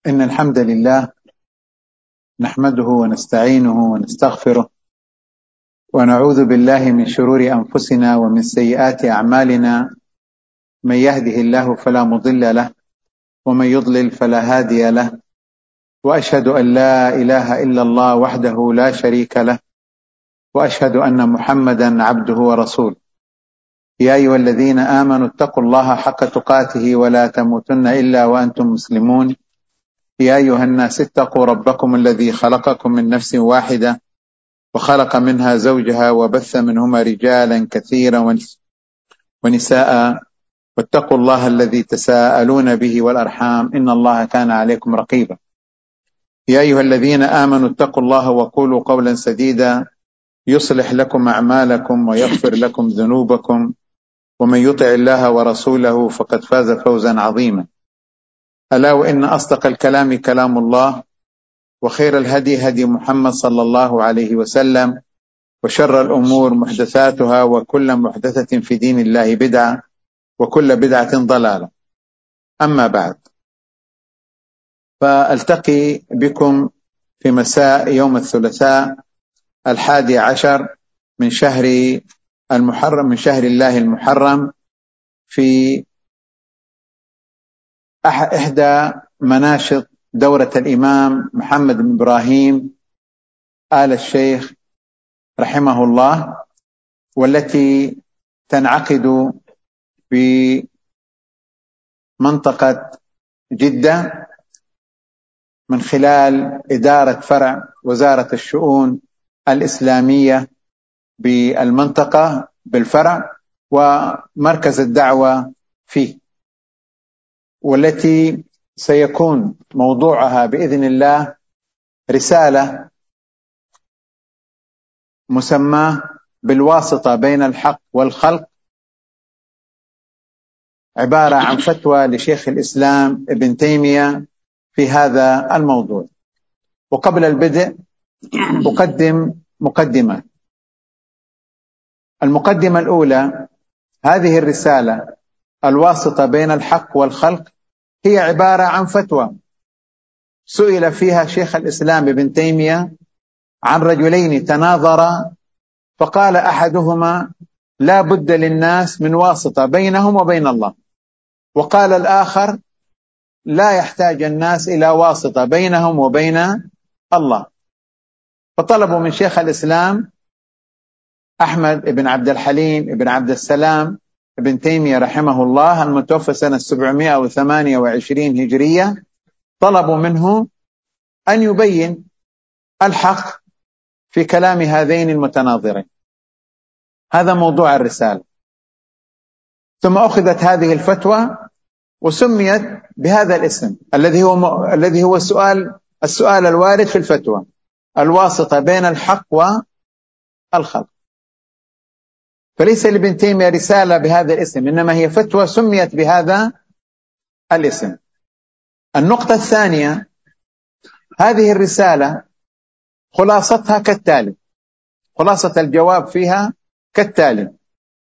إن الحمد لله نحمده ونستعينه ونستغفره ونعوذ بالله من شرور أنفسنا ومن سيئات أعمالنا. من يهده الله فلا مضل له ومن يضلل فلا هادي له، وأشهد أن لا إله إلا الله وحده لا شريك له، وأشهد أن محمدا عبده ورسوله. يا أيها الذين آمنوا اتقوا الله حق تقاته ولا تموتن إلا وأنتم مسلمون. يا أيها الناس اتقوا ربكم الذي خلقكم من نفس واحدة وخلق منها زوجها وبث منهما رجالا كثيرا ونساء، واتقوا الله الذي تساءلون به والأرحام إن الله كان عليكم رقيبا. يا أيها الذين آمنوا اتقوا الله وقولوا قولا سديدا يصلح لكم أعمالكم ويغفر لكم ذنوبكم، ومن يطع الله ورسوله فقد فاز فوزا عظيما. ألا وإن أصدق الكلام كلام الله، وخير الهدي هدي محمد صلى الله عليه وسلم، وشر الأمور محدثاتها، وكل محدثة في دين الله بدعة، وكل بدعة ضلالة. أما بعد، فألتقي بكم في مساء يوم الثلاثاء 11 من شهر المحرم، من شهر الله المحرم، في إحدى مناشط دورة الإمام محمد بن إبراهيم آل الشيخ رحمه الله، والتي تنعقد في منطقة جدة من خلال إدارة فرع وزارة الشؤون الإسلامية بالمنطقة بالفرع ومركز الدعوة فيه، والتي سيكون موضوعها بإذن الله رسالة مسماه بالواسطة بين الحق والخلق، عبارة عن فتوى لشيخ الإسلام ابن تيمية في هذا الموضوع. وقبل البدء أقدم مقدمة. المقدمة الأولى: هذه الرسالة الواسطة بين الحق والخلق هي عبارة عن فتوى سئل فيها شيخ الإسلام ابن تيمية عن رجلين تناظرا، فقال أحدهما: لا بد للناس من واسطة بينهم وبين الله، وقال الآخر: لا يحتاج الناس إلى واسطة بينهم وبين الله. فطلبوا من شيخ الإسلام أحمد بن عبد الحليم بن عبد السلام ابن تيمية رحمه الله، المتوفى سنة 728 هجرية، طلبوا منه أن يبين الحق في كلام هذين المتناظرين. هذا موضوع الرسالة. ثم أخذت هذه الفتوى وسميت بهذا الاسم الذي هو السؤال الوارد في الفتوى: الواسطة بين الحق والخلق. فليس لابن تيمية رسالة بهذا الاسم، إنما هي فتوى سميت بهذا الاسم. النقطة الثانية: هذه الرسالة خلاصتها كالتالي، خلاصة الجواب فيها كالتالي: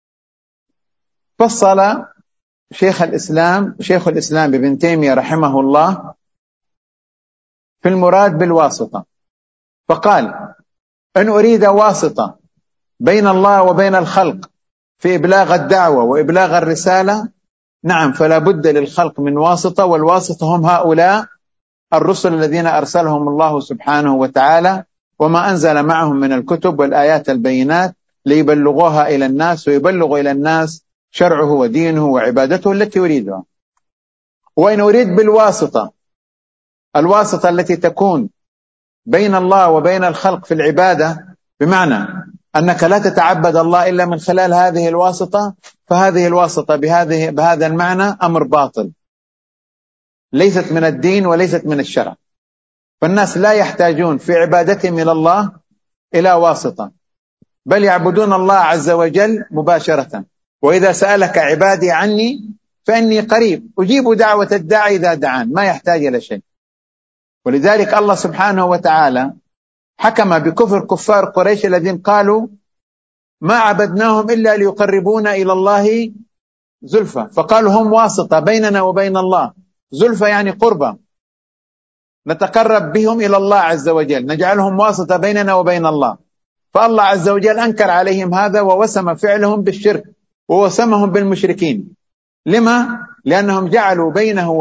فصل شيخ الإسلام ابن تيمية رحمه الله في المراد بالواسطة، فقال: إن أريد واسطة بين الله وبين الخلق في إبلاغ الدعوة وإبلاغ الرسالة، نعم، فلا بد للخلق من واسطة، والواسطة هم هؤلاء الرسل الذين أرسلهم الله سبحانه وتعالى، وما أنزل معهم من الكتب والآيات البينات ليبلغوها إلى الناس، ويبلغوا إلى الناس شرعه ودينه وعبادته التي يريدها. وإن أريد بالواسطة الواسطة التي تكون بين الله وبين الخلق في العبادة، بمعنى أنك لا تتعبد الله إلا من خلال هذه الواسطة، فهذه الواسطة بهذا المعنى أمر باطل، ليست من الدين وليست من الشرع. فالناس لا يحتاجون في عبادتهم إلى الله إلى واسطة، بل يعبدون الله عز وجل مباشرة. وإذا سألك عبادي عني فإني قريب أجيب دعوة الداعي إذا دعان، ما يحتاج إلى شيء. ولذلك الله سبحانه وتعالى حكم بكفر كفار قريش الذين قالوا: ما عبدناهم إلا ليقربونا إلى الله زلفى، فقالوا هم واسطة بيننا وبين الله. زلفى يعني قربة، نتقرب بهم إلى الله عز وجل، نجعلهم واسطة بيننا وبين الله. فالله عز وجل أنكر عليهم هذا ووسم فعلهم بالشرك ووسمهم بالمشركين. لما؟ لأنهم جعلوا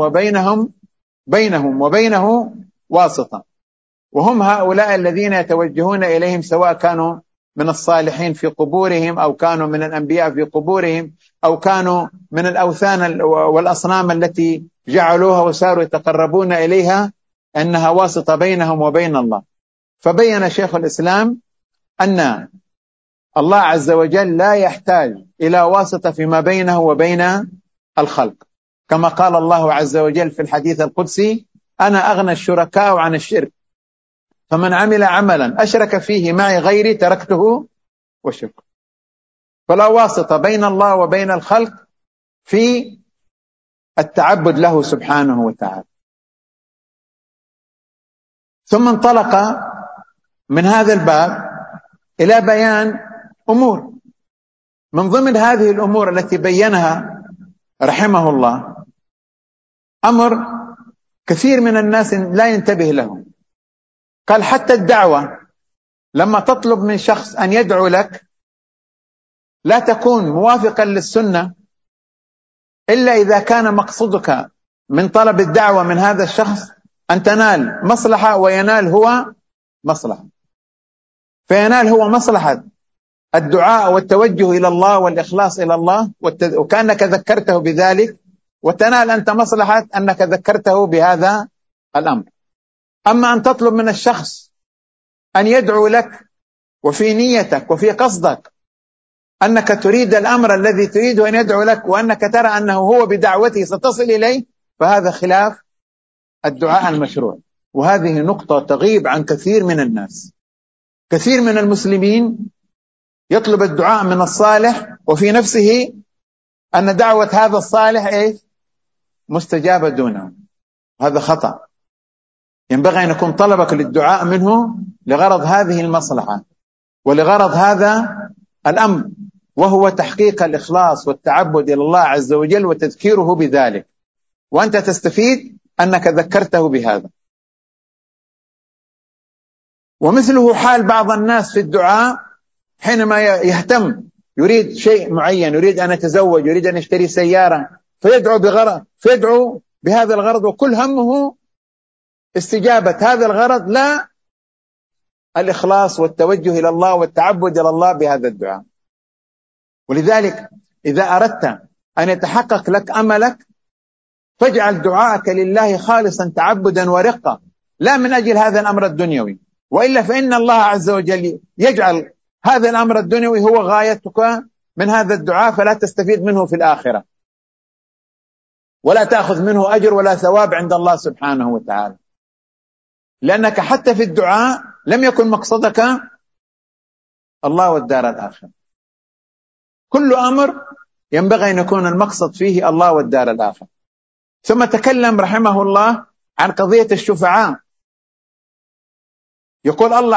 بينهم وبينه واسطة، وهم هؤلاء الذين يتوجهون إليهم، سواء كانوا من الصالحين في قبورهم، أو كانوا من الأنبياء في قبورهم، أو كانوا من الأوثان والأصنام التي جعلوها وساروا يتقربون إليها، أنها واسطة بينهم وبين الله. فبين شيخ الإسلام أن الله عز وجل لا يحتاج إلى واسطة فيما بينه وبين الخلق، كما قال الله عز وجل في الحديث القدسي: أنا أغنى الشركاء عن الشرك، فمن عمل عملا أشرك فيه معي غيري تركته وشركه. فلا واسطة بين الله وبين الخلق في التعبد له سبحانه وتعالى. ثم انطلق من هذا الباب إلى بيان أمور. من ضمن هذه الأمور التي بينها رحمه الله أمر كثير من الناس لا ينتبه له. قال: حتى الدعوة لما تطلب من شخص أن يدعو لك لا تكون موافقا للسنة إلا إذا كان مقصودك من طلب الدعوة من هذا الشخص أن تنال مصلحة وينال هو مصلحة. فينال هو مصلحة الدعاء والتوجه إلى الله والإخلاص إلى الله، وكأنك ذكرته بذلك، وتنال أنت مصلحة أنك ذكرته بهذا الأمر. أما أن تطلب من الشخص أن يدعو لك وفي نيتك وفي قصدك أنك تريد الأمر الذي تريده أن يدعو لك، وأنك ترى أنه هو بدعوته ستصل إليه، فهذا خلاف الدعاء المشروع. وهذه نقطة تغيب عن كثير من الناس. كثير من المسلمين يطلب الدعاء من الصالح وفي نفسه أن دعوة هذا الصالح مستجابة دونه. هذا خطأ. ينبغي أن يكون طلبك للدعاء منه لغرض هذه المصلحة ولغرض هذا الأمر، وهو تحقيق الإخلاص والتعبد إلى الله عز وجل وتذكيره بذلك، وأنت تستفيد أنك ذكرته بهذا. ومثله حال بعض الناس في الدعاء حينما يهتم، يريد شيء معين، يريد أن يتزوج، يريد أن يشتري سيارة، فيدعو بهذا الغرض، وكل همه استجابة هذا الغرض، لا الإخلاص والتوجه إلى الله والتعبد إلى الله بهذا الدعاء. ولذلك إذا أردت أن يتحقق لك أملك فاجعل دعاءك لله خالصا تعبدا ورقة، لا من أجل هذا الأمر الدنيوي، وإلا فإن الله عز وجل يجعل هذا الأمر الدنيوي هو غايتك من هذا الدعاء، فلا تستفيد منه في الآخرة ولا تأخذ منه أجر ولا ثواب عند الله سبحانه وتعالى، لأنك حتى في الدعاء لم يكن مقصدك الله والدار الآخرة. كل أمر ينبغي أن يكون المقصد فيه الله والدار الآخرة. ثم تكلم رحمه الله عن قضية الشفعاء. يقول الله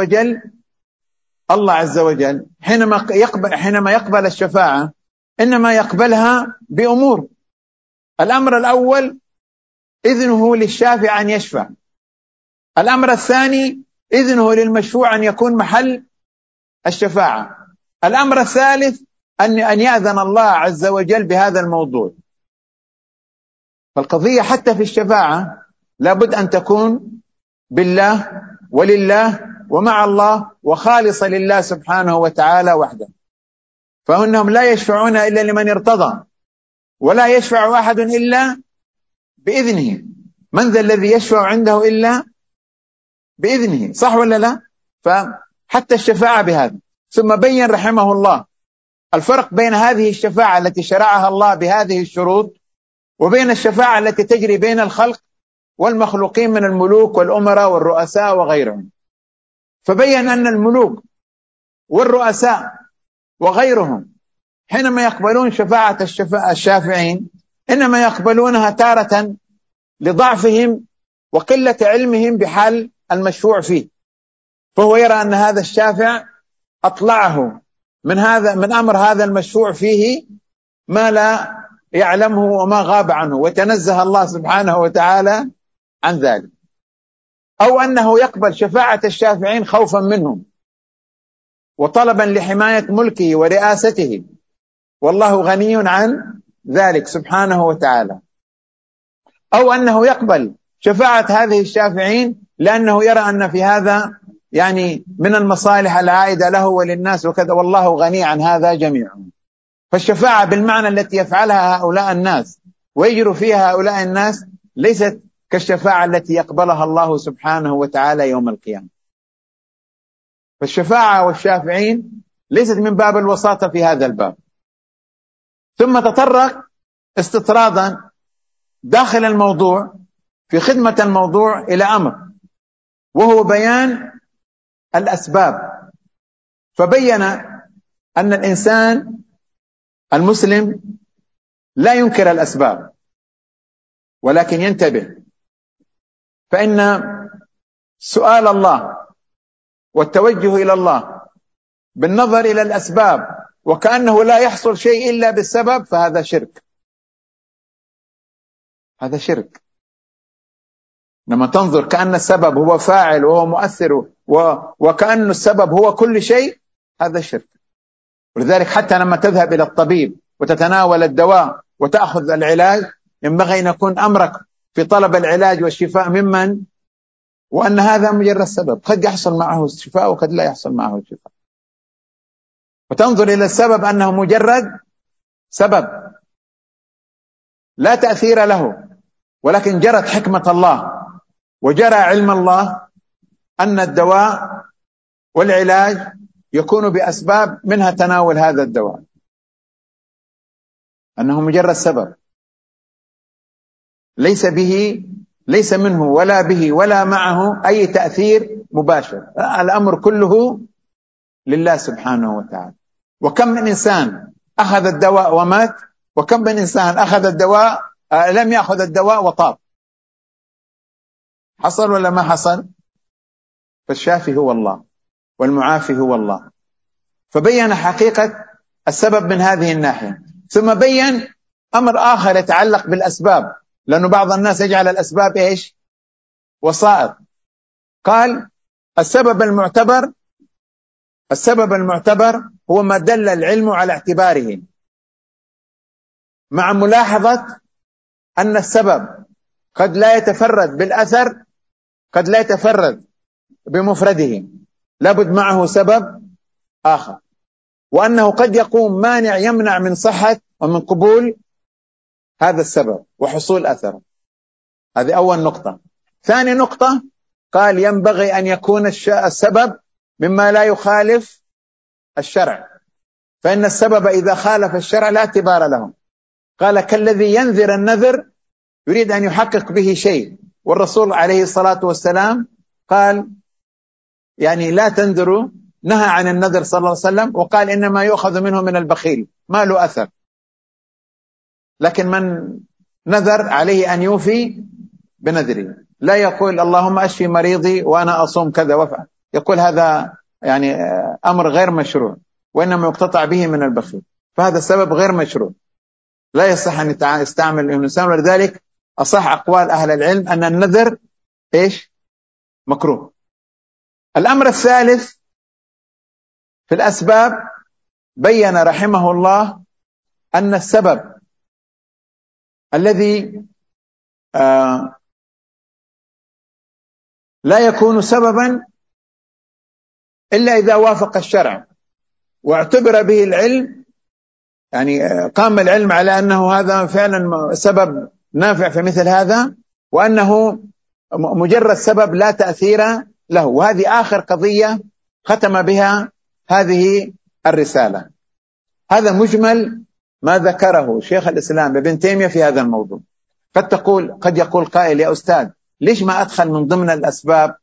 عز وجل حينما يقبل الشفاعة إنما يقبلها بأمور. الأمر الأول إذنه للشافع أن يشفع. الأمر الثاني إذنه للمشفوع أن يكون محل الشفاعة. الأمر الثالث أن يأذن الله عز وجل بهذا الموضوع. فالقضية حتى في الشفاعة لابد أن تكون بالله ولله ومع الله وخالصة لله سبحانه وتعالى وحده. فإنهم لا يشفعون إلا لمن ارتضى، ولا يشفع أحد إلا بإذنه. من ذا الذي يشفع عنده إلا بإذنه؟ صح ولا لا؟ فحتى الشفاعة بهذا. ثم بين رحمه الله الفرق بين هذه الشفاعة التي شرعها الله بهذه الشروط وبين الشفاعة التي تجري بين الخلق والمخلوقين من الملوك والأمراء والرؤساء وغيرهم. فبين أن الملوك والرؤساء وغيرهم حينما يقبلون شفاعة الشافعين إنما يقبلونها تارة لضعفهم وقلة علمهم بحال المشفوع فيه، فهو يرى أن هذا الشافع أطلعه من أمر هذا المشفوع فيه ما لا يعلمه وما غاب عنه، وتنزه الله سبحانه وتعالى عن ذلك. أو أنه يقبل شفاعة الشافعين خوفا منهم وطلبا لحماية ملكه ورئاسته، والله غني عن ذلك سبحانه وتعالى. أو أنه يقبل شفاعة هذه الشافعين لأنه يرى أن في هذا يعني من المصالح العائدة له وللناس وكذا، والله غني عن هذا جميعا. فالشفاعة بالمعنى التي يفعلها هؤلاء الناس ويجروا فيها هؤلاء الناس ليست كالشفاعة التي يقبلها الله سبحانه وتعالى يوم القيامة. فالشفاعة والشافعين ليست من باب الوساطة في هذا الباب. ثم تطرق استطرادا داخل الموضوع في خدمة الموضوع إلى أمر، وهو بيان الأسباب. فبين أن الإنسان المسلم لا ينكر الأسباب، ولكن ينتبه، فإن سؤال الله والتوجه إلى الله بالنظر إلى الأسباب وكأنه لا يحصل شيء إلا بالسبب، فهذا شرك. هذا شرك. لما تنظر كأن السبب هو فاعل وهو مؤثر وكأن السبب هو كل شيء، هذا شرك. ولذلك حتى لما تذهب إلى الطبيب وتتناول الدواء وتأخذ العلاج، ينبغي أن يكون أمرك في طلب العلاج والشفاء ممن، وأن هذا مجرد سبب، قد يحصل معه الشفاء وقد لا يحصل معه الشفاء. وتنظر إلى السبب أنه مجرد سبب لا تأثير له، ولكن جرت حكمة الله وجرى علم الله أن الدواء والعلاج يكون بأسباب، منها تناول هذا الدواء، أنه مجرد سبب ليس منه ولا به ولا معه أي تأثير مباشر. الأمر كله لله سبحانه وتعالى. وكم من إنسان أخذ الدواء ومات، وكم من إنسان أخذ الدواء لم يأخذ الدواء وطاب. حصل ولا ما حصل؟ فالشافي هو الله والمعافي هو الله. فبين حقيقة السبب من هذه الناحية. ثم بين أمر آخر يتعلق بالأسباب، لأن بعض الناس يجعل الأسباب إيش؟ وسائط. قال السبب المعتبر هو ما دل العلم على اعتباره، مع ملاحظة أن السبب قد لا يتفرد بالأثر، قد لا يتفرد بمفرده، لابد معه سبب آخر، وأنه قد يقوم مانع يمنع من صحة ومن قبول هذا السبب وحصول أثره. هذه أول نقطة. ثاني نقطة، قال ينبغي أن يكون السبب مما لا يخالف الشرع، فإن السبب إذا خالف الشرع لا اعتبار له. قال كالذي ينذر النذر يريد أن يحقق به شيء، والرسول عليه الصلاة والسلام قال يعني لا تنذروا، نهى عن النذر صلى الله عليه وسلم، وقال إنما يؤخذ منه من البخيل ما له أثر. لكن من نذر عليه أن يوفي بنذره، لا يقول اللهم أشفي مريضي وأنا أصوم كذا وفعل، يقول هذا يعني أمر غير مشروع، وإنما يقتطع به من البخيل، فهذا السبب غير مشروع، لا يصح أن يستعمل الإنسان. ولذلك أصح أقوال أهل العلم أن النذر إيش؟ مكروه. الأمر الثالث في الأسباب، بين رحمه الله أن السبب الذي لا يكون سببا إلا إذا وافق الشرع واعتبر به العلم، يعني قام العلم على أنه هذا فعلا سبب نافع في مثل هذا، وأنه مجرد سبب لا تأثير له. وهذه آخر قضية ختم بها هذه الرسالة. هذا مجمل ما ذكره شيخ الإسلام ابن تيمية في هذا الموضوع. قد يقول قائل يا أستاذ ليش ما أدخل من ضمن الأسباب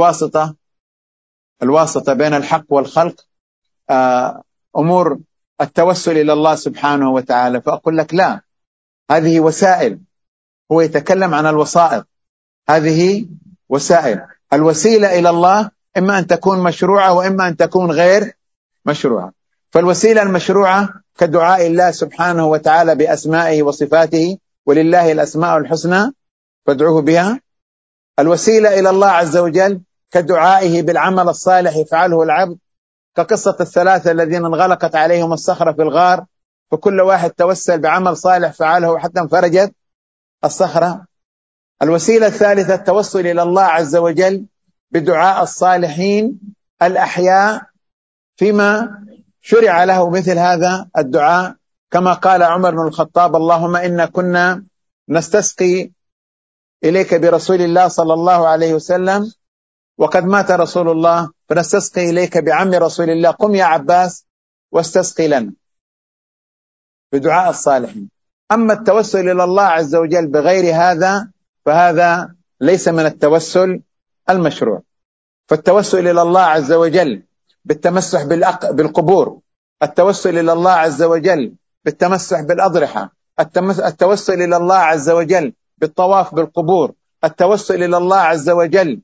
الواسطة بين الحق والخلق أمور التوسل إلى الله سبحانه وتعالى؟ فأقول لك لا، هذه وسائل، هو يتكلم عن الوسائط، هذه وسائل. الوسيلة إلى الله إما أن تكون مشروعة وإما أن تكون غير مشروعة. فالوسيلة المشروعة كدعاء الله سبحانه وتعالى بأسمائه وصفاته، ولله الأسماء الحسنى فادعوه بها الوسيلة إلى الله عز وجل كدعائه بالعمل الصالح يفعله العبد، كقصة الثلاثة الذين انغلقت عليهم الصخرة في الغار، فكل واحد توسل بعمل صالح فعله حتى انفرجت الصخرة. الوسيلة الثالثة التوسل إلى الله عز وجل بدعاء الصالحين الأحياء فيما شرع له مثل هذا الدعاء، كما قال عمر بن الخطاب: اللهم إنا كنا نستسقي إليك برسول الله صلى الله عليه وسلم وقد مات رسول الله، فنستسقي إليك بعم رسول الله، قم يا عباس واستسقي لنا، بدعاء الصالحين. أما التوسل إلى الله عز وجل بغير هذا فهذا ليس من التوسل المشروع. فالتوسل إلى الله عز وجل بالتمسح بالقبور، التوسل إلى الله عز وجل بالتمسح بالأضرحة، التوسل إلى الله عز وجل بالطواف بالقبور، التوسل إلى الله عز وجل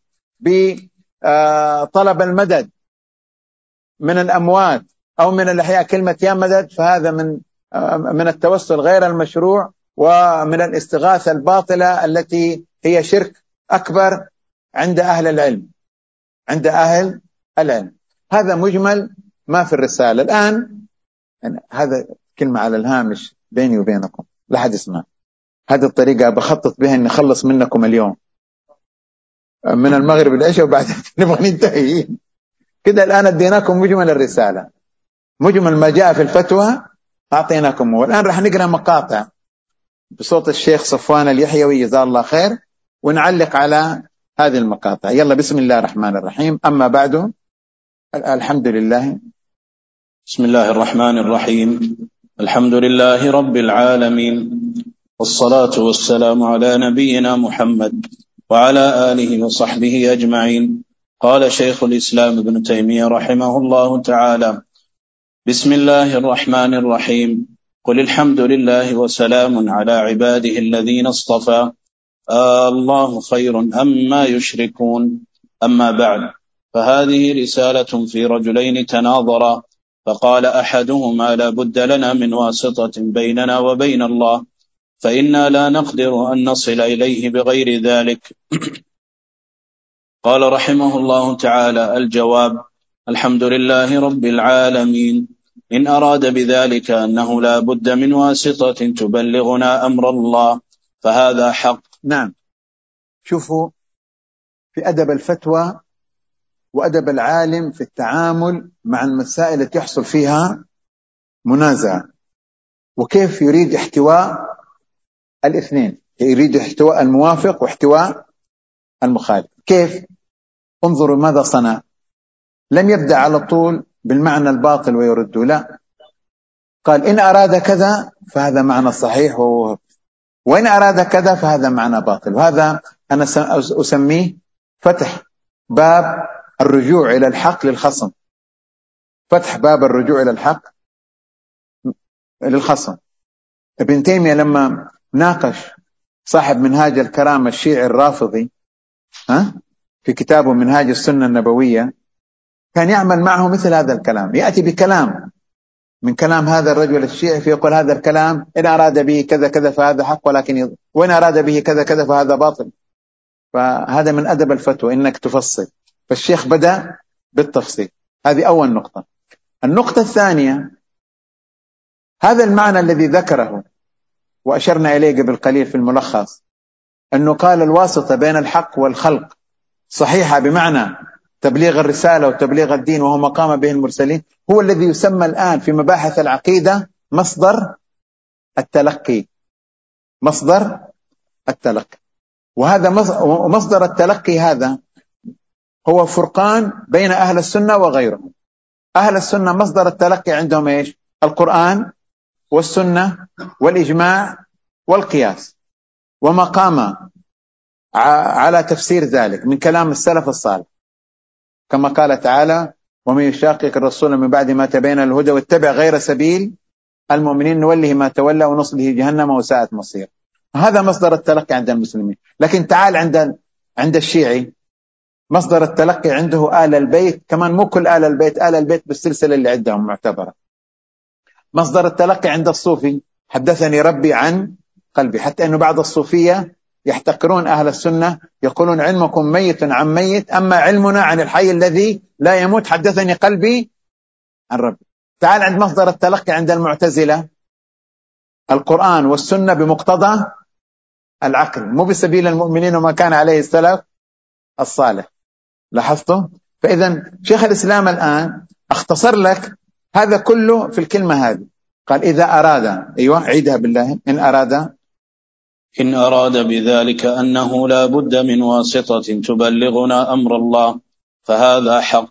بطلب المدد من الأموات أو من الأحياء، كلمة يا مدد، فهذا من التوسل غير المشروع ومن الاستغاثة الباطلة التي هي شرك أكبر عند أهل العلم. عند أهل العلم هذا مجمل ما في الرسالة. الآن يعني هذا كلمة على الهامش بيني وبينكم، لا حد يسمع. هذه الطريقة بخطط بها أن نخلص منكم اليوم من المغرب العشاء وبعدين نبغى ننتهي كده. الآن اديناكم مجمل الرسالة، مجمل ما جاء في الفتوى أعطيناكم، والآن راح نقرأ مقاطع بصوت الشيخ صفوان اليحيوي جزاه الله خير ونعلق على هذه المقاطع. يلا بسم الله الرحمن الرحيم. أما بعد، الحمد لله. بسم الله الرحمن الرحيم. الحمد لله رب العالمين، والصلاة والسلام على نبينا محمد وعلى آله وصحبه أجمعين. قال شيخ الإسلام ابن تيمية رحمه الله تعالى: بسم الله الرحمن الرحيم. قل الحمد لله وسلام على عباده الذين اصطفى، الله خير أما يشركون. أما بعد، فهذه رسالة في رجلين تناظرا، فقال أحدهما: لا بد لنا من واسطة بيننا وبين الله، فإنا لا نقدر أن نصل إليه بغير ذلك. قال رحمه الله تعالى: الجواب: الحمد لله رب العالمين. إن أراد بذلك أنه لا بد من واسطة تبلغنا أمر الله فهذا حق. نعم، شوفوا في أدب الفتوى وأدب العالم في التعامل مع المسائل التي يحصل فيها منازعة، وكيف يريد احتواء الاثنين، يريد احتواء الموافق واحتواء المخالف. كيف؟ انظروا ماذا صنع. لم يبدأ على طول بالمعنى الباطل ويرد، لا، قال إن أراد كذا فهذا معنى صحيح، وإن أراد كذا فهذا معنى باطل. وهذا أنا أسميه فتح باب الرجوع إلى الحق للخصم، فتح باب الرجوع إلى الحق للخصم. ابن تيمية لما ناقش صاحب منهاج الكرامة الشيعي الرافضي في كتابه منهاج السنة النبوية، كان يعمل معه مثل هذا الكلام، يأتي بكلام من كلام هذا الرجل الشيعي فيقول هذا الكلام إن أراد به كذا كذا فهذا حق، ولكن وإن أراد به كذا كذا فهذا باطل. فهذا من أدب الفتوى إنك تفصل. فالشيخ بدأ بالتفصيل. هذه أول نقطة. النقطة الثانية، هذا المعنى الذي ذكره وأشرنا إليه قبل قليل في الملخص، أنه قال الواسطة بين الحق والخلق صحيحة بمعنى تبليغ الرسالة وتبليغ الدين وهو ما قام به المرسلين، هو الذي يسمى الآن في مباحث العقيدة مصدر التلقي. مصدر التلقي. وهذا مصدر التلقي هذا هو فرقان بين أهل السنة وغيرهم. أهل السنة مصدر التلقي عندهم إيش؟ القرآن والسنة والإجماع والقياس، وما قام على تفسير ذلك من كلام السلف الصالح، كما قال تعالى: ومن يشاقق الرسول من بعد ما تبين الهدى واتبع غير سبيل المؤمنين نوله ما تولى ونصله جهنم وساءت مصير. هذا مصدر التلقي عند المسلمين. لكن تعال عند الشيعي، مصدر التلقي عنده آل البيت، كمان مو كل آل البيت، آل البيت بالسلسلة اللي عندهم معتبرة. مصدر التلقي عند الصوفي حدثني ربي عن قلبي، حتى أنه بعض الصوفية يحتقرون أهل السنة، يقولون علمكم ميت عن ميت، أما علمنا عن الحي الذي لا يموت، حدثني قلبي عن ربي. تعال عند مصدر التلقي عند المعتزلة، القرآن والسنة بمقتضى العقل، مو بسبيل المؤمنين وما كان عليه السلف الصالح. لاحظتوا؟ فإذا شيخ الإسلام الآن اختصر لك هذا كله في الكلمة هذه، قال إذا أراد، أيوة عيدها بالله، إن أراد بذلك أنه لا بد من واسطة تبلغنا أمر الله، فهذا حق،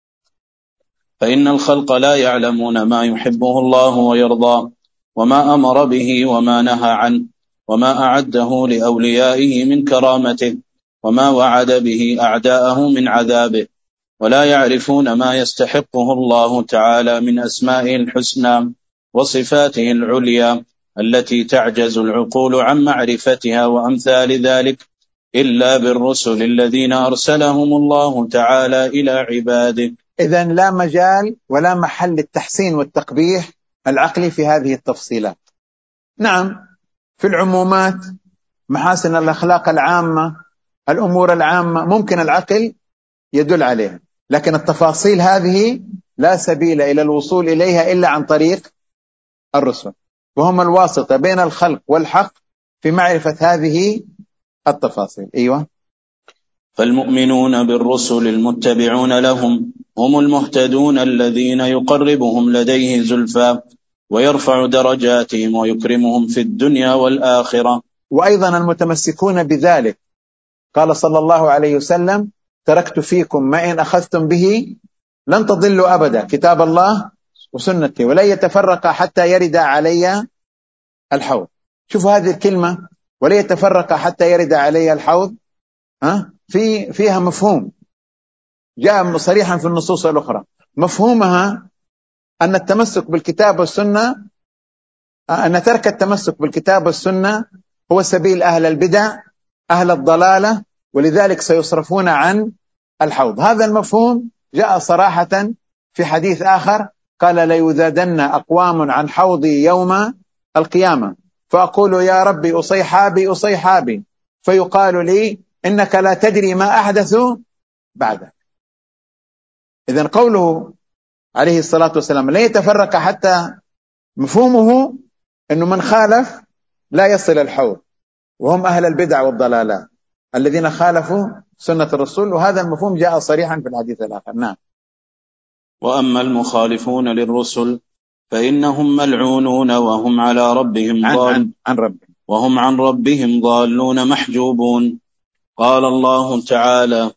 فإن الخلق لا يعلمون ما يحبه الله ويرضاه، وما أمر به وما نهى عنه، وما أعده لأوليائه من كرامته، وما وعد به أعداءه من عذابه، ولا يعرفون ما يستحقه الله تعالى من أسمائه الحسنى وصفاته العليا التي تعجز العقول عن معرفتها وأمثال ذلك، إلا بالرسل الذين أرسلهم الله تعالى إلى عباده. إذن لا مجال ولا محل للتحسين والتقبيح العقلي في هذه التفصيلات. نعم، في العمومات محاسن الأخلاق العامة، الأمور العامة ممكن العقل يدل عليها، لكن التفاصيل هذه لا سبيل إلى الوصول إليها إلا عن طريق الرسل، وهم الواسطة بين الخلق والحق في معرفة هذه التفاصيل. أيوة. فالمؤمنون بالرسل المتبعون لهم هم المهتدون الذين يقربهم لديه زلفى ويرفع درجاتهم ويكرمهم في الدنيا والآخرة. وأيضا المتمسكون بذلك، قال صلى الله عليه وسلم: تركت فيكم ما إن أخذتم به لن تضلوا أبدا، كتاب الله وسنتي، ولا يتفرق حتى يرد علي الحوض. شوفوا هذه الكلمة، ولا يتفرق حتى يرد علي الحوض، فيها مفهوم جاء صريحا في النصوص الأخرى. مفهومها أن التمسك بالكتاب والسنة، أن ترك التمسك بالكتاب والسنة هو سبيل أهل البدع أهل الضلالة، ولذلك سيصرفون عن الحوض. هذا المفهوم جاء صراحة في حديث آخر، قال: ليذادن أقوام عن حوضي يوم القيامة، فأقول يا ربي أصيحابي أصيحابي، فيقال لي إنك لا تدري ما أحدثوا بعدك. إذن قوله عليه الصلاة والسلام لا يتفرق حتى، مفهومه أنه من خالف لا يصل الحوض، وهم أهل البدع والضلالات الذين خالفوا سنة الرسول، وهذا المفهوم جاء صريحا في الحديث الآخر. نعم. وأما المخالفون للرسل فإنهم ملعونون وهم على ربهم وهم عن ربهم ضالون محجوبون. قال الله تعالى: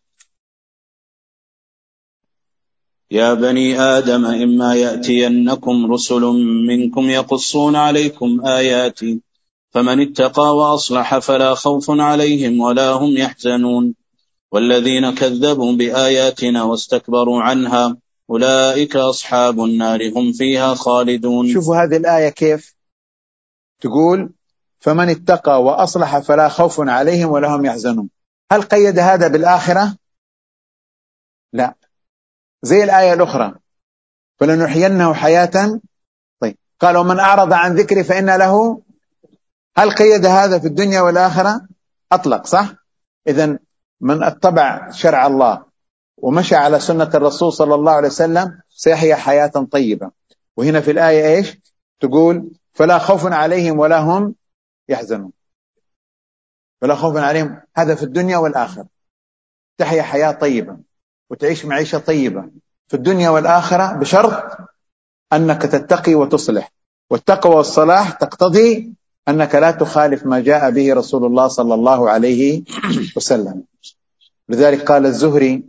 يا بني آدم إما يأتينكم رسل منكم يقصون عليكم آياتي فمن اتقى وأصلح فلا خوف عليهم ولا هم يحزنون، والذين كذبوا بآياتنا واستكبروا عنها أولئك أصحاب النار هم فيها خالدون. شوفوا هذه الآية كيف تقول: فمن اتقى وأصلح فلا خوف عليهم ولا هم يحزنون. هل قيد هذا بالآخرة؟ لا، زي الآية الأخرى: فلنحيينه حياة. طيب، قال: ومن أعرض عن ذكري فإن له. هل قيد هذا في الدنيا والآخرة؟ أطلق، صح؟ إذن من اتبع شرع الله ومشى على سنة الرسول صلى الله عليه وسلم سيحيا حياة طيبة. وهنا في الآية إيش تقول؟ فلا خوف عليهم ولا هم يحزنون. فلا خوف عليهم، هذا في الدنيا والآخرة، تحيا حياة طيبة وتعيش معيشة طيبة في الدنيا والآخرة، بشرط أنك تتقي وتصلح، والتقوى والصلاح تقتضي أنك لا تخالف ما جاء به رسول الله صلى الله عليه وسلم. لذلك قال الزهري: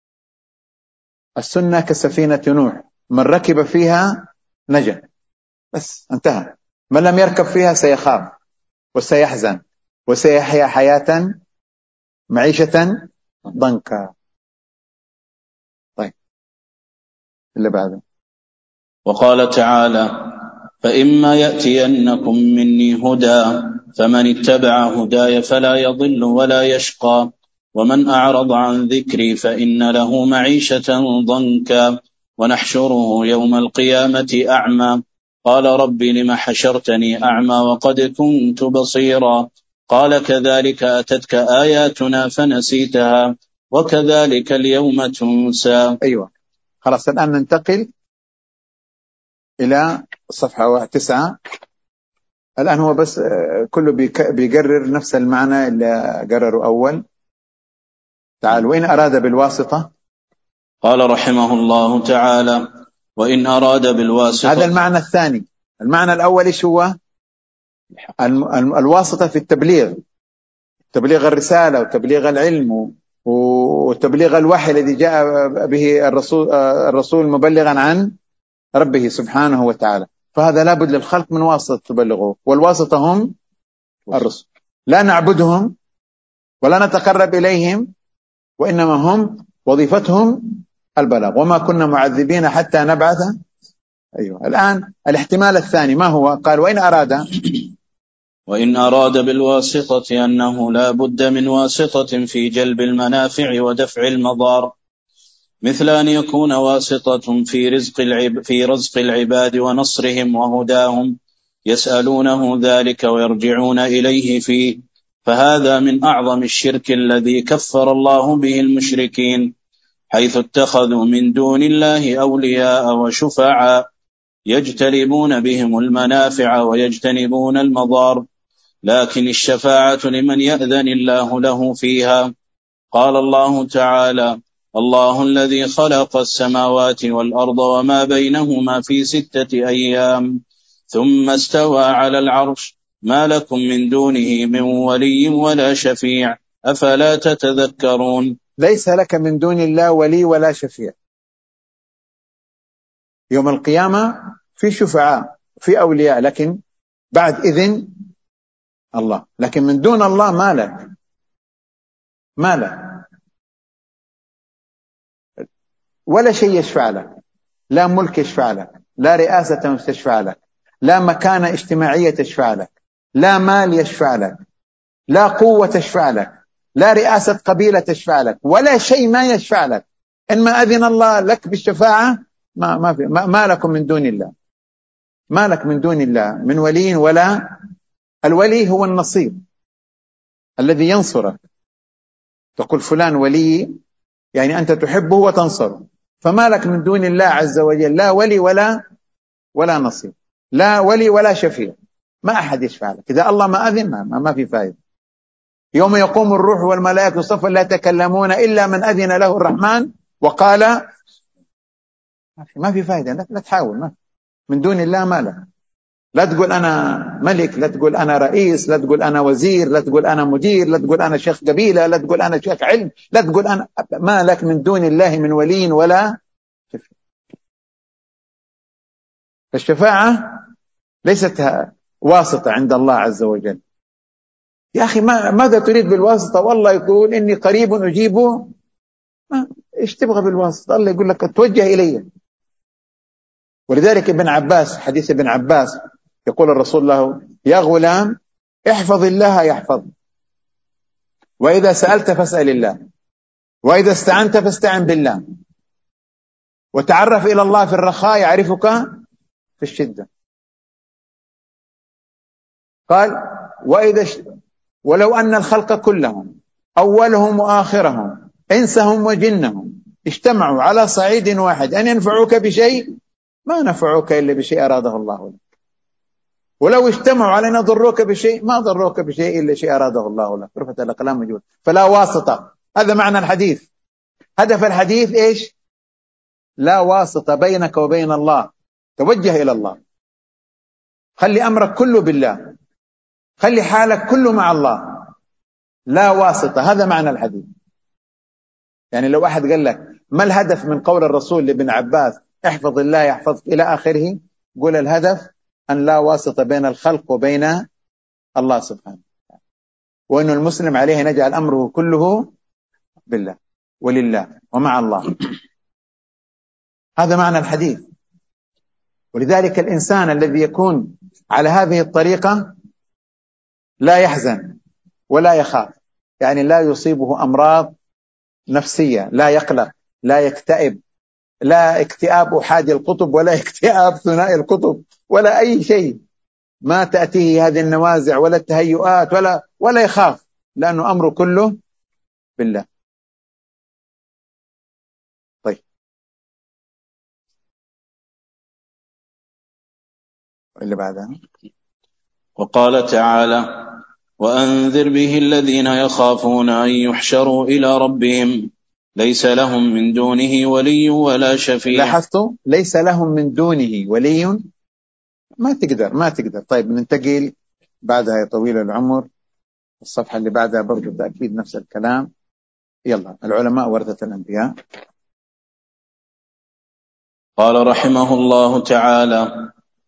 السنة كسفينة نوح، من ركب فيها نجا، بس انتهى. من لم يركب فيها سيخاف وسيحزن وسيحيا حياة معيشة ضنكا. طيب، اللي بعده. وقال تعالى: فإما يأتينكم مني هدى فمن اتبع هداي فلا يضل ولا يشقى، ومن أعرض عن ذكري فإن له معيشة ضنكا ونحشره يوم القيامة أعمى، قال رب لم حشرتني أعمى وقد كنت بصيرا، قال كذلك أتتك آياتنا فنسيتها وكذلك اليوم تنسى. أيوة، خلاص الآن ننتقل إلى صفحة 9. الآن هو بس كله بيقرر نفس المعنى اللي قرره أول. تعال، وإن أراد بالواسطة. قال رحمه الله تعالى: وإن أراد بالواسطة. هذا المعنى الثاني. المعنى الأول إيش هو؟ الواسطة في التبليغ، تبليغ الرسالة وتبليغ العلم وتبليغ الوحي الذي جاء به الرسول مبلغا عن ربه سبحانه وتعالى. فهذا لابد للخلق من واسطة تبلغه، والواسطة هم الرسل. لا نعبدهم ولا نتقرب إليهم، وإنما هم وظيفتهم البلاغ، وما كنا معذبين حتى نبعث. أيوة. الآن الاحتمال الثاني ما هو؟ قال وإن أراد بالواسطة أنه لا بد من واسطة في جلب المنافع ودفع المضار، مثل أن يكون واسطة في رزق العباد ونصرهم وهداهم، يسألونه ذلك ويرجعون إليه فيه، فهذا من أعظم الشرك الذي كفر الله به المشركين، حيث اتخذوا من دون الله أولياء وشفعاء يجتلبون بهم المنافع ويجتنبون المضار، لكن الشفاعة لمن يأذن الله له فيها. قال الله تعالى: الله الذي خلق السماوات والأرض وما بينهما في 6 أيام ثم استوى على العرش، ما لكم من دونه من ولي ولا شفيع، أفلا تتذكرون. ليس لك من دون الله ولي ولا شفيع. يوم القيامة في شفعاء في أولياء، لكن بعد إذن الله، لكن من دون الله ما لك ولا شيء يشفع لك، لا ملك يشفع لك، لا رئاسة تشفع لك، لا مكانة اجتماعية تشفع لك، لا مال يشفع لك، لا قوة تشفع لك، لا رئاسة قبيلة تشفع لك، ولا شيء ما يشفع لك. إنما أذن الله لك بالشفاعة ما لكم من دون الله، ما لك من دون الله من ولي ولا. الولي هو النصير الذي ينصرك، تقول فلان ولي، يعني أنت تحبه وتنصره. فما لك من دون الله عز وجل لا ولي ولا نصير، لا ولي ولا شفيع، ما أحد يشفع لك. إذا الله ما أذن ما في فائدة. يوم يقوم الروح والملائكة صفا لا يتكلمون إلا من أذن له الرحمن وقال. ما في فائدة، لا تحاول. ما من دون الله ما لك. لا تقول أنا ملك، لا تقول أنا رئيس، لا تقول أنا وزير، لا تقول أنا مدير، لا تقول أنا شيخ قبيلة، لا تقول أنا شيخ علم، لا تقول أنا. ما لك من دون الله من ولي ولا شفيع. فالشفاعة ليست واسطة عند الله عز وجل. يا أخي ماذا تريد بالواسطة؟ والله يقول إني قريب أجيب. إيش تبغى بالواسطة؟ الله يقول لك توجه إلي. ولذلك ابن عباس، حديث ابن عباس، يقول الرسول له: يا غلام احفظ الله يحفظ، وإذا سألت فاسأل الله، وإذا استعنت فاستعن بالله، وتعرف إلى الله في الرخاء يعرفك في الشدة. قال: ولو أن الخلق كلهم أولهم وآخرهم إنسهم وجنهم اجتمعوا على صعيد واحد أن ينفعوك بشيء ما نفعوك إلا بشيء أراده الله لك، ولو اجتمعوا على أن يضروك بشيء ما ضروك بشيء إلا شيء أراده الله لك. رفعت الأقلام موجود. فلا واسطة. هذا معنى الحديث. هدف الحديث إيش؟ لا واسطة بينك وبين الله. توجه إلى الله، خلي أمرك كله بالله، خلي حالك كله مع الله، لا واسطة. هذا معنى الحديث. يعني لو أحد قال لك ما الهدف من قول الرسول لابن عباس احفظ الله يحفظك إلى آخره، قول الهدف أن لا واسطة بين الخلق وبين الله سبحانه، وأن المسلم عليه نجعل أمره كله بالله ولله ومع الله. هذا معنى الحديث. ولذلك الإنسان الذي يكون على هذه الطريقة لا يحزن ولا يخاف، يعني لا يصيبه أمراض نفسية، لا يقلق، لا يكتئب، لا اكتئاب أحادي القطب ولا اكتئاب ثنائي القطب ولا أي شيء، ما تأتيه هذه النوازع ولا التهيؤات ولا يخاف، لأنه أمره كله بالله. طيب، اللي بعدها. وقال تعالى: وأنذر به الذين يخافون أن يحشروا إلى ربهم ليس لهم من دونه ولي ولا شفيع. لاحظتوا ليس لهم من دونه ولي، ما تقدر. طيب، ننتقل بعدها يا طويل العمر الصفحة اللي بعدها برضو تأكيد نفس الكلام. يلا، العلماء ورثة الأنبياء. قال رحمه الله تعالى: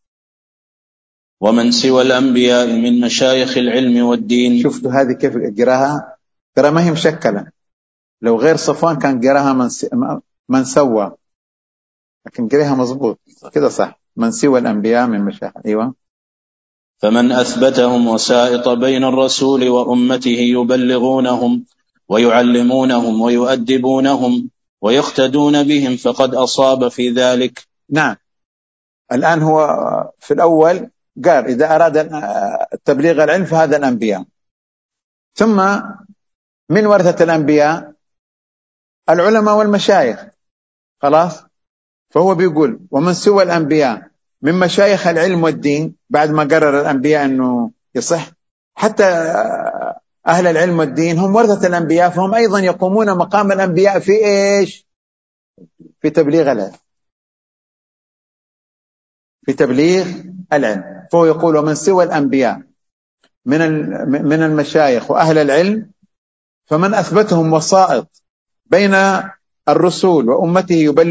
ومن سوى الأنبياء من مشايخ العلم والدين. شفتوا هذه كيف قراها؟ ترى ما هي مشكلة، لو غير صفوان كان قراها من سوى، لكن قراها مظبوط كده صح. من سوى الأنبياء من مشايخ. أيوة. فمن أثبتهم وسائط بين الرسول وأمته يبلغونهم ويعلمونهم ويؤدبونهم ويقتدون بهم فقد أصاب في ذلك. نعم. الآن هو في الأول قال إذا أراد تبليغ العلم فهذا الأنبياء، ثم من ورثة الأنبياء العلماء والمشايخ. خلاص، فهو بيقول ومن سوى الأنبياء من مشايخ العلم والدين، بعد ما قرر الأنبياء أنه يصح. حتى أهل العلم والدين هم ورثة الأنبياء، فهم أيضا يقومون مقام الأنبياء في إيش؟ في تبليغ العلم، في تبليغ العلم. فهو يقول ومن سوى الأنبياء من المشايخ وأهل العلم، فمن أثبتهم وسائط بين الرسول وأمته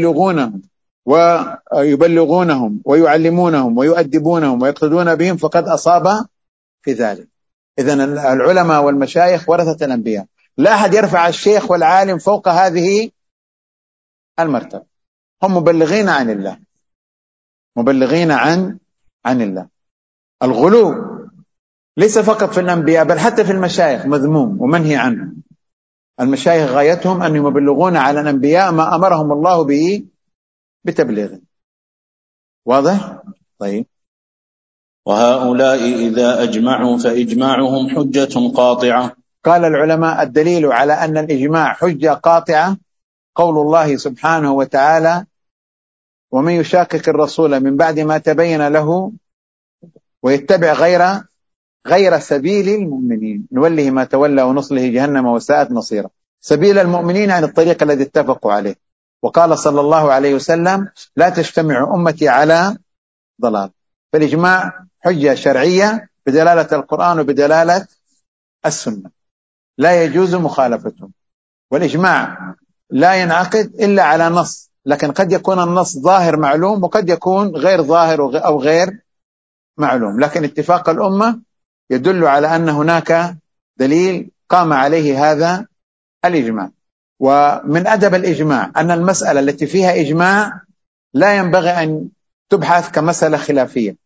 يبلغونهم ويعلمونهم ويؤدبونهم ويقتدون بهم فقد أصاب في ذلك. إذن العلماء والمشايخ ورثة الأنبياء، لا أحد يرفع الشيخ والعالم فوق هذه المرتبة. هم مبلغين عن الله، مبلغين عن الله. الغلو ليس فقط في الأنبياء بل حتى في المشايخ مذموم ومنهي عنه. المشايخ غايتهم أن يبلغون على الأنبياء ما أمرهم الله به بتبليغه. واضح؟ طيب. وهؤلاء إذا أجمعوا فإجماعهم حجة قاطعة. قال العلماء الدليل على أن الإجماع حجة قاطعة قول الله سبحانه وتعالى: ومن يشاقق الرسول من بعد ما تبين له ويتبع غير سبيل المؤمنين نوله ما تولى ونصله جهنم وساءت مصيره. سبيل المؤمنين عن الطريق الذي اتفقوا عليه. وقال صلى الله عليه وسلم: لا تجتمع أمتي على ضلال. فالإجماع حجة شرعية بدلالة القرآن وبدلالة السنة، لا يجوز مخالفتهم. والإجماع لا ينعقد إلا على نص، لكن قد يكون النص ظاهر معلوم وقد يكون غير ظاهر أو غير معلوم، لكن اتفاق الأمة يدل على أن هناك دليل قام عليه هذا الإجماع. ومن أدب الإجماع أن المسألة التي فيها إجماع لا ينبغي أن تبحث كمسألة خلافية.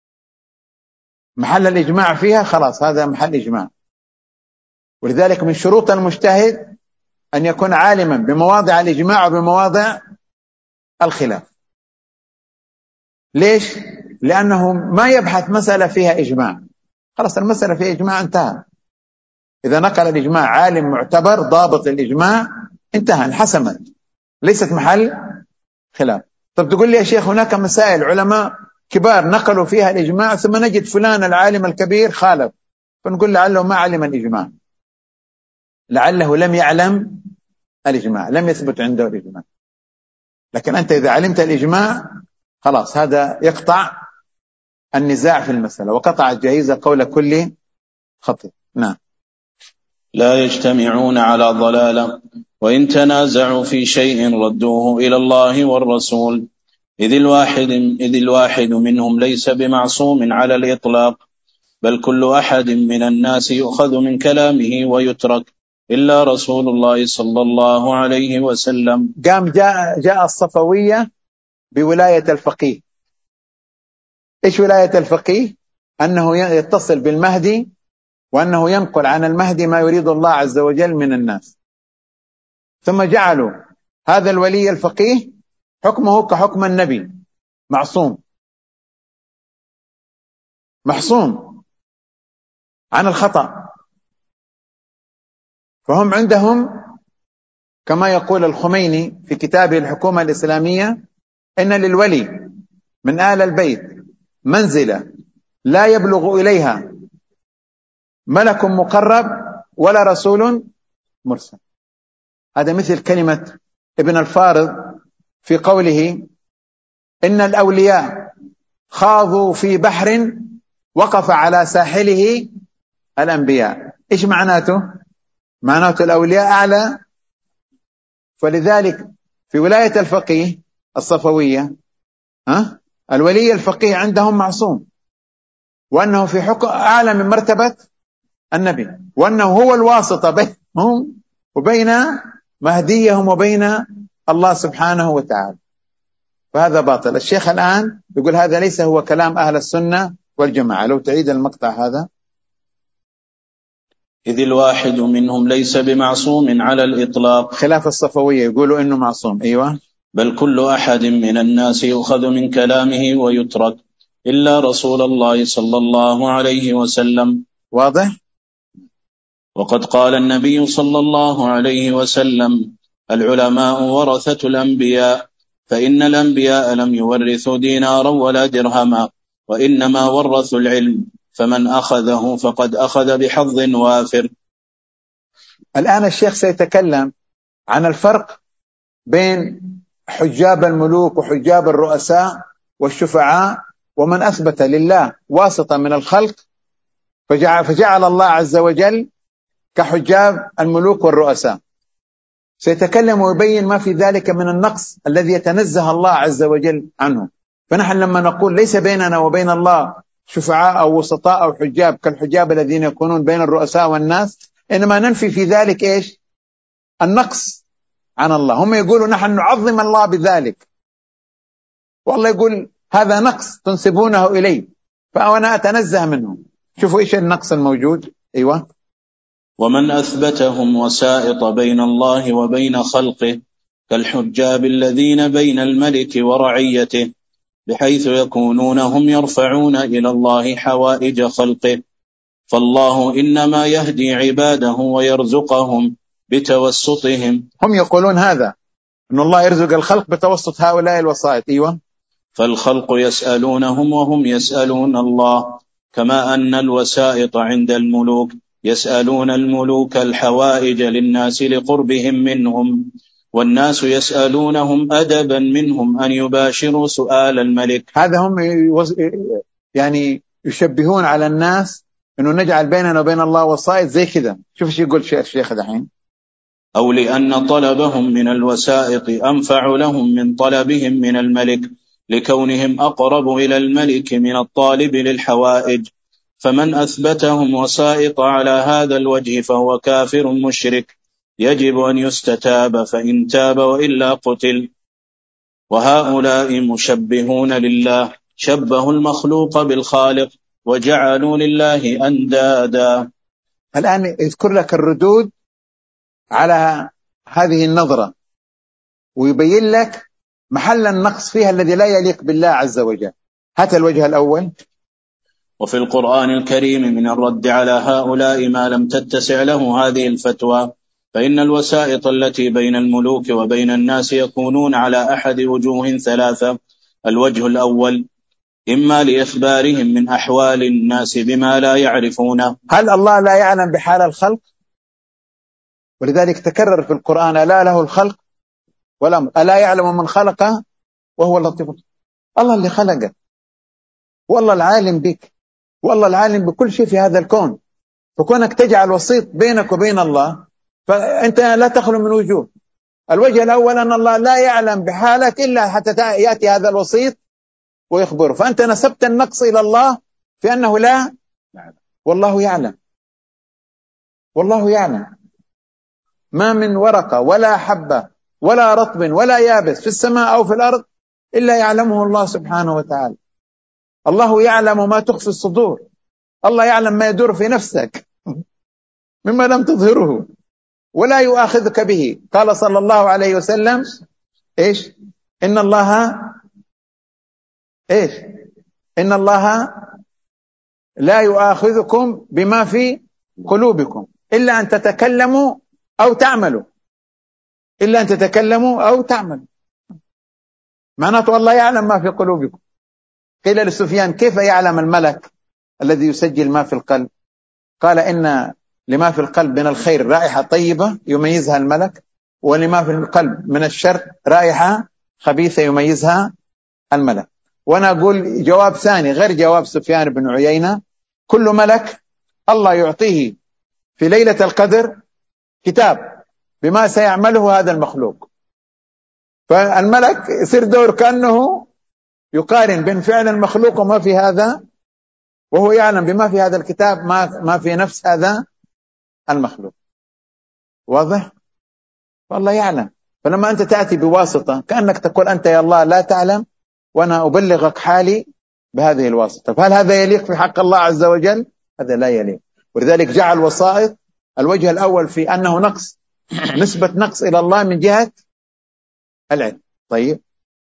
محل الإجماع فيها خلاص هذا محل إجماع. ولذلك من شروط المجتهد أن يكون عالما بمواضع الإجماع وبمواضع الخلاف. ليش؟ لأنه ما يبحث مسألة فيها إجماع، خلاص المسألة فيها إجماع انتهى. إذا نقل الإجماع عالم معتبر ضابط للإجماع انتهى، انحسمت، ليست محل خلاف. طب تقول لي يا شيخ هناك مسائل علماء كبار نقلوا فيها الإجماع ثم نجد فلان العالم الكبير خالف، فنقول لعله ما علم الإجماع، لعله لم يعلم الإجماع، لم يثبت عنده الإجماع. لكن أنت إذا علمت الإجماع خلاص هذا يقطع النزاع في المسألة، وقطع الجهيز قول كل خطيب. نعم. لا يجتمعون على ضلالة، وإن تنازعوا في شيء ردوه إلى الله والرسول، إذ الواحد منهم ليس بمعصوم على الإطلاق، بل كل أحد من الناس يؤخذ من كلامه ويترك إلا رسول الله صلى الله عليه وسلم. جاء الصفوية بولاية الفقيه. إيش ولاية الفقيه؟ أنه يتصل بالمهدي وأنه ينقل عن المهدي ما يريد الله عز وجل من الناس. ثم جعلوا هذا الولي الفقيه حكمه كحكم النبي، معصوم عن الخطأ. فهم عندهم كما يقول الخميني في كتابه الحكومة الإسلامية إن للولي من آل البيت منزلة لا يبلغ إليها ملك مقرب ولا رسول مرسل. هذا مثل كلمة ابن الفارض في قوله إن الأولياء خاضوا في بحر وقف على ساحله الأنبياء. إيش معناته؟ معناته الأولياء أعلى. فلذلك في ولاية الفقيه الصفوية الولي الفقيه عندهم معصوم، وأنه في حكم أعلى من مرتبة النبي، وأنه هو الواسطة بينهم وبين مهديهم وبين الله سبحانه وتعالى. فهذا باطل. الشيخ الآن يقول هذا ليس هو كلام أهل السنة والجماعة. لو تعيد المقطع هذا. إذ الواحد منهم ليس بمعصوم على الإطلاق، خلاف الصفوية يقولوا إنه معصوم. أيوة. بل كل أحد من الناس يؤخذ من كلامه ويترك إلا رسول الله صلى الله عليه وسلم. واضح؟ وقد قال النبي صلى الله عليه وسلم: العلماء ورثة الأنبياء، فإن الأنبياء لم يورثوا دينارا ولا درهما، وإنما ورثوا العلم، فمن أخذه فقد أخذ بحظ وافر. الآن الشيخ سيتكلم عن الفرق بين حجاب الملوك وحجاب الرؤساء والشفعاء، ومن أثبت لله واسطة من الخلق فجعل الله عز وجل كحجاب الملوك والرؤساء. سيتكلم ويبين ما في ذلك من النقص الذي يتنزه الله عز وجل عنه. فنحن لما نقول ليس بيننا وبين الله شفعاء أو وسطاء أو حجاب كالحجاب الذين يكونون بين الرؤساء والناس، إنما ننفي في ذلك إيش؟ النقص عن الله. هم يقولوا نحن نعظم الله بذلك، والله يقول هذا نقص تنسبونه إليه، فأنا أتنزه منه. شوفوا إيش النقص الموجود. أيوة. ومن أثبتهم وسائط بين الله وبين خلقه كالحجاب الذين بين الملك ورعيته، بحيث يكونون هم يرفعون إلى الله حوائج خلقه، فالله إنما يهدي عباده ويرزقهم بتوسطهم. هم يقولون هذا، أن الله يرزق الخلق بتوسط هؤلاء الوسائط. أيوة. فالخلق يسألونهم وهم يسألون الله، كما أن الوسائط عند الملوك يسألون الملوك الحوائج للناس لقربهم منهم، والناس يسألونهم أدبا منهم أن يباشروا سؤال الملك. هذا هم يعني يشبهون على الناس أنه نجعل بيننا وبين الله وسائط زي كذا. شوف ايش يقول الشيخ دحين. أو لأن طلبهم من الوسائط أنفع لهم من طلبهم من الملك، لكونهم أقرب إلى الملك من الطالب للحوائج. فمن أثبتهم وسائط على هذا الوجه فهو كافر مشرك، يجب أن يستتاب، فإن تاب وإلا قتل. وهؤلاء مشبهون لله، شبهوا المخلوق بالخالق وجعلوا لله أندادا. الآن يذكر لك الردود على هذه النظرة، ويبين لك محل النقص فيها الذي لا يليق بالله عز وجل. هات الوجه الأول. وفي القرآن الكريم من الرد على هؤلاء ما لم تتسع له هذه الفتوى، فإن الوسائط التي بين الملوك وبين الناس يكونون على أحد وجوه ثلاثة. الوجه الأول إما لإخبارهم من أحوال الناس بما لا يعرفونه. هل الله لا يعلم بحال الخلق؟ ولذلك تكرر في القرآن ألا له الخلق والأمر، ألا يعلم من خلق وهو اللطيف. الله اللي خلقك، والله العالم بك، والله العالم بكل شيء في هذا الكون. فكونك تجعل وسيط بينك وبين الله فأنت لا تخلو من وجوه. الوجه الأول أن الله لا يعلم بحالك إلا حتى يأتي هذا الوسيط ويخبره، فأنت نسبت النقص إلى الله في أنه لا يعلم. والله يعلم، والله يعلم. ما من ورقة ولا حبة ولا رطب ولا يابس في السماء أو في الأرض إلا يعلمه الله سبحانه وتعالى. الله يعلم ما تخفي الصدور، الله يعلم ما يدور في نفسك مما لم تظهره ولا يؤاخذك به. قال صلى الله عليه وسلم إيش؟ إن الله لا يؤاخذكم بما في قلوبكم إلا أن تتكلموا أو تعملوا، إلا أن تتكلموا أو تعملوا. معناته الله يعلم ما في قلوبكم. قيل لسفيان: كيف يعلم الملك الذي يسجل ما في القلب؟ قال: إن لما في القلب من الخير رائحة طيبة يميزها الملك، ولما في القلب من الشر رائحة خبيثة يميزها الملك. وأنا أقول جواب ثاني غير جواب سفيان بن عيينة: كل ملك الله يعطيه في ليلة القدر كتاب بما سيعمله هذا المخلوق، فالملك يصير دور كأنه يقارن بين فعل المخلوق وما في هذا، وهو يعلم بما في هذا الكتاب ما في نفس هذا المخلوق. واضح؟ والله يعلم. فلما أنت تأتي بواسطة كأنك تقول: أنت يا الله لا تعلم وأنا أبلغك حالي بهذه الواسطة. فهل هذا يليق في حق الله عز وجل؟ هذا لا يليق. ولذلك جعل وسائط الوجه الأول في أنه نقص، نسبة نقص إلى الله من جهة العلم. طيب.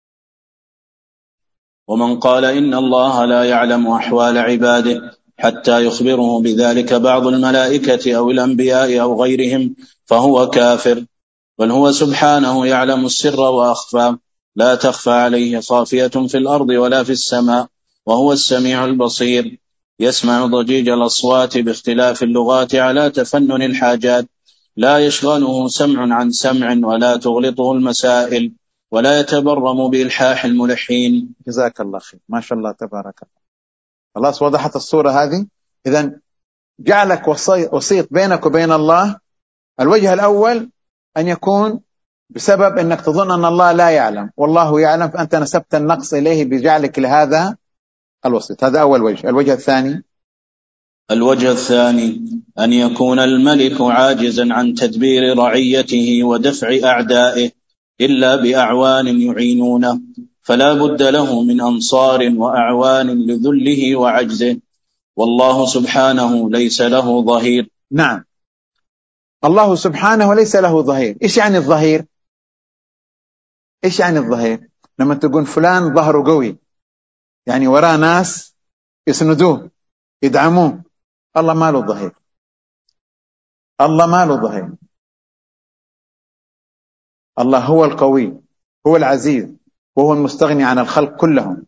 ومن قال إن الله لا يعلم أحوال عباده حتى يخبره بذلك بعض الملائكة أو الأنبياء أو غيرهم فهو كافر، بل هو سبحانه يعلم السر وأخفى، لا تخفى عليه خافية في الأرض ولا في السماء، وهو السميع البصير، يسمع ضجيج الأصوات باختلاف اللغات على تفنن الحاجات، لا يشغله سمع عن سمع ولا تغلطه المسائل، ولا يتبرم بإلحاح الملحين. جزاك الله خير، ما شاء الله تبارك الله. خلاص وضحت الصورة هذه. إذن جعلك وسيط بينك وبين الله. الوجه الأول أن يكون بسبب أنك تظن أن الله لا يعلم والله يعلم، فأنت نسبت النقص إليه بجعلك لهذا الوسيط. هذا أول وجه. الوجه الثاني أن يكون الملك عاجزا عن تدبير رعيته ودفع أعدائه إلا بأعوان يعينونه، فلا بد له من أنصار وأعوان لذله وعجزه، والله سبحانه ليس له ظهير. نعم، الله سبحانه ليس له ظهير. إيش يعني الظهير؟ إيش يعني الظهير؟ لما تقول فلان ظهره قوي، يعني وراه ناس يسندوه يدعموه. الله ما له ظهير. الله ما له ظهير. الله هو القوي، هو العزيز، وهو المستغني عن الخلق كلهم.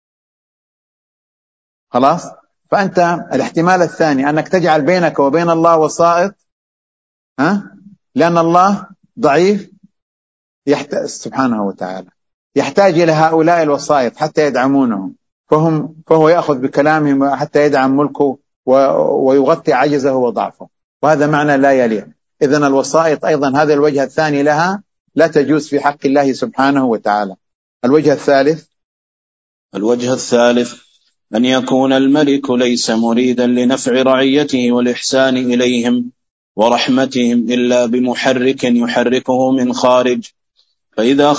خلاص. فأنت الاحتمال الثاني أنك تجعل بينك وبين الله وسائط، لأن الله ضعيف سبحانه وتعالى يحتاج إلى هؤلاء الوسائط حتى يدعمونه، فهو يأخذ بكلامهم حتى يدعم ملكه ويغطي عجزه وضعفه، وهذا معنى لا يليق. إذن الوسائط أيضا هذا الوجه الثاني لها لا تجوز في حق الله سبحانه وتعالى. الوجه الثالث أن يكون الملك ليس مريدا لنفع رعيته والإحسان إليهم ورحمتهم إلا بمحرك يحركه من خارج، فإذا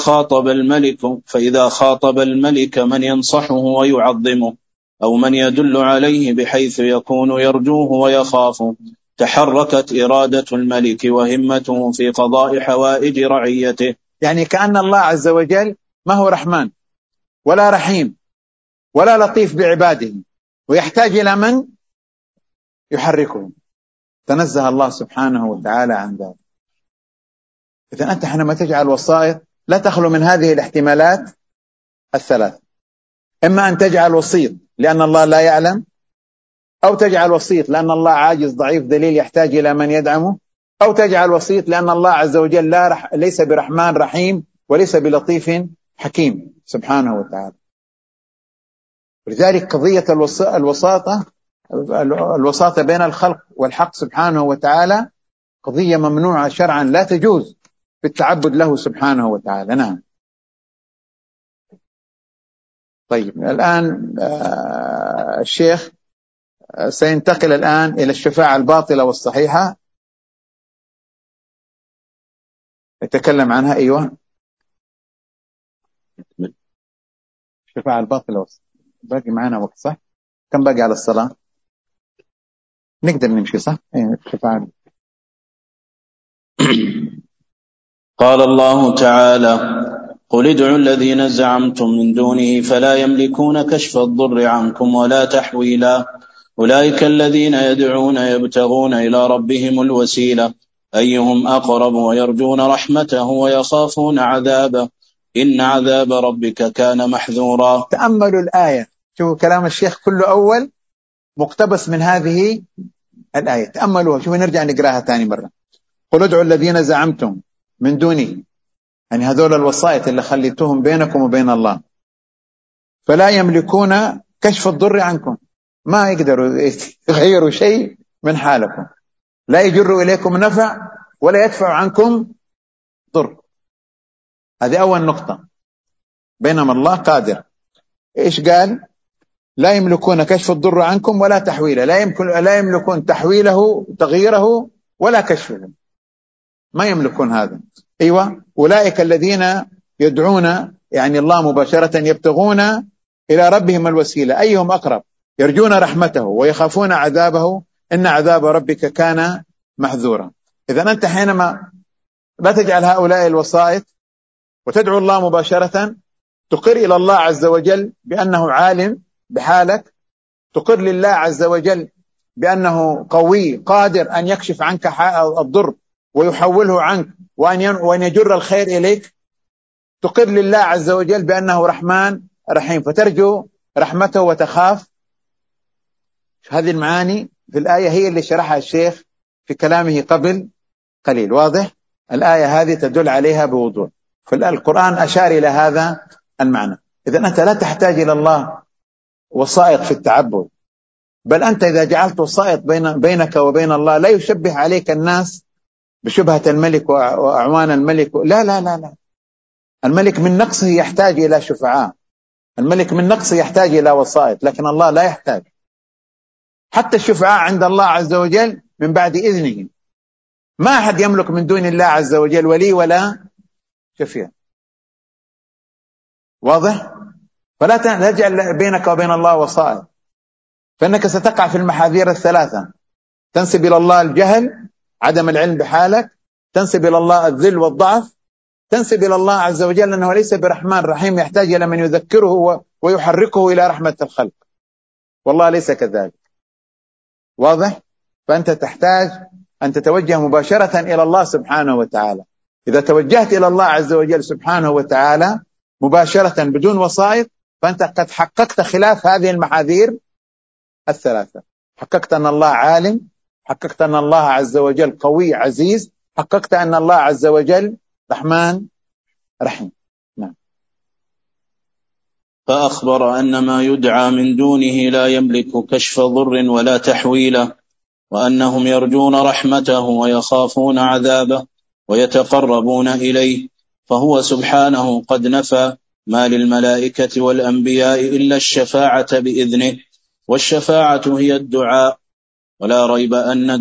خاطب الملك من ينصحه ويعظمه أو من يدل عليه بحيث يكون يرجوه ويخافه، تحركت إرادة الملك وهمته في قضاء حوائج رعيته. يعني كأن الله عز وجل ما هو رحمن ولا رحيم ولا لطيف بعباده، ويحتاج إلى من يحركهم. تنزه الله سبحانه وتعالى عن ذلك. إذن أنت حينما تجعل وسائط لا تخلو من هذه الاحتمالات الثلاث: إما أن تجعل وسيط لأن الله لا يعلم، أو تجعل وسيط لأن الله عاجز ضعيف ذليل يحتاج إلى من يدعمه، أو تجعل وسيط لأن الله عز وجل ليس برحمن رحيم وليس بلطيف حكيم سبحانه وتعالى. لذلك قضية الوساطة بين الخلق والحق سبحانه وتعالى قضية ممنوعة شرعا، لا تجوز في التعبد له سبحانه وتعالى. نعم. طيب الآن الشيخ سينتقل الآن إلى الشفاعة الباطلة والصحيحة، يتكلم عنها. أيوة، الشفاعة الباطلة والصحيحة. باقي معنا وقت صح؟ كم باقي على الصلاة؟ نقدر نمشي صح؟ الشفاعة. قال الله تعالى: قل ادعوا الذين زعمتم من دونه فلا يملكون كشف الضر عنكم ولا تحويلا، أولئك الذين يدعون يبتغون إلى ربهم الوسيلة أيهم أقرب ويرجون رحمته ويخافون عذابه إن عذاب ربك كان محذورا. تأملوا الآية، شوفوا كلام الشيخ كله أول مقتبس من هذه الآية، تأملوها. شوفوا نرجع نقراها ثاني مرة. قل ادعوا الذين زعمتم من دونه، يعني هذول الوسائط اللي خليتوهم بينكم وبين الله، فلا يملكون كشف الضر عنكم، ما يقدروا يغيروا شيء من حالكم، لا يجروا إليكم نفع ولا يدفع عنكم ضر. هذه أول نقطة. بينما الله قادر. إيش قال؟ لا يملكون كشف الضر عنكم ولا تحويله، لا يملكون تحويله تغييره ولا كشفه، ما يملكون هذا. أيوة، أولئك الذين يدعون يعني الله مباشرة يبتغون إلى ربهم الوسيلة أيهم أقرب، يرجون رحمته ويخافون عذابه إن عذاب ربك كان محذورا. إذا أنت حينما لا تجعل هؤلاء الوسائط وتدعو الله مباشرة، تقر إلى الله عز وجل بأنه عالم بحالك، تقر لله عز وجل بأنه قوي قادر أن يكشف عنك الضر ويحوله عنك وأن يجر الخير إليك، تقر لله عز وجل بأنه رحمن رحيم فترجو رحمته وتخاف. هذه المعاني في الآية هي اللي شرحها الشيخ في كلامه قبل قليل. واضح؟ الآية هذه تدل عليها بوضوح، فالقرآن أشار إلى هذا المعنى. إذا أنت لا تحتاج إلى الله وسائط في التعبد، بل أنت إذا جعلت وسائط بينك وبين الله لا يشبه عليك الناس بشبهة الملك وأعوان الملك. لا لا لا لا، الملك من نقصه يحتاج إلى شفعاء، الملك من نقصه يحتاج إلى وسائط، لكن الله لا يحتاج. حتى الشفعاء عند الله عز وجل من بعد إذنه، ما أحد يملك من دون الله عز وجل ولي ولا شفيع. واضح؟ فلا تجعل بينك وبين الله وسائط، فإنك ستقع في المحاذير الثلاثة. تنسب إلى الله الجهل، عدم العلم بحالك، تنسب إلى الله الذل والضعف، تنسب إلى الله عز وجل أنه ليس برحمن رحيم يحتاج إلى من يذكره ويحركه إلى رحمة الخلق، والله ليس كذلك. واضح؟ فأنت تحتاج أن تتوجه مباشرة إلى الله سبحانه وتعالى. إذا توجهت إلى الله عز وجل سبحانه وتعالى مباشرة بدون وسائط، فأنت قد حققت خلاف هذه المحاذير الثلاثة. حققت أن الله عالم، حققت أن الله عز وجل قوي عزيز، حققت أن الله عز وجل رحمن رحيم. نعم. فأخبر أن ما يدعى من دونه لا يملك كشف ضر ولا تحويله، وأنهم يرجون رحمته ويخافون عذابه ويتقربون إليه، فهو سبحانه قد نفى ما للملائكة والأنبياء إلا الشفاعة بإذنه، والشفاعة هي الدعاء. ولا ريب أن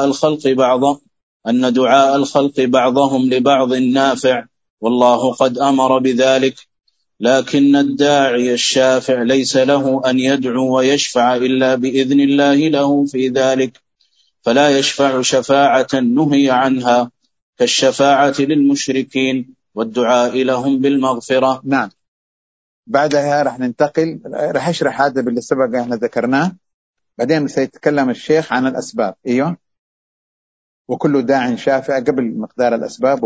دعاء الخلق بعضهم لبعض نافع، والله قد أمر بذلك، لكن الداعي الشافع ليس له أن يدعو ويشفع إلا بإذن الله له في ذلك، فلا يشفع شفاعة نهي عنها كالشفاعة للمشركين والدعاء لهم بالمغفرة. نعم. بعدها رح ننتقل، رح أشرح هذا باللي سبق احنا ذكرناه، بعدين سيتكلم الشيخ عن الأسباب. أيوه، وكل داع شافع، قبل مقدار الأسباب،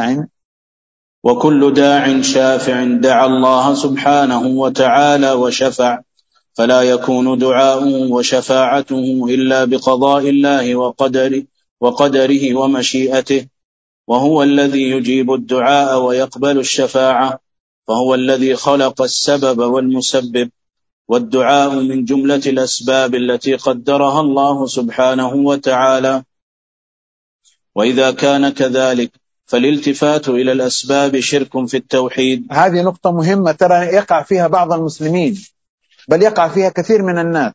وكل داع شافع دعا الله سبحانه وتعالى وشفع، فلا يكون دعاؤه وشفاعته إلا بقضاء الله وقدره ومشيئته، وهو الذي يجيب الدعاء ويقبل الشفاعة، فهو الذي خلق السبب والمسبب، والدعاء من جملة الأسباب التي قدرها الله سبحانه وتعالى. وإذا كان كذلك فالالتفات إلى الأسباب شرك في التوحيد. هذه نقطة مهمة، ترى يقع فيها بعض المسلمين، بل يقع فيها كثير من الناس،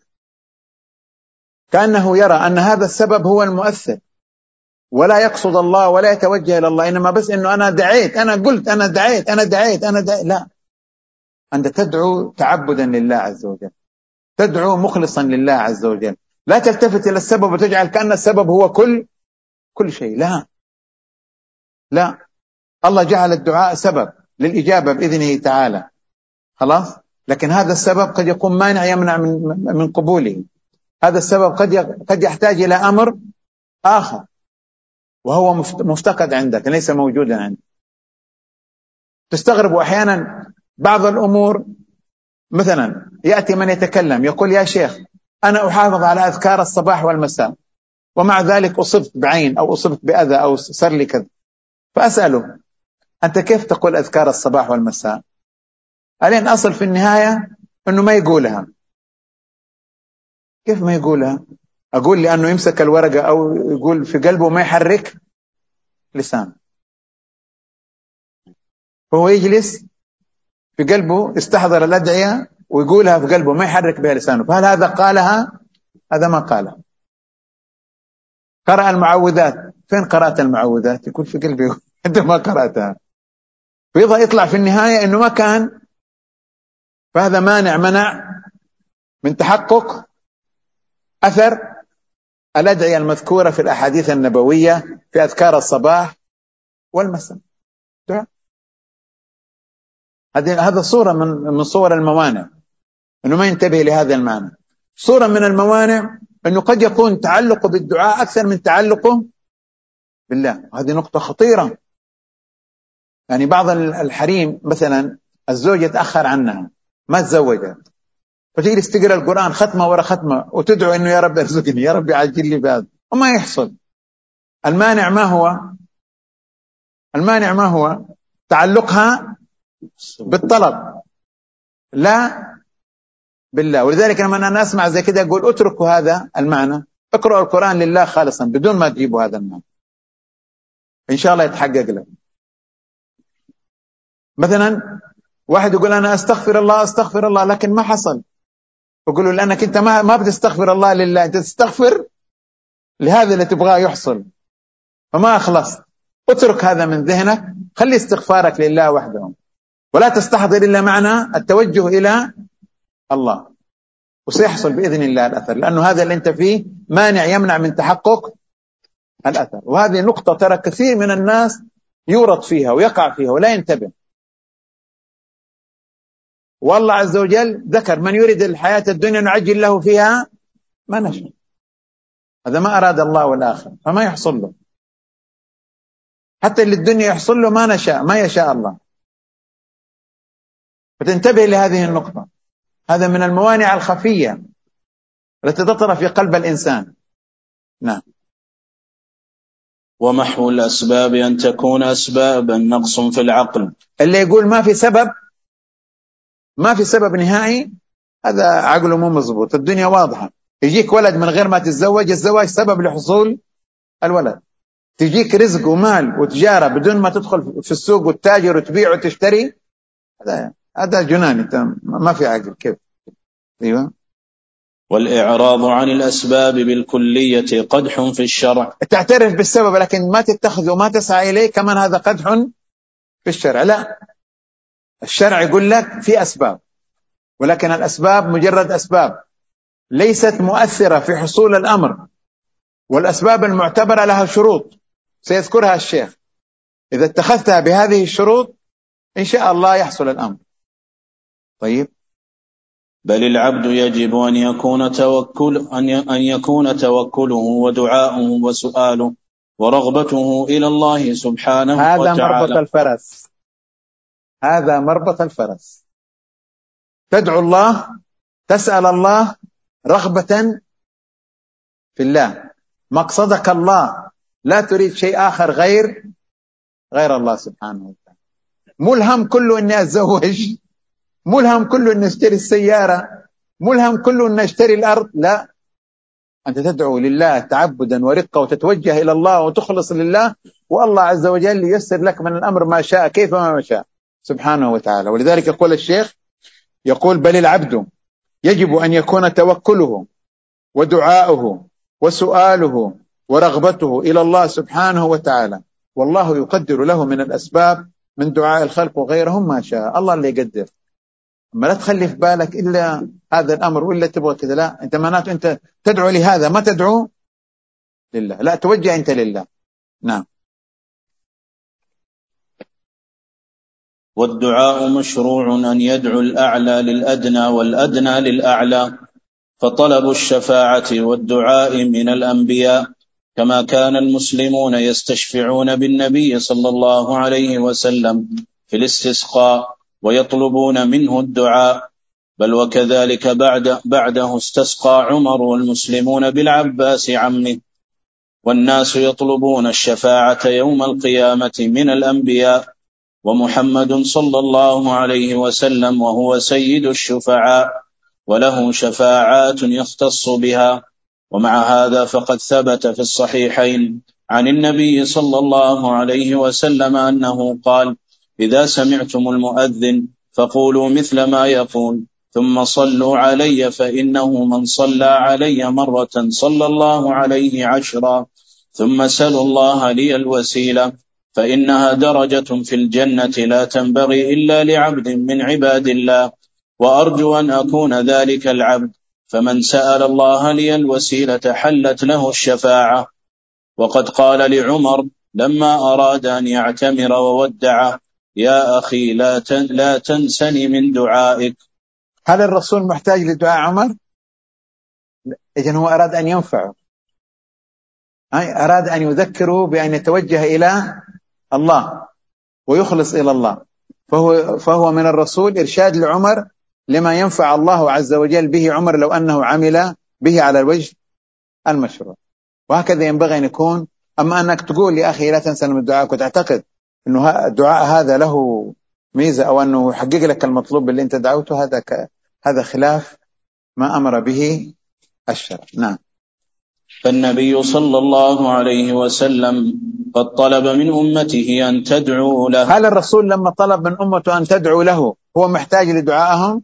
كأنه يرى أن هذا السبب هو المؤثر، ولا يقصد الله ولا يتوجه إلى الله، إنما بس إنه أنا دعيت، أنا قلت، أنا دعيت، أنا دعيت، أنا دعيت. لا، أنت تدعو تعبدا لله عز وجل، تدعو مخلصا لله عز وجل، لا تلتفت إلى السبب وتجعل كأن السبب هو كل شيء. لا لا، الله جعل الدعاء سبب للإجابة بإذنه تعالى، خلاص، لكن هذا السبب قد يكون مانع يمنع من قبوله. هذا السبب قد يحتاج إلى أمر آخر، وهو مفتقد عندك، ليس موجودا عندك. تستغرب أحيانا بعض الأمور، مثلا يأتي من يتكلم يقول يا شيخ أنا أحافظ على أذكار الصباح والمساء، ومع ذلك أصبت بعين أو أصبت بأذى أو صار لي كذا، فأسأله أنت كيف تقول أذكار الصباح والمساء؟ ألين أصل في النهاية أنه ما يقولها. كيف ما يقولها؟ أقول لأنه يمسك الورقة أو يقول في قلبه ما يحرك لسانه، فهو يجلس في قلبه استحضر الأدعية ويقولها في قلبه ما يحرك بها لسانه، فهل هذا قالها؟ هذا ما قالها. قرأ المعوذات، فين قرأت المعوذات؟ يقول في قلبي أنت ما قرأتها، فيضا يطلع في النهاية أنه ما كان. فهذا منع من تحقق أثر الأدعية المذكورة في الأحاديث النبوية في أذكار الصباح والمساء. هذا صورة من صور الموانع، أنه ما ينتبه لهذا المعنى. صورة من الموانع أنه قد يكون تعلقه بالدعاء أكثر من تعلقه بالله، هذه نقطة خطيرة. يعني بعض الحريم مثلا الزوجة تأخر عنها ما تزوجت، فتجلس تقرأ القرآن ختمة ورا ختمة وتدعو أنه يا رب ارزقني، يا رب عجل لي بهذا، وما يحصل. المانع ما هو؟ المانع ما هو؟ تعلقها بالطلب لا بالله. ولذلك لما أنا أسمع زي كده أقول اتركوا هذا المعنى، اقرأوا القرآن لله خالصا بدون ما تجيبوا هذا المعنى، إن شاء الله يتحقق لك. مثلا واحد يقول أنا أستغفر الله أستغفر الله لكن ما حصل، فقولوا لأنك أنت ما بتستغفر الله لله، أنت تستغفر لهذا اللي تبغاه يحصل فما أخلص. اترك هذا من ذهنك، خلي استغفارك لله وحده، ولا تستحضر إلا معنى التوجه إلى الله، وسيحصل بإذن الله الأثر، لأنه هذا اللي أنت فيه مانع يمنع من تحقق الأثر. وهذه نقطة ترى كثير من الناس يورط فيها ويقع فيها ولا ينتبه. والله عز وجل ذكر من يريد الحياة الدنيا نعجل له فيها ما نشاء، هذا ما أراد الله والآخر فما يحصل له، حتى اللي الدنيا يحصل له ما نشاء، ما يشاء الله. فتنتبه لهذه النقطة، هذا من الموانع الخفية التي تطرأ في قلب الإنسان. نعم. ومحو الأسباب أن تكون أسبابا نقص في العقل. اللي يقول ما في سبب، ما في سبب نهائي، هذا عقله مو مضبوط. الدنيا واضحة، يجيك ولد من غير ما تتزوج، الزواج سبب لحصول الولد. تجيك رزق ومال وتجارة بدون ما تدخل في السوق وتتاجر وتبيع وتشتري، هذا جنان، انت ما في عقل. كيف؟ ايوه. والإعراض عن الأسباب بالكلية قدح في الشرع. تعترف بالسبب لكن ما تتخذ وما تسعى إليه، كمان هذا قدح في الشرع. لا، الشرع يقول لك في أسباب، ولكن الأسباب مجرد أسباب ليست مؤثرة في حصول الأمر، والأسباب المعتبرة لها شروط سيذكرها الشيخ، إذا اتخذتها بهذه الشروط إن شاء الله يحصل الأمر. طيب. بل العبد يجب أن يكون توكله ودعاؤه وسؤاله ورغبته إلى الله سبحانه وتعالى. هذا مربط الفرس، هذا مربط الفرس. تدعو الله، تسأل الله رغبة في الله، مقصدك الله، لا تريد شيء آخر غير الله سبحانه وتعالى. ملهم كله أني أتزوج، ملهم كله أني أشتري السيارة، ملهم كله أني أشتري الأرض. لا، أنت تدعو لله تعبدا ورقة وتتوجه إلى الله وتخلص لله، والله عز وجل ييسر لك من الأمر ما شاء كيف ما شاء سبحانه وتعالى. ولذلك يقول الشيخ، يقول بل العبد يجب أن يكون توكله ودعاؤه وسؤاله ورغبته إلى الله سبحانه وتعالى، والله يقدر له من الأسباب من دعاء الخلق وغيرهم ما شاء. الله اللي يقدر، ما لا تخلي في بالك إلا هذا الأمر وإلا تبغى كذا. لا، أنت معناته أنت تدعو لهذا ما تدعو لله، لا توجه أنت لله. نعم. والدعاء مشروع أن يدعو الأعلى للأدنى والأدنى للأعلى، فطلب الشفاعة والدعاء من الأنبياء كما كان المسلمون يستشفعون بالنبي صلى الله عليه وسلم في الاستسقاء ويطلبون منه الدعاء، بل وكذلك بعده استسقى عمر والمسلمون بالعباس عمه، والناس يطلبون الشفاعة يوم القيامة من الأنبياء، ومحمد صلى الله عليه وسلم وهو سيد الشفعاء وله شفاعات يختص بها. ومع هذا فقد ثبت في الصحيحين عن النبي صلى الله عليه وسلم أنه قال: إذا سمعتم المؤذن فقولوا مثل ما يقول، ثم صلوا علي، فإنه من صلى علي مرة صلى الله عليه 10، ثم سلوا الله لي الوسيلة، فإنها درجة في الجنة لا تنبغي إلا لعبد من عباد الله، وأرجو أن أكون ذلك العبد، فمن سأل الله لي الوسيلة حلت له الشفاعة. وقد قال لعمر لما أراد أن يعتمر وودعه: يا أخي لا تنسني من دعائك. هل الرسول محتاج لدعاء عمر؟ إذن هو أراد أن ينفعه، أراد أن يذكره بأن يتوجه إلى الله ويخلص إلى الله، فهو من الرسول إرشاد لعمر لما ينفع الله عز وجل به عمر لو أنه عمل به على الوجه المشروع. وهكذا ينبغي أن يكون. أما أنك تقول يا أخي لا تنسى من دعائك وتعتقد أنه الدعاء هذا له ميزة أو أنه يحقق لك المطلوب اللي أنت دعوته، هذا خلاف ما أمر به الشرع. نعم. فالنبي صلى الله عليه وسلم قد طلب من أمته أن تدعو له. هل الرسول لما طلب من أمته أن تدعو له هو محتاج لدعائهم؟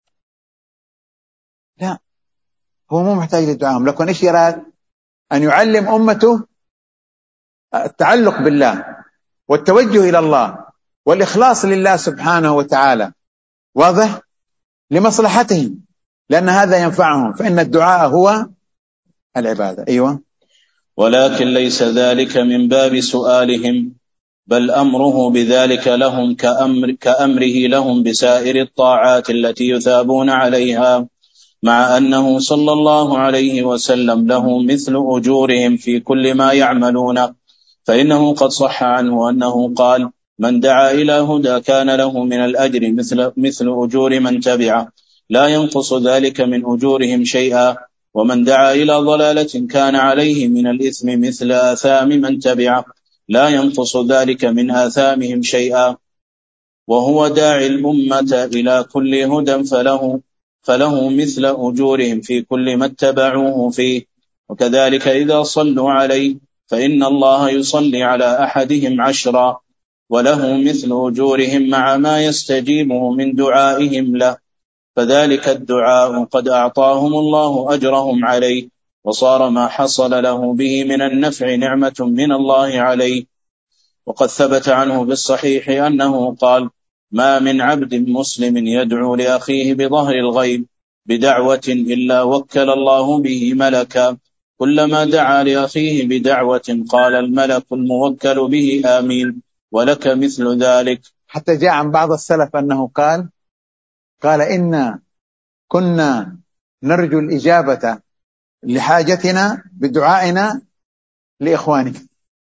لا، هو مو محتاج لدعائهم، لكن إيش يراد؟ أن يعلم أمته التعلق بالله والتوجه إلى الله والإخلاص لله سبحانه وتعالى، واضح؟ لمصلحتهم، لأن هذا ينفعهم، فإن الدعاء هو العبادة. أيوة. ولكن ليس ذلك من باب سؤالهم، بل أمره بذلك لهم كأمره لهم بسائر الطاعات التي يثابون عليها، مع أنه صلى الله عليه وسلم له مثل أجورهم في كل ما يعملون، فإنه قد صح عنه أنه قال: من دعا إلى هدى كان له من الأجر مثل أجور من تبعه، لا ينقص ذلك من أجورهم شيئا، ومن دعا إلى ضلالة كان عليه من الإثم مثل آثام من تبعه، لا ينقص ذلك من آثامهم شيئا، وهو داعي الأمة إلى كل هدى فله مثل أجورهم في كل ما اتبعوه فيه. وكذلك إذا صلوا عليه فإن الله يصلي على أحدهم 10، وله مثل أجورهم مع ما يستجيبه من دعائهم له، فذلك الدعاء قد أعطاهم الله أجرهم عليه، وصار ما حصل له به من النفع نعمة من الله عليه. وقد ثبت عنه بالصحيح أنه قال: ما من عبد مسلم يدعو لأخيه بظهر الغيب بدعوة إلا وكل الله به ملكا، كلما دعا لأخيه بدعوة قال الملك الموكل به آمين، ولك مثل ذلك. حتى جاء عن بعض السلف أنه قال إنا كنا نرجو الإجابة لحاجتنا بدعائنا لإخوانك.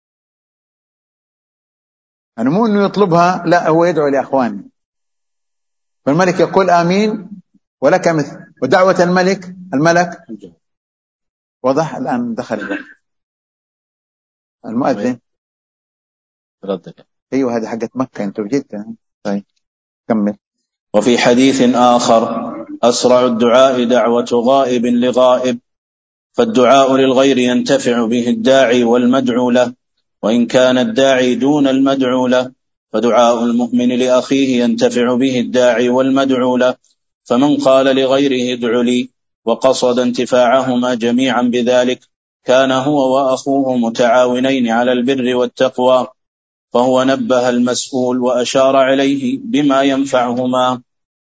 يعني مو أنه يطلبها، لا، هو يدعو لأخوانه، فالملك يقول آمين ولك مثل، ودعوة الملك وضح. الآن دخل الوقت المؤذن. أيوة، هذه حقت مكة، أنتم جدا. طيب كمل. وفي حديث آخر: أسرع الدعاء دعوة غائب لغائب، فالدعاء للغير ينتفع به الداعي والمدعو له، وإن كان الداعي دون المدعو له، فدعاء المؤمن لأخيه ينتفع به الداعي والمدعو له، فمن قال لغيره ادع لي وقصد انتفاعهما جميعا بذلك كان هو وأخوه متعاونين على البر والتقوى، فهو نبه المسؤول وأشار عليه بما ينفعهما،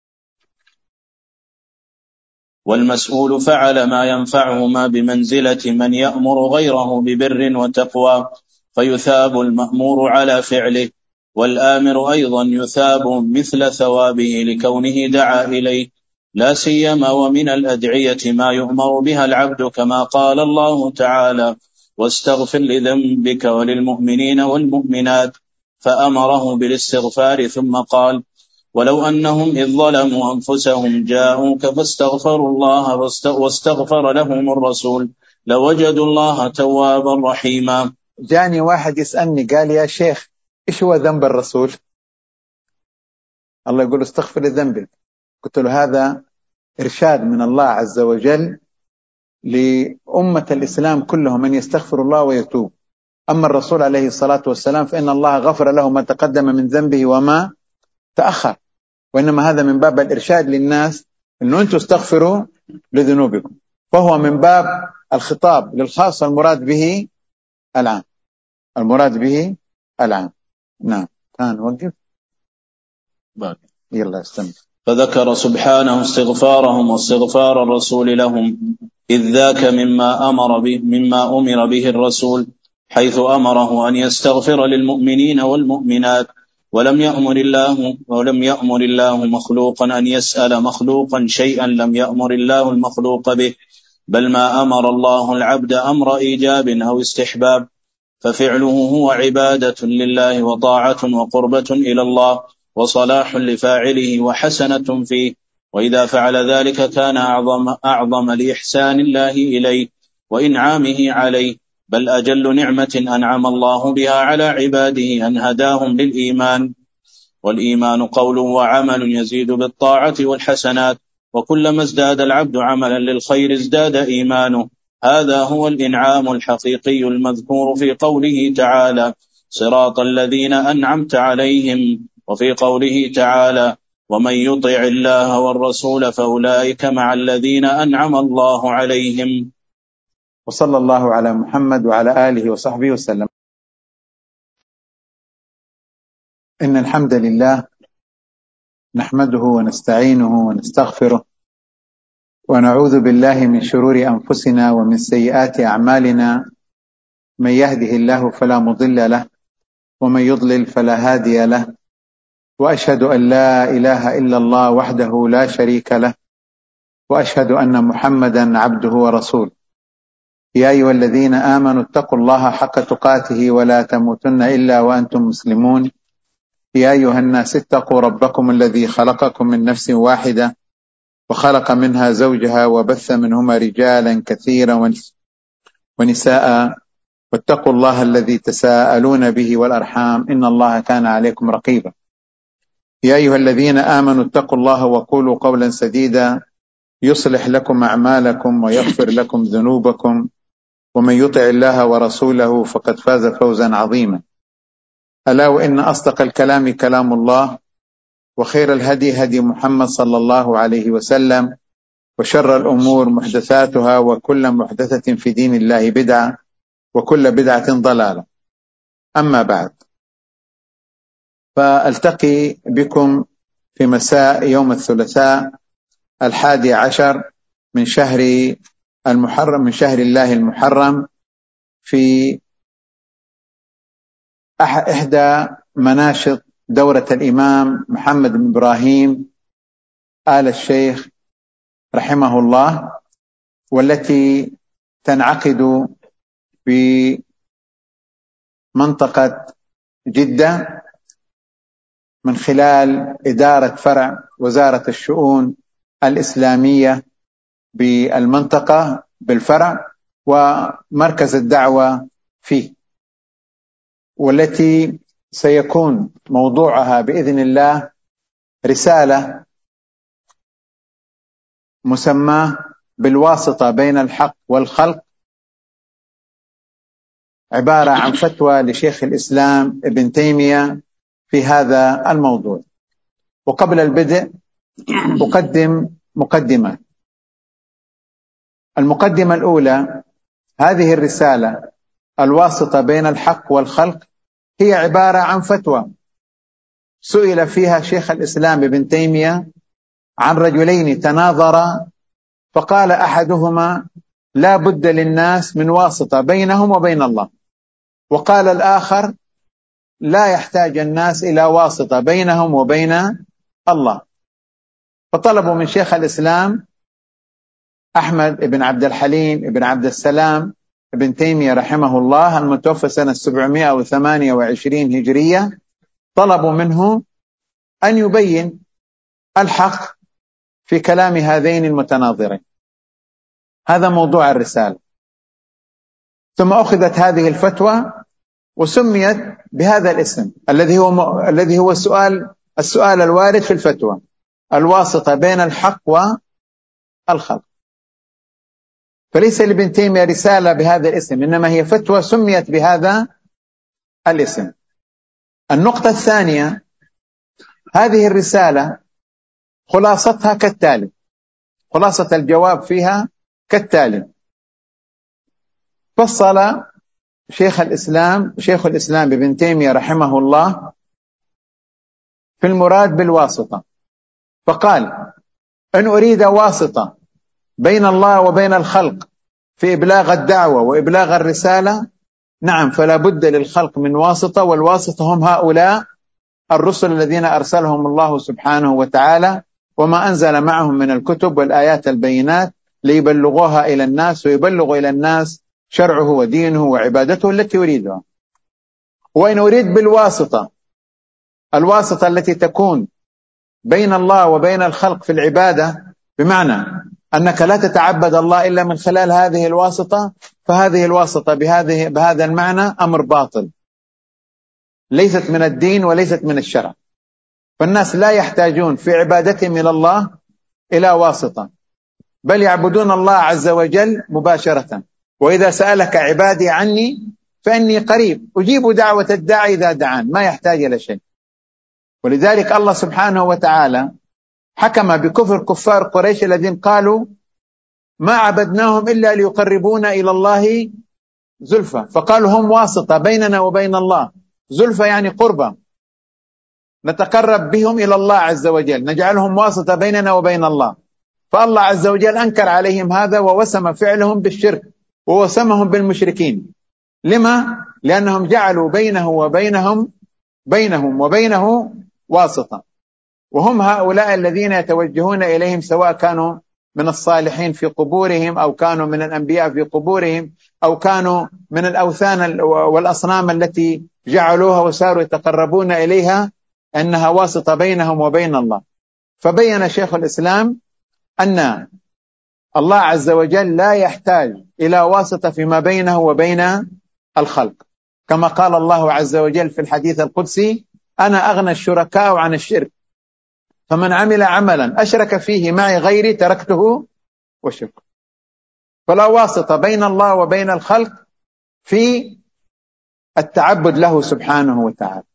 والمسؤول فعل ما ينفعهما بمنزلة من يأمر غيره ببر وتقوى، فيثاب المأمور على فعله، والآمر أيضا يثاب مثل ثوابه لكونه دعا إليه، لا سيما ومن الأدعية ما يؤمر بها العبد، كما قال الله تعالى: واستغفر لذنبك وللمؤمنين والمؤمنات، فأمره بالاستغفار ثم قال: ولو أنهم إذ ظلموا أنفسهم جاءوك فاستغفروا الله واستغفر لهم الرسول لوجدوا الله توابا رحيما. جاني واحد يسألني قال: يا شيخ، إيش هو ذنب الرسول؟ الله يقول استغفر لذنبك. قلت له هذا إرشاد من الله عز وجل لأمة الإسلام كلهم أن يستغفر الله ويتوب. أما الرسول عليه الصلاة والسلام فإن الله غفر له ما تقدم من ذنبه وما تأخر، وإنما هذا من باب الإرشاد للناس أنه أنتم استغفروا لذنوبكم، فهو من باب الخطاب للخاص المراد به العام، المراد به العام. نعم، كان وقف يلا استمع. فذكر سبحانه استغفارهم واستغفار الرسول لهم، إذ ذاك مما أمر به الرسول، حيث أمره أن يستغفر للمؤمنين والمؤمنات، ولم يأمر الله مخلوقا أن يسأل مخلوقا شيئا لم يأمر الله المخلوق به، بل ما أمر الله العبد أمر إيجاب أو استحباب، ففعله هو عبادة لله وطاعة وقربة إلى الله وصلاح لفاعله وحسنة فيه، وإذا فعل ذلك كان أعظم لإحسان الله إليه وإنعامه عليه، بل أجل نعمة أنعم الله بها على عباده أن هداهم للإيمان، والإيمان قول وعمل يزيد بالطاعة والحسنات، وكلما ازداد العبد عملا للخير ازداد إيمانه. هذا هو الإنعام الحقيقي المذكور في قوله تعالى: صراط الذين أنعمت عليهم، وفي قوله تعالى: ومن يطع الله والرسول فأولئك مع الذين أنعم الله عليهم. وصلى الله على محمد وعلى آله وصحبه وسلم. إن الحمد لله نحمده ونستعينه ونستغفره، ونعوذ بالله من شرور أنفسنا ومن سيئات أعمالنا، من يهده الله فلا مضل له، ومن يضلل فلا هادي له، وأشهد أن لا إله إلا الله وحده لا شريك له، وأشهد أن محمدا عبده ورسوله. يا أيها الذين آمنوا اتقوا الله حق تقاته ولا تموتن إلا وأنتم مسلمون. يا أيها الناس اتقوا ربكم الذي خلقكم من نفس واحدة، وخلق منها زوجها، وبث منهما رجالا كثيرا ونساء، واتقوا الله الذي تساءلون به والأرحام، إن الله كان عليكم رقيبا. يا أيها الذين آمنوا اتقوا الله وقولوا قولا سديدا يصلح لكم أعمالكم ويغفر لكم ذنوبكم، ومن يطع الله ورسوله فقد فاز فوزا عظيما. ألا وإن أصدق الكلام كلام الله، وخير الهدي هدي محمد صلى الله عليه وسلم، وشر الأمور محدثاتها، وكل محدثة في دين الله بدعة، وكل بدعة ضلالة. أما بعد، فألتقي بكم في مساء يوم الثلاثاء 11 من شهر المحرم، من شهر الله المحرم، في إحدى مناشط دورة الإمام محمد بن إبراهيم آل الشيخ رحمه الله، والتي تنعقد بمنطقة جدة من خلال إدارة فرع وزارة الشؤون الإسلامية بالمنطقة بالفرع، ومركز الدعوة فيه، والتي سيكون موضوعها بإذن الله رسالة مسماه بالواسطة بين الحق والخلق، عبارة عن فتوى لشيخ الإسلام ابن تيمية في هذا الموضوع. وقبل البدء أقدم مقدمة. المقدمة الأولى: هذه الرسالة الواسطة بين الحق والخلق هي عبارة عن فتوى سئل فيها شيخ الإسلام ابن تيمية عن رجلين تناظرا، فقال أحدهما: لا بد للناس من واسطة بينهم وبين الله، وقال الآخر: لا يحتاج الناس إلى واسطة بينهم وبين الله. فطلبوا من شيخ الإسلام أحمد بن عبد الحليم بن عبد السلام ابن تيمية رحمه الله المتوفى سنة 728 هجرية طلبوا منه أن يبين الحق في كلام هذين المتناظرين. هذا موضوع الرسالة. ثم أخذت هذه الفتوى وسميت بهذا الاسم الذي هو السؤال الوارد في الفتوى: الواسطة بين الحق والخلق. فليس لابن تيمية رسالة بهذا الاسم، إنما هي فتوى سميت بهذا الاسم. النقطة الثانية: هذه الرسالة خلاصتها كالتالي، خلاصة الجواب فيها كالتالي: فصل شيخ الإسلام ابن تيمية رحمه الله في المراد بالواسطة، فقال: إن أريد واسطة بين الله وبين الخلق في إبلاغ الدعوة وإبلاغ الرسالة، نعم، فلا بد للخلق من واسطة، والواسطة هم هؤلاء الرسل الذين أرسلهم الله سبحانه وتعالى وما أنزل معهم من الكتب والآيات البينات ليبلغوها إلى الناس، ويبلغوا إلى الناس شرعه ودينه وعبادته التي يريدها. وإن أريد بالواسطة الواسطة التي تكون بين الله وبين الخلق في العبادة، بمعنى أنك لا تتعبد الله إلا من خلال هذه الواسطة، فهذه الواسطة بهذا المعنى أمر باطل، ليست من الدين وليست من الشرع. فالناس لا يحتاجون في عبادتهم إلى الله إلى واسطة، بل يعبدون الله عز وجل مباشرة. وإذا سألك عبادي عني فإني قريب أجيب دعوة الداعي إذا دعان، ما يحتاج إلى شيء. ولذلك الله سبحانه وتعالى حكم بكفر كفار قريش الذين قالوا: ما عبدناهم إلا ليقربونا إلى الله زلفى، فقالوا هم واسطة بيننا وبين الله. زلفى يعني قربة، نتقرب بهم إلى الله عز وجل، نجعلهم واسطة بيننا وبين الله. فالله عز وجل أنكر عليهم هذا ووسم فعلهم بالشرك ووسمهم بالمشركين. لما؟ لأنهم جعلوا بينهم وبينه واسطة، وهم هؤلاء الذين يتوجهون إليهم، سواء كانوا من الصالحين في قبورهم أو كانوا من الأنبياء في قبورهم أو كانوا من الأوثان والأصنام التي جعلوها وساروا يتقربون إليها، أنها واسطة بينهم وبين الله. فبين شيخ الإسلام أن الله عز وجل لا يحتاج إلى واسطة فيما بينه وبين الخلق، كما قال الله عز وجل في الحديث القدسي: أنا أغنى الشركاء عن الشرك، فمن عمل عملا أشرك فيه معي غيري تركته وشركه. فلا واسطة بين الله وبين الخلق في التعبد له سبحانه وتعالى.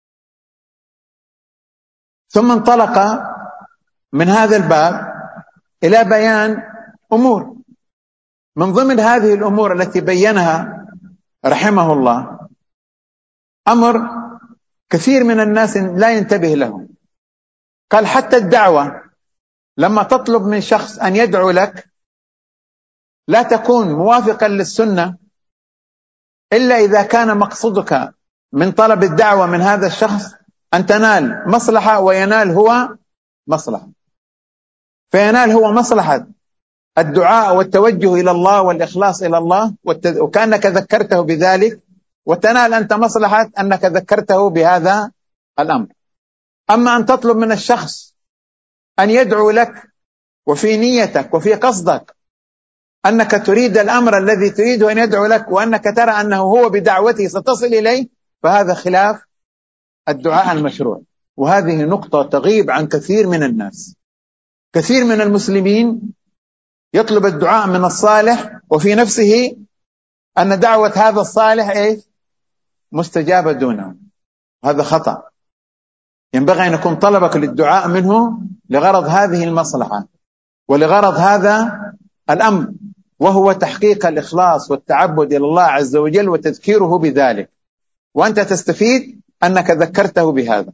ثم انطلق من هذا الباب إلى بيان أمور. من ضمن هذه الأمور التي بينها رحمه الله أمر كثير من الناس لا ينتبه له. قال: حتى الدعوة لما تطلب من شخص أن يدعو لك لا تكون موافقا للسنة إلا إذا كان مقصودك من طلب الدعوة من هذا الشخص أن تنال مصلحة وينال هو مصلحة. فينال هو مصلحة الدعاء والتوجه إلى الله والإخلاص إلى الله وكأنك ذكرته بذلك، وتنال أنت مصلحة أنك ذكرته بهذا الأمر. أما أن تطلب من الشخص أن يدعو لك وفي نيتك وفي قصدك أنك تريد الأمر الذي تريده أن يدعو لك، وأنك ترى أنه هو بدعوته ستصل إليه، فهذا خلاف الدعاء المشروع. وهذه نقطة تغيب عن كثير من الناس. كثير من المسلمين يطلب الدعاء من الصالح وفي نفسه أن دعوة هذا الصالح مستجابة دونه. هذا خطأ. ينبغي أن يكون طلبك للدعاء منه لغرض هذه المصلحة ولغرض هذا الأمر، وهو تحقيق الإخلاص والتعبد إلى الله عز وجل وتذكيره بذلك، وأنت تستفيد أنك ذكرته بهذا.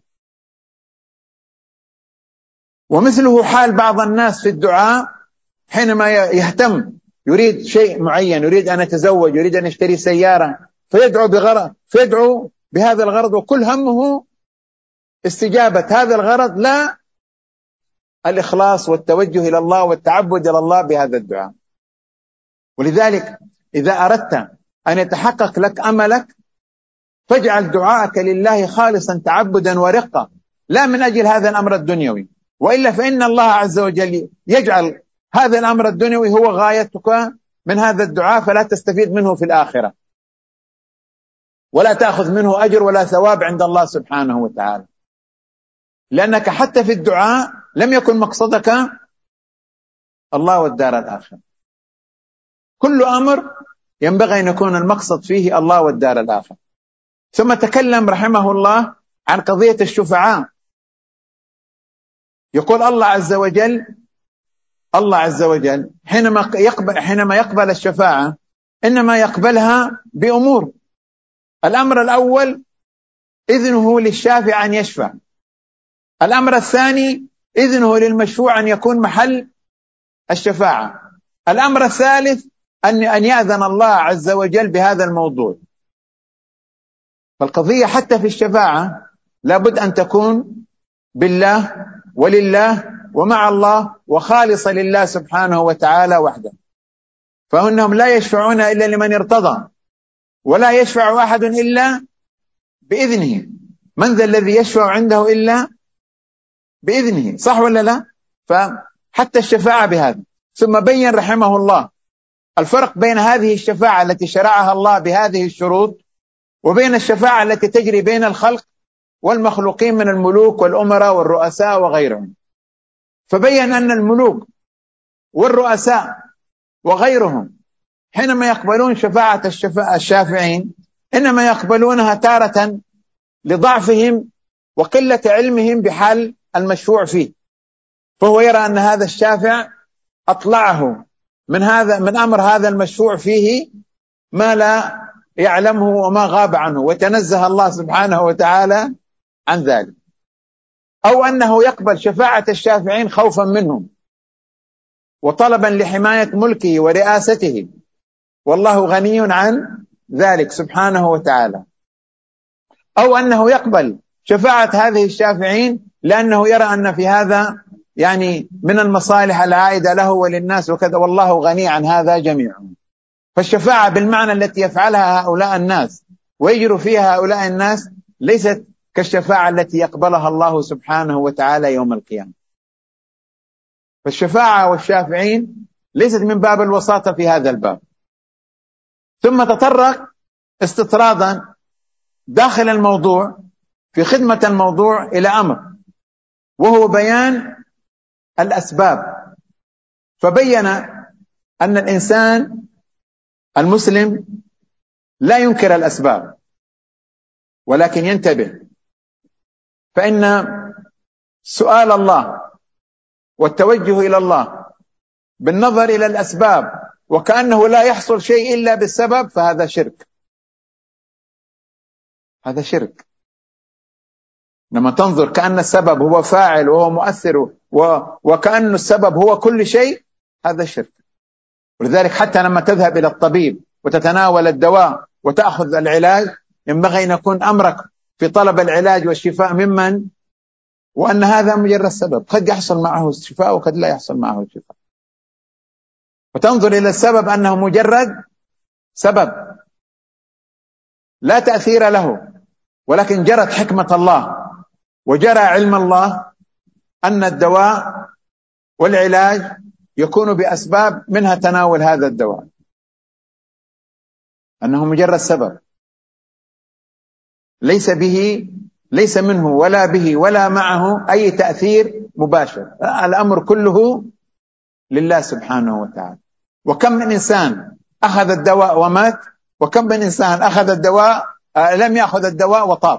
ومثله حال بعض الناس في الدعاء حينما يهتم، يريد شيء معين، يريد أن يتزوج، يريد أن يشتري سيارة، فيدعو بهذا الغرض، وكل همه استجابة هذا الغرض، لا الإخلاص والتوجه إلى الله والتعبد إلى الله بهذا الدعاء. ولذلك إذا أردت أن يتحقق لك أملك فاجعل دعاءك لله خالصا تعبدا ورقة، لا من أجل هذا الأمر الدنيوي، وإلا فإن الله عز وجل يجعل هذا الأمر الدنيوي هو غايتك من هذا الدعاء، فلا تستفيد منه في الآخرة ولا تأخذ منه أجر ولا ثواب عند الله سبحانه وتعالى، لأنك حتى في الدعاء لم يكن مقصدك الله والدار الآخرة. كل أمر ينبغي أن يكون المقصد فيه الله والدار الآخرة. ثم تكلم رحمه الله عن قضية الشفعاء. يقول الله عز وجل حينما يقبل الشفاعة إنما يقبلها بأمور. الأمر الأول إذنه للشافع أن يشفع. الأمر الثاني إذنه للمشفوع أن يكون محل الشفاعة. الأمر الثالث أن يأذن الله عز وجل بهذا الموضوع. فالقضية حتى في الشفاعة لابد أن تكون بالله ولله ومع الله وخالصة لله سبحانه وتعالى وحده، فإنهم لا يشفعون إلا لمن ارتضى، ولا يشفع أحد إلا بإذنه. من ذا الذي يشفع عنده إلا بإذنه؟ صح ولا لا؟ فحتى الشفاعة بهذا. ثم بين رحمه الله الفرق بين هذه الشفاعة التي شرعها الله بهذه الشروط وبين الشفاعة التي تجري بين الخلق والمخلوقين من الملوك والأمراء والرؤساء وغيرهم. فبين أن الملوك والرؤساء وغيرهم حينما يقبلون شفاعة الشافعين إنما يقبلونها تارة لضعفهم وقلة علمهم بحال المشفوع فيه، فهو يرى أن هذا الشافع أطلعه من أمر هذا المشفوع فيه ما لا يعلمه وما غاب عنه، وتنزه الله سبحانه وتعالى عن ذلك. أو أنه يقبل شفاعة الشافعين خوفا منهم وطلبا لحماية ملكه ورئاسته، والله غني عن ذلك سبحانه وتعالى. أو أنه يقبل شفاعة هذه الشافعين لأنه يرى أن في هذا يعني من المصالح العائدة له وللناس وكذا، والله غني عن هذا جميعا. فالشفاعة بالمعنى التي يفعلها هؤلاء الناس ويجروا فيها هؤلاء الناس ليست كالشفاعة التي يقبلها الله سبحانه وتعالى يوم القيامة. فالشفاعة والشافعين ليست من باب الوساطة في هذا الباب. ثم تطرق استطرادا داخل الموضوع في خدمة الموضوع إلى أمر، وهو بيان الأسباب. فبين أن الإنسان المسلم لا ينكر الأسباب ولكن ينتبه، فإن سؤال الله والتوجه إلى الله بالنظر إلى الأسباب وكأنه لا يحصل شيء إلا بالسبب فهذا شرك. هذا شرك. لما تنظر كأن السبب هو فاعل وهو مؤثر وكأن السبب هو كل شيء، هذا شرك. ولذلك حتى لما تذهب إلى الطبيب وتتناول الدواء وتأخذ العلاج ينبغي أن يكون أمرك في طلب العلاج والشفاء ممن، وأن هذا مجرد سبب، قد يحصل معه الشفاء وقد لا يحصل معه الشفاء. وتنظر إلى السبب أنه مجرد سبب لا تأثير له، ولكن جرت حكمة الله وجرى علم الله أن الدواء والعلاج يكون بأسباب، منها تناول هذا الدواء، أنه مجرد سبب ليس منه ولا به ولا معه أي تأثير مباشر. الأمر كله لله سبحانه وتعالى. وكم من إنسان أخذ الدواء ومات، وكم من إنسان أخذ الدواء لم يأخذ الدواء وطاب.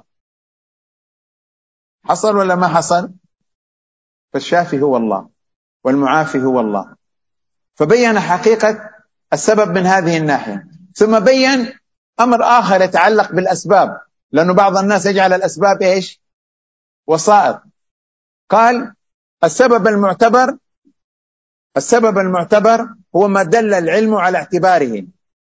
حصل ولا ما حصل؟ فالشافي هو الله والمعافي هو الله. فبين حقيقة السبب من هذه الناحية. ثم بين أمر آخر يتعلق بالأسباب، لأنه بعض الناس يجعل الأسباب إيش؟ وسائط. قال السبب المعتبر هو ما دل العلم على اعتباره،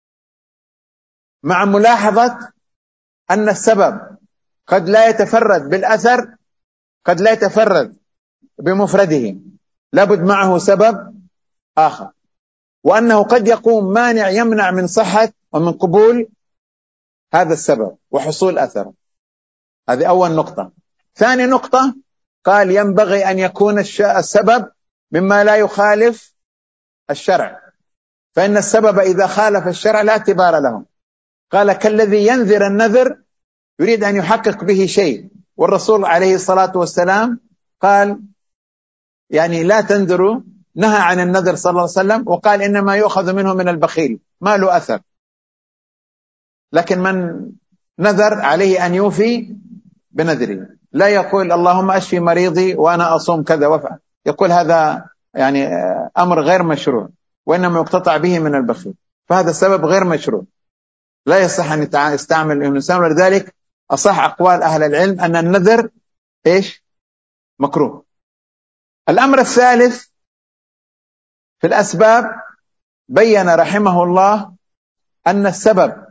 مع ملاحظة أن السبب قد لا يتفرد بالأثر، قد لا يتفرد بمفرده، لابد معه سبب آخر. وأنه قد يقوم مانع يمنع من صحة ومن قبول هذا السبب وحصول أثره. هذه أول نقطة. ثاني نقطة، قال ينبغي أن يكون السبب مما لا يخالف الشرع، فإن السبب إذا خالف الشرع لا اعتبار له. قال كالذي ينذر النذر يريد أن يحقق به شيء، والرسول عليه الصلاة والسلام قال يعني لا تنذروا، نهى عن النذر صلى الله عليه وسلم، وقال إنما يؤخذ منه من البخيل ما له أثر. لكن من نذر عليه أن يوفي بنذره، لا يقول اللهم أشفي مريضي وأنا أصوم كذا وفعل، يقول هذا يعني أمر غير مشروع، وإنما يقتطع به من البخيل، فهذا السبب غير مشروع، لا يصح أن يستعمل الإنسان. ولذلك أصح أقوال أهل العلم أن النذر إيش؟ مكروه. الأمر الثالث في الأسباب، بين رحمه الله أن السبب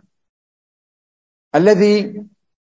الذي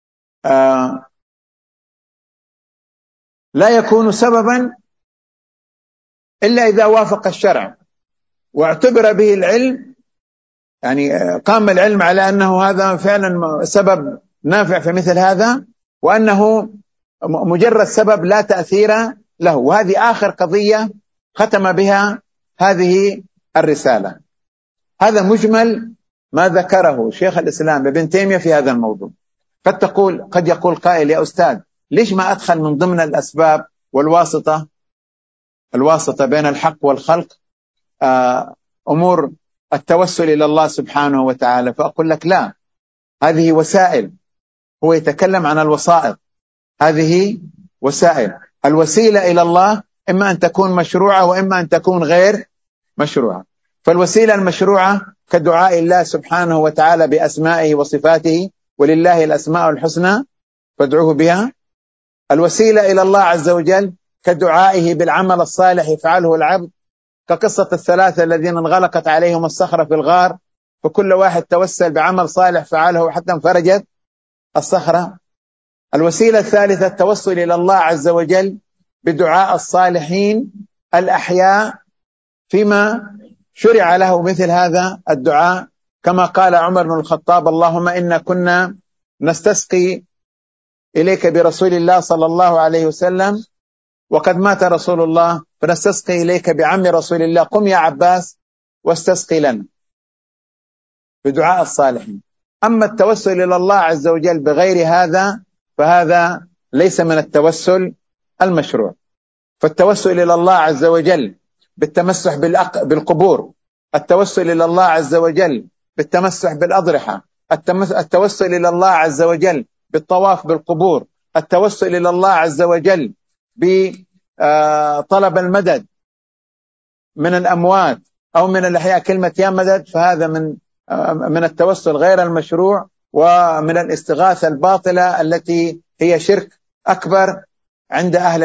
لا يكون سببا إلا إذا وافق الشرع واعتبر به العلم، يعني قام العلم على أنه هذا فعلا سبب نافع في مثل هذا، وأنه مجرد سبب لا تأثير له. وهذه آخر قضية ختم بها هذه الرسالة. هذا مجمل ما ذكره شيخ الإسلام ابن تيمية في هذا الموضوع. قد يقول قائل يا أستاذ ليش ما أدخل من ضمن الأسباب الواسطة بين الحق والخلق أمور التوسل إلى الله سبحانه وتعالى؟ فأقول لك لا، هذه وسائل، هو يتكلم عن الوسائط، هذه وسائل. الوسيلة إلى الله إما أن تكون مشروعة وإما أن تكون غير مشروعة. فالوسيلة المشروعة كدعاء الله سبحانه وتعالى بأسمائه وصفاته، ولله الأسماء الحسنى فادعوه بها. الوسيلة إلى الله عز وجل كدعائه بالعمل الصالح يفعله العبد، كقصة الثلاثة الذين انغلقت عليهم الصخرة في الغار، فكل واحد توسل بعمل صالح فعله حتى انفرجت الصخرة. الوسيلة الثالثة التوسل إلى الله عز وجل بدعاء الصالحين الأحياء فيما شرع له مثل هذا الدعاء، كما قال عمر بن الخطاب اللهم إنا كنا نستسقي إليك برسول الله صلى الله عليه وسلم وقد مات رسول الله، فنستسقي إليك بعم رسول الله، قم يا عباس واستسقي لنا، بدعاء الصالحين. أما التوسل إلى الله عز وجل بغير هذا فهذا ليس من التوسل المشروع. فالتوسل إلى الله عز وجل بالتمسح بالقبور، التوسل إلى الله عز وجل بالتمسح بالأضرحة، التوسل إلى الله عز وجل بالطواف بالقبور، التوسل إلى الله عز وجل بطلب المدد من الأموات أو من الأحياء، كلمة يا مدد، فهذا من التوسل غير المشروع ومن الاستغاثة الباطلة التي هي شرك أكبر عند أهل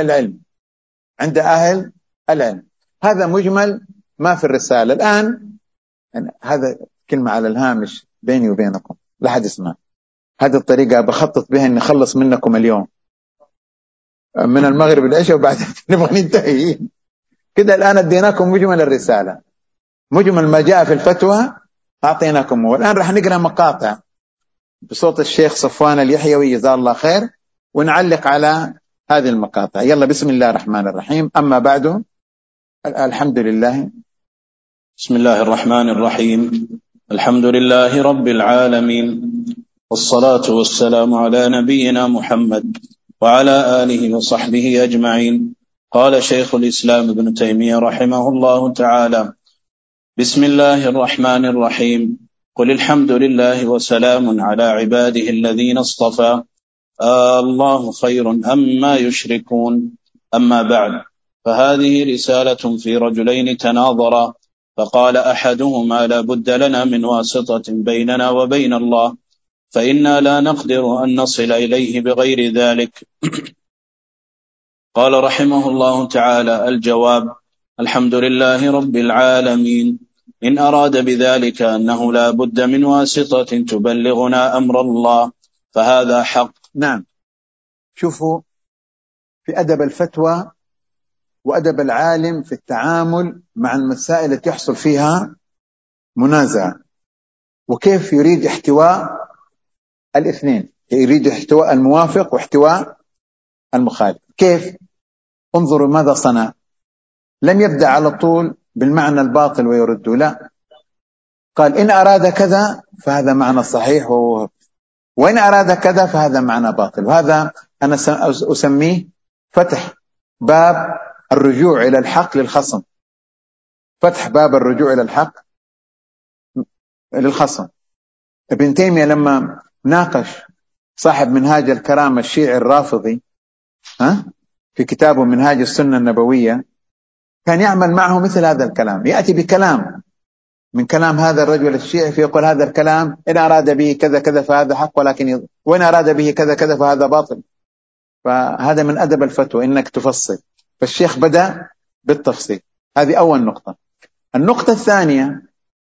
العلم. هذا مجمل ما في الرسالة. الآن هذا كلمة على الهامش بيني وبينكم لا حد يسمع، هذه الطريقة بخطط بها أن نخلص منكم اليوم من المغرب العشاء وبعد نبغى ننتهي كده. الآن اديناكم مجمل الرسالة، مجمل ما جاء في الفتوى أعطيناكم، والآن راح نقرأ مقاطع بصوت الشيخ صفوان اليحيوي جزاه الله خير ونعلق على هذه المقاطع. يلا بسم الله الرحمن الرحيم. أما بعد، الحمد لله. بسم الله الرحمن الرحيم. الحمد لله رب العالمين، والصلاة والسلام على نبينا محمد وعلى آله وصحبه أجمعين. قال شيخ الإسلام ابن تيمية رحمه الله تعالى: بسم الله الرحمن الرحيم. قل الحمد لله وسلام على عباده الذين اصطفى، الله خير أما يشركون. أما بعد، فهذه رسالة في رجلين تناظرا، فقال أحدهما لا بد لنا من واسطة بيننا وبين الله، فإنا لا نقدر أن نصل إليه بغير ذلك. قال رحمه الله تعالى: الجواب: الحمد لله رب العالمين، إن أراد بذلك أنه لا بد من واسطة تبلغنا أمر الله فهذا حق. نعم، شوفوا في أدب الفتوى وأدب العالم في التعامل مع المسائل التي يحصل فيها منازعة، وكيف يريد احتواء الاثنين، يريد احتواء الموافق واحتواء المخالف. كيف؟ انظروا ماذا صنع. لم يبدأ على طول بالمعنى الباطل ويرد، لا، قال إن أراد كذا فهذا معنى صحيح، وإن أراد كذا فهذا معنى باطل. وهذا أنا أسميه فتح باب الرجوع إلى الحق للخصم، فتح باب الرجوع إلى الحق للخصم. ابن تيمية لما ناقش صاحب منهاج الكرامة الشيعي الرافضي في كتابه منهاج السنة النبوية، كان يعمل معه مثل هذا الكلام، يأتي بكلام من كلام هذا الرجل الشيعي فيقول هذا الكلام إن أراد به كذا كذا فهذا حق، ولكن وإن أراد به كذا كذا فهذا باطل. فهذا من أدب الفتوى إنك تفصل. فالشيخ بدأ بالتفصيل. هذه أول نقطة. النقطة الثانية،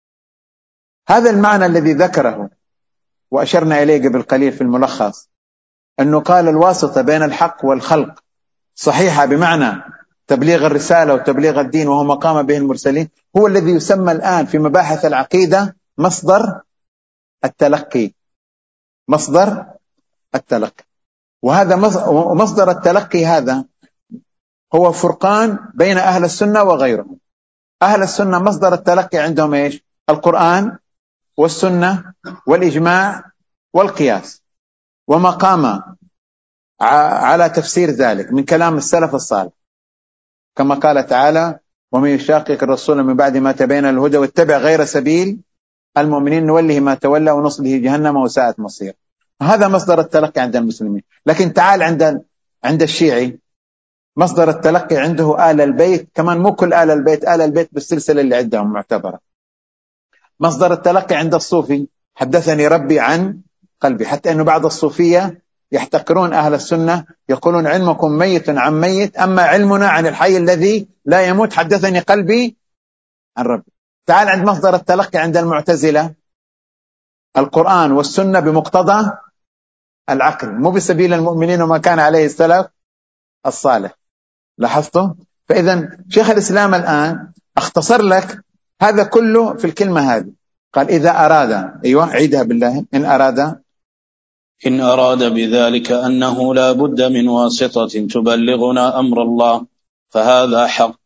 هذا المعنى الذي ذكره وأشرنا إليه قبل قليل في الملخص، أنه قال الواسطة بين الحق والخلق صحيحة بمعنى تبليغ الرسالة وتبليغ الدين، وهو ما قام به المرسلين، هو الذي يسمى الآن في مباحث العقيدة مصدر التلقي. مصدر التلقي. وهذا مصدر التلقي هذا هو فرقان بين أهل السنة وغيرهم. أهل السنة مصدر التلقي عندهم إيش؟ القرآن والسنة والإجماع والقياس، وما قام على تفسير ذلك من كلام السلف الصالح، كما قال تعالى ومن يشاقق الرسول من بعد ما تبين الهدى واتبع غير سبيل المؤمنين نوله ما تولى ونصله جهنم وساءت مصير. هذا مصدر التلقي عند المسلمين. لكن تعال عند الشيعي مصدر التلقي عنده آل البيت، كمان مو كل آل البيت، آل البيت بالسلسلة اللي عندهم معتبرة. مصدر التلقي عند الصوفي حدثني ربي عن قلبي، حتى أنه بعض الصوفية يحتقرون أهل السنة، يقولون علمكم ميت عن ميت، أما علمنا عن الحي الذي لا يموت حدثني قلبي عن ربي. تعال عند مصدر التلقي عند المعتزلة، القرآن والسنة بمقتضى العقل، مو بسبيل المؤمنين وما كان عليه السلف الصالح. لاحظتوا؟ فإذا شيخ الإسلام الآن اختصر لك هذا كله في الكلمة هذه. قال إذا أراد، أيوة عيدها بالله، إن أراد بذلك أنه لا بد من واسطة تبلغنا أمر الله فهذا حق،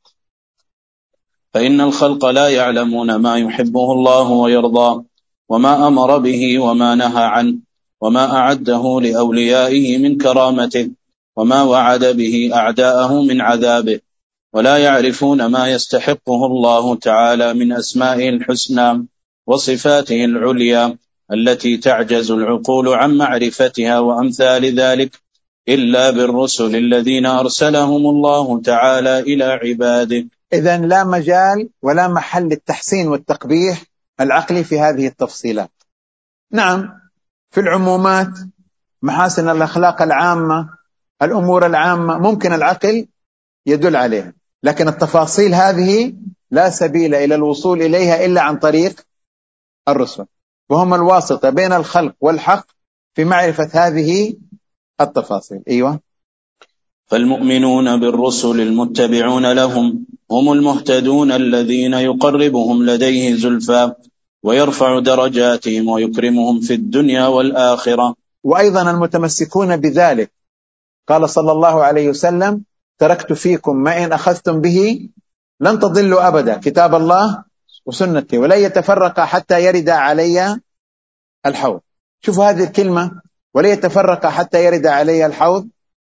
فإن الخلق لا يعلمون ما يحبه الله ويرضاه وما أمر به وما نهى عنه وما أعده لأوليائه من كرامته وما وعد به أعداءه من عذابه، ولا يعرفون ما يستحقه الله تعالى من أسمائه الحسنى وصفاته العليا التي تعجز العقول عن معرفتها وأمثال ذلك إلا بالرسل الذين أرسلهم الله تعالى إلى عباده. إذن لا مجال ولا محل للتحسين والتقبيح العقلي في هذه التفصيلات. نعم في العمومات محاسن الأخلاق العامة، الأمور العامة ممكن العقل يدل عليها، لكن التفاصيل هذه لا سبيل إلى الوصول إليها إلا عن طريق الرسل، وهم الواسطة بين الخلق والحق في معرفة هذه التفاصيل. أيوة. فالمؤمنون بالرسل المتبعون لهم هم المهتدون الذين يقربهم لديه زلفى ويرفع درجاتهم ويكرمهم في الدنيا والآخرة. وأيضا المتمسكون بذلك، قال صلى الله عليه وسلم تركت فيكم ما إن أخذتم به لن تضلوا أبدا، كتاب الله وسنتي ولن يتفرق حتى يرد علي الحوض. شوفوا هذه الكلمة ولن يتفرق حتى يرد علي الحوض،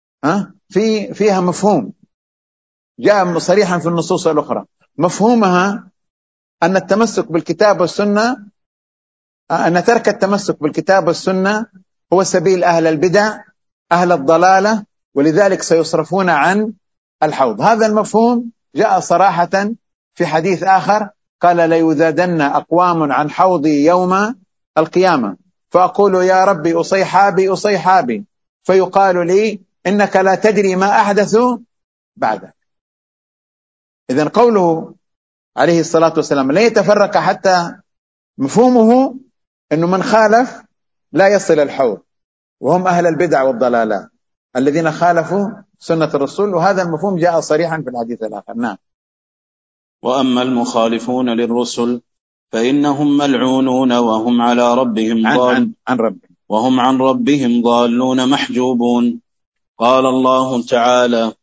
فيها مفهوم جاء صريحا في النصوص الأخرى. مفهومها أن التمسك بالكتاب والسنة، أن ترك التمسك بالكتاب والسنة هو سبيل أهل البدع أهل الضلالة، ولذلك سيصرفون عن الحوض. هذا المفهوم جاء صراحة في حديث آخر، قال ليذادن أقوام عن حوضي يوم القيامة فأقول يا ربي أصيحابي أصيحابي، فيقال لي إنك لا تدري ما أحدثوا بعدك. إذن قوله عليه الصلاة والسلام لا يتفرق حتى، مفهومه أنه من خالف لا يصل الحوض، وهم أهل البدع والضلالات الذين خالفوا سنة الرسول، وهذا المفهوم جاء صريحا في الحديث الآخر. نعم. وأما المخالفون للرسل فإنهم ملعونون وهم على ربهم وهم عن ربهم ضالون محجوبون. قال الله تعالى: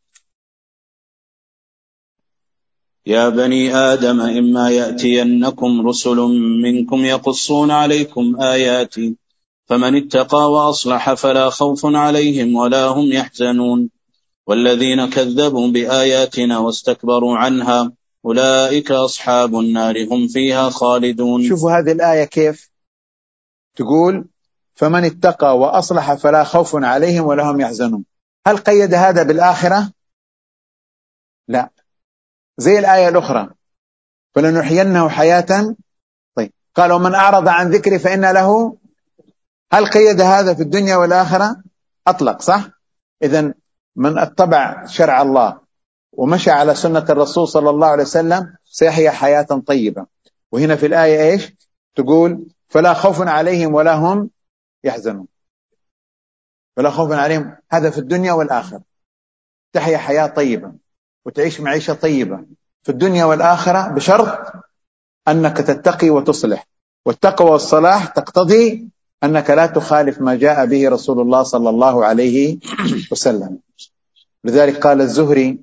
يا بني آدم إما يأتينكم رسل منكم يقصون عليكم آياتي فمن اتقى وأصلح فلا خوف عليهم ولا هم يحزنون والذين كذبوا بآياتنا واستكبروا عنها أولئك أصحاب النار هم فيها خالدون. شوفوا هذه الآية كيف تقول فمن اتقى وأصلح فلا خوف عليهم ولا هم يحزنون. هل قيد هذا بالآخرة؟ لا، زي الآية الأخرى فلنحيينه حياة. طيب قال ومن أعرض عن ذكري فإن له. هل قيد هذا في الدنيا والآخرة؟ أطلق، صح؟ إذن من اتبع شرع الله ومشى على سنة الرسول صلى الله عليه وسلم سيحيا حياة طيبة. وهنا في الآية إيش تقول؟ فلا خوف عليهم ولا هم يحزنون. فلا خوف عليهم، هذا في الدنيا والآخرة، تحيا حياة طيبة وتعيش معيشة طيبة في الدنيا والآخرة بشرط أنك تتقي وتصلح، والتقوى والصلاح تقتضي أنك لا تخالف ما جاء به رسول الله صلى الله عليه وسلم. لذلك قال الزهري: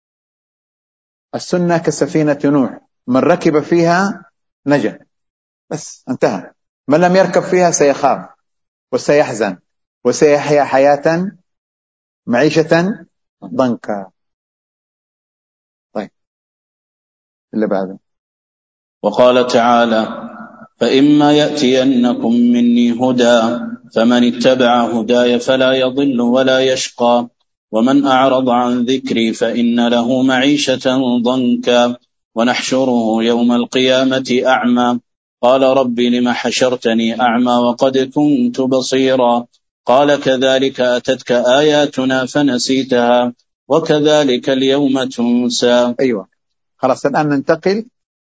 السنة كسفينة نوح، من ركب فيها نجا، بس انتهى. من لم يركب فيها سيخاف وسيحزن وسيحيا حياة معيشة ضنكا. طيب اللي بعده. وقال تعالى: فإما يأتينكم مني هدى فمن اتبع هداي فلا يضل ولا يشقى ومن أعرض عن ذكري فإن له معيشة ضنكا ونحشره يوم القيامة أعمى قال رب لم حشرتني أعمى وقد كنت بصيرا قال كذلك أتتك آياتنا فنسيتها وكذلك اليوم تنسى. أيوة، خلاص الآن ننتقل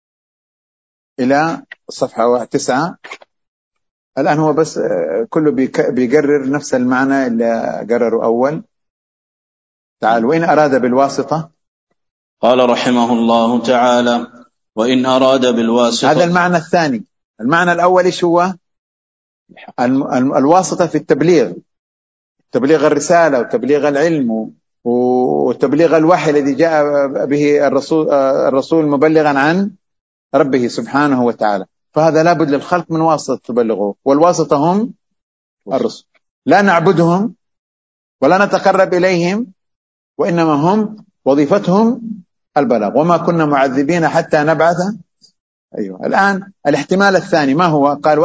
إلى صفحة 9. الآن هو بس كله بيقرر نفس المعنى اللي قرره أول. تعال: وإن أراد بالواسطة. قال رحمه الله تعالى: وإن أراد بالواسطة. هذا المعنى الثاني. المعنى الأول إيش هو؟ الواسطة في التبليغ، تبليغ الرسالة وتبليغ العلم وتبليغ الوحي الذي جاء به الرسول مبلغا عن ربه سبحانه وتعالى. فهذا لابد للخلق من واسطة تبلغه، والواسطة هم الرسل. لا نعبدهم ولا نتقرب إليهم، وإنما هم وظيفتهم البلاغ، وما كنا معذبين حتى نبعث. أيوة. الآن الاحتمال الثاني ما هو؟ قال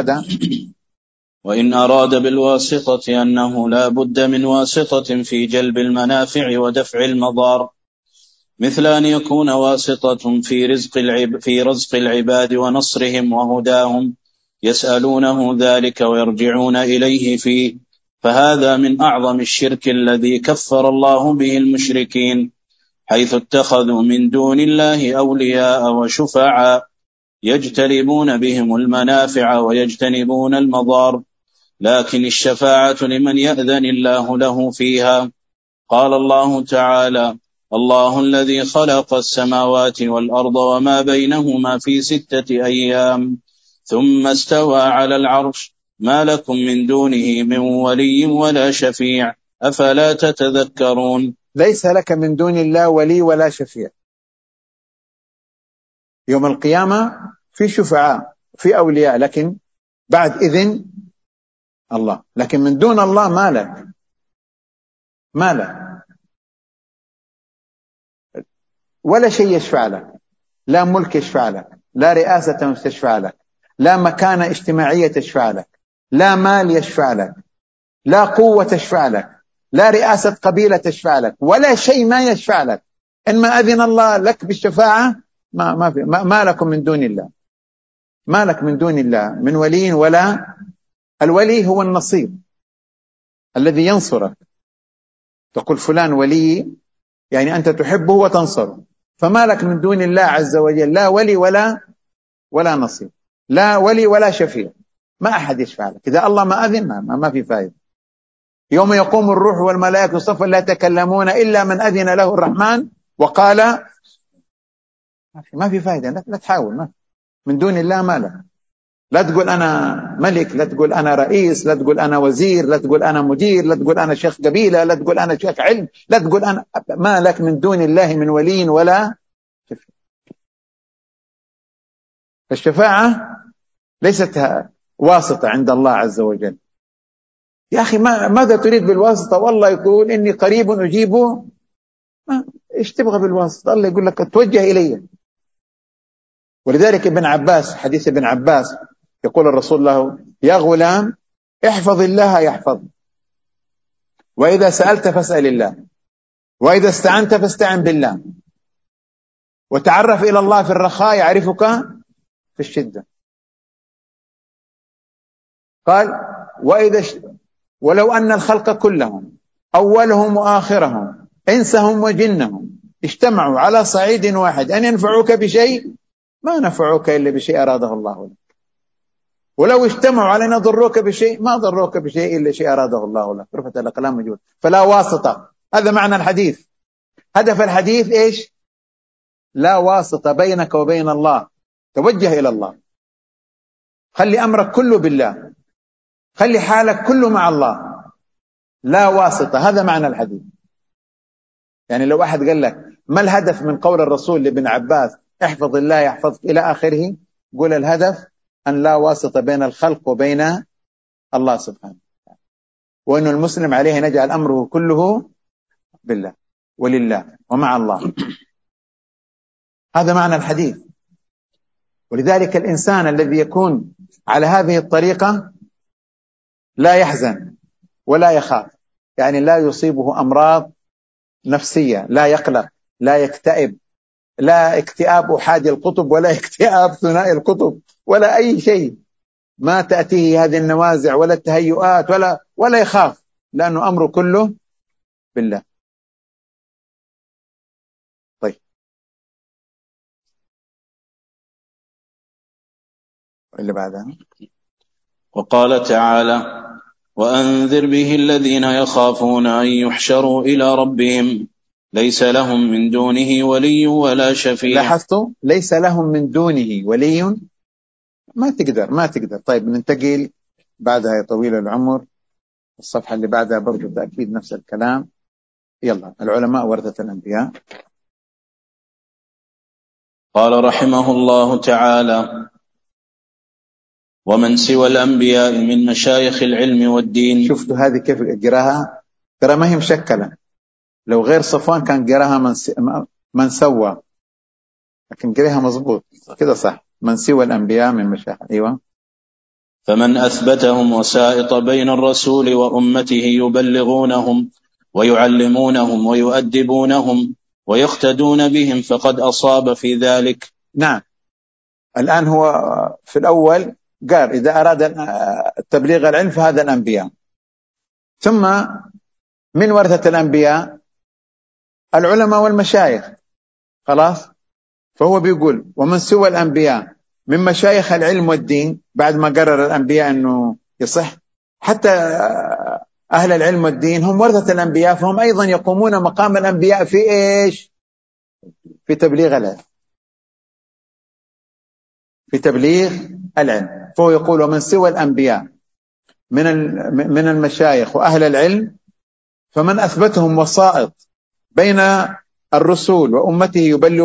وإن أراد بالواسطة أنه لا بد من واسطة في جلب المنافع ودفع المضار، مثل أن يكون واسطة في رزق العباد ونصرهم وهداهم يسألونه ذلك ويرجعون إليه فيه، فهذا من أعظم الشرك الذي كفر الله به المشركين، حيث اتخذوا من دون الله أولياء وشفعاء يجتلبون بهم المنافع ويجتنبون المضار، لكن الشفاعة لمن يأذن الله له فيها. قال الله تعالى: الله الذي خلق السماوات والأرض وما بينهما في 6 أيام ثم استوى على العرش ما لكم من دونه من ولي ولا شفيع أفلا تتذكرون. ليس لك من دون الله ولي ولا شفيع. يوم القيامة في شفعاء في أولياء، لكن بعد إذن الله، لكن من دون الله ما لك ولا شيء يشفع لك، لا ملك يشفع لك، لا رئاسة تشفع لك، لا مكانة اجتماعية تشفع لك، لا مال يشفع لك، لا قوة تشفع لك، لا رئاسة قبيلة تشفع لك، ولا شيء ما يشفع لك. إنما أذن الله لك بالشفاعة ما لكم من دون الله، ما لك من دون الله من ولي ولا. الولي هو النصير الذي ينصرك، تقول فلان ولي يعني أنت تحبه وتنصره، فما لك من دون الله عز وجل لا ولي ولا نصير، لا ولي ولا شفيع، ما أحد يشفع لك. إذا الله ما أذن ما في فائدة. يوم يقوم الروح والملائكة صفا لا يتكلمون إلا من أذن له الرحمن وقال. ما في فائدة، لا تحاول. من دون الله ما لك. لا تقول أنا ملك، لا تقول أنا رئيس، لا تقول أنا وزير، لا تقول أنا مدير، لا تقول أنا شيخ قبيلة، لا تقول أنا شيخ علم، لا تقول أنا، ما لك من دون الله من ولي ولا شفيع. الشفاعة ليست واسطة عند الله عز وجل. يا أخي ماذا تريد بالواسطة؟ والله يقول إني قريب أجيبه. إيش تبغى بالواسطة؟ الله يقول لك توجه إلي. ولذلك ابن عباس، حديث ابن عباس، يقول الرسول له: يا غلام احفظ الله يحفظ، وإذا سألت فاسأل الله، وإذا استعنت فاستعن بالله، وتعرف إلى الله في الرخاء يعرفك في الشدة. قال: ولو أن الخلق كلهم أولهم وآخرهم إنسهم وجنهم اجتمعوا على صعيد واحد أن ينفعوك بشيء ما نفعوك إلا بشيء أراده الله لك، ولو اجتمعوا على أن يضروك بشيء ما ضروك بشيء إلا شيء أراده الله لك. رفعت الأقلام موجود. فلا واسطة. هذا معنى الحديث. هدف الحديث إيش؟ لا واسطة بينك وبين الله. توجه إلى الله، خلي أمرك كله بالله، خلي حالك كله مع الله، لا واسطة. هذا معنى الحديث. يعني لو أحد قال لك ما الهدف من قول الرسول لابن عباس احفظ الله يحفظك إلى آخره، قول الهدف أن لا واسطة بين الخلق وبين الله سبحانه، وأن المسلم عليه أن يجعل أمره كله بالله ولله ومع الله. هذا معنى الحديث. ولذلك الإنسان الذي يكون على هذه الطريقة لا يحزن ولا يخاف، يعني لا يصيبه أمراض نفسية، لا يقلق، لا يكتئب، لا اكتئاب أحادي القطب ولا اكتئاب ثنائي القطب ولا أي شيء، ما تأتيه هذه النوازع ولا التهيؤات ولا يخاف، لأنه أمره كله بالله. طيب، اللي بعدها: وقال تعالى: وأنذر به الذين يخافون أن يحشروا إلى ربهم ليس لهم من دونه ولي ولا شفيع. لاحظتوا؟ ليس لهم من دونه ولي، ما تقدر. طيب، ننتقل بعدها يا طويل العمر الصفحة اللي بعدها برضو تأكيد نفس الكلام. يلا، العلماء ورثة الأنبياء. قال رحمه الله تعالى: ومن سوى الأنبياء من مشايخ العلم والدين. شفتوا هذه كيف قراها؟ ترى ما هي مشكلة. لو غير صفوان كان قراها من سوى، لكن قراها مظبوط كده صح. من سوى الأنبياء من مشايخ. أيوة. فمن أثبتهم وسائط بين الرسول وأمته يبلغونهم ويعلمونهم ويؤدبونهم ويقتدون بهم فقد أصاب في ذلك. نعم. الآن هو في الأول قال إذا أراد تبليغ العلم فهذا الأنبياء، ثم من ورثة الأنبياء العلماء والمشايخ. خلاص. فهو بيقول ومن سوى الأنبياء من مشايخ العلم والدين، بعد ما قرر الأنبياء أنه يصح حتى أهل العلم والدين هم ورثة الأنبياء، فهم أيضا يقومون مقام الأنبياء في إيش؟ في تبليغ العلم، في تبليغ العلم. فهو يقول ومن سوى الأنبياء من المشايخ وأهل العلم، فمن أثبتهم وسائط بين الرسول وأمته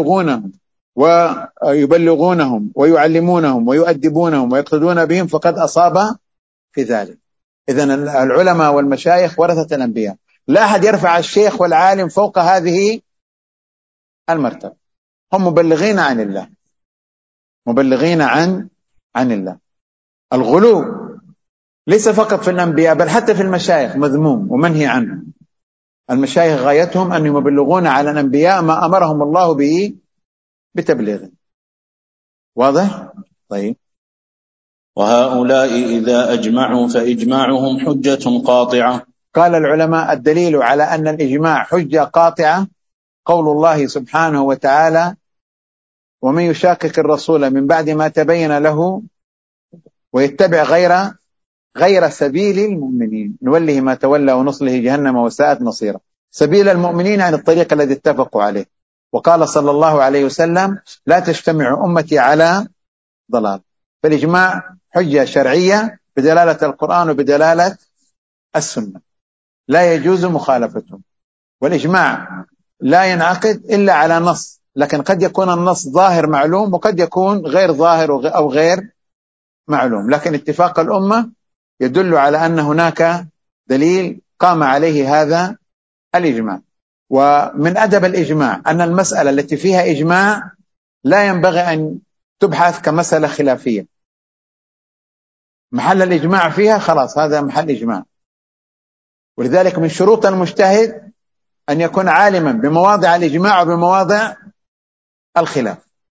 يبلغونهم ويعلمونهم ويؤدبونهم ويقتدون بهم فقد أصاب في ذلك. إذن العلماء والمشايخ ورثة الأنبياء. لا أحد يرفع الشيخ والعالم فوق هذه المرتبة. هم مبلغين عن الله، مبلغين عن الله. الغلو ليس فقط في الأنبياء بل حتى في المشايخ مذموم ومنهي عنه. المشايخ غايتهم أن يبلغون على الأنبياء ما أمرهم الله به بتبليغه. واضح؟ طيب. وهؤلاء إذا أجمعوا فإجماعهم حجة قاطعة. قال العلماء الدليل على أن الإجماع حجة قاطعة قول الله سبحانه وتعالى ومن يشاقق الرسول من بعد ما تبين له ويتبع غير سبيل المؤمنين نوله ما تولى ونصله جهنم وساءت مصيرا. سبيل المؤمنين عن الطريق الذي اتفقوا عليه. وقال صلى الله عليه وسلم لا تجتمع أمتي على ضلال. فالإجماع حجة شرعية بدلالة القرآن وبدلالة السنة، لا يجوز مخالفته. والإجماع لا ينعقد إلا على نص، لكن قد يكون النص ظاهر معلوم وقد يكون غير ظاهر أو غير معلوم، لكن اتفاق الأمة يدل على أن هناك دليل قام عليه هذا الإجماع. ومن أدب الإجماع أن المسألة التي فيها إجماع لا ينبغي أن تبحث كمسألة خلافية، محل الإجماع فيها خلاص هذا محل إجماع. ولذلك من شروط المجتهد أن يكون عالما بمواضع الإجماع وبمواضع الخلاف.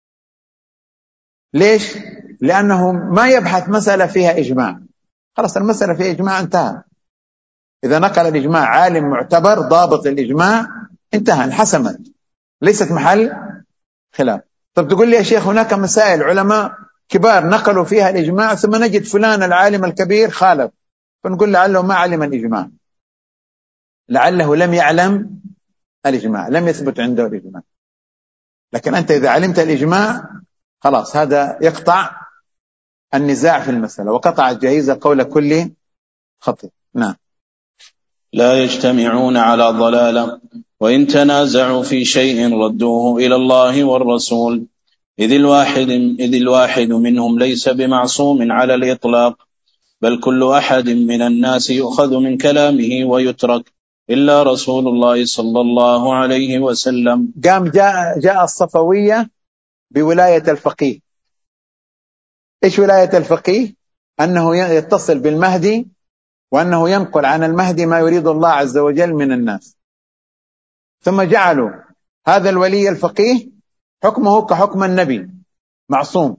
ليش؟ لأنه ما يبحث مسألة فيها إجماع، خلاص المسألة فيها إجماع انتهى. إذا نقل الإجماع عالم معتبر ضابط للإجماع انتهى، انحسمت، ليست محل خلاف. طب تقول لي يا شيخ هناك مسائل علماء كبار نقلوا فيها الإجماع ثم نجد فلان العالم الكبير خالف، فنقول لعله ما علم الإجماع، لعله لم يعلم الإجماع، لم يثبت عنده الإجماع. لكن أنت إذا علمت الإجماع خلاص هذا يقطع النزاع في المسألة، وقطع الجائزة قول كل خطيب. نعم. لا يجتمعون على ضلالة، وإن تنازعوا في شيء ردوه إلى الله والرسول، إذ الواحد منهم ليس بمعصوم على الإطلاق، بل كل أحد من الناس يؤخذ من كلامه ويترك إلا رسول الله صلى الله عليه وسلم. قام جاء الصفوية بولاية الفقيه. إيش ولاية الفقيه؟ أنه يتصل بالمهدي وأنه ينقل عن المهدي ما يريد الله عز وجل من الناس، ثم جعلوا هذا الولي الفقيه حكمه كحكم النبي، معصوم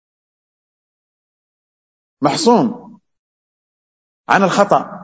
عن الخطأ.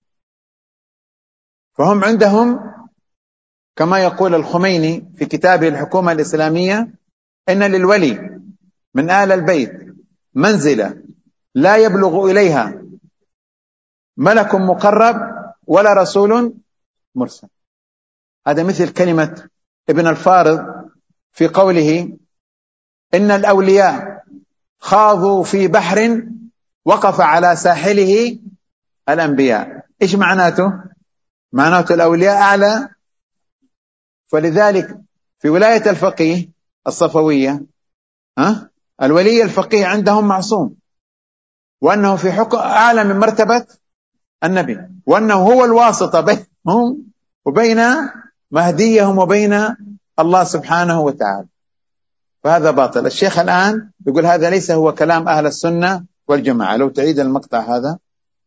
فهم عندهم كما يقول الخميني في كتابه الحكومة الإسلامية إن للولي من آل البيت منزلة لا يبلغ إليها ملك مقرب ولا رسول مرسل. هذا مثل كلمة ابن الفارض في قوله إن الأولياء خاضوا في بحر وقف على ساحله الأنبياء. إيش معناته؟ معناته الأولياء أعلى. فلذلك في ولاية الفقيه الصفوية الولي الفقيه عندهم معصوم، وأنه في حكم أعلى من مرتبة النبي، وأنه هو الواسطة بينهم وبين مهديهم وبين الله سبحانه وتعالى. فهذا باطل. الشيخ الآن يقول هذا ليس هو كلام أهل السنة والجماعة. لو تعيد المقطع هذا.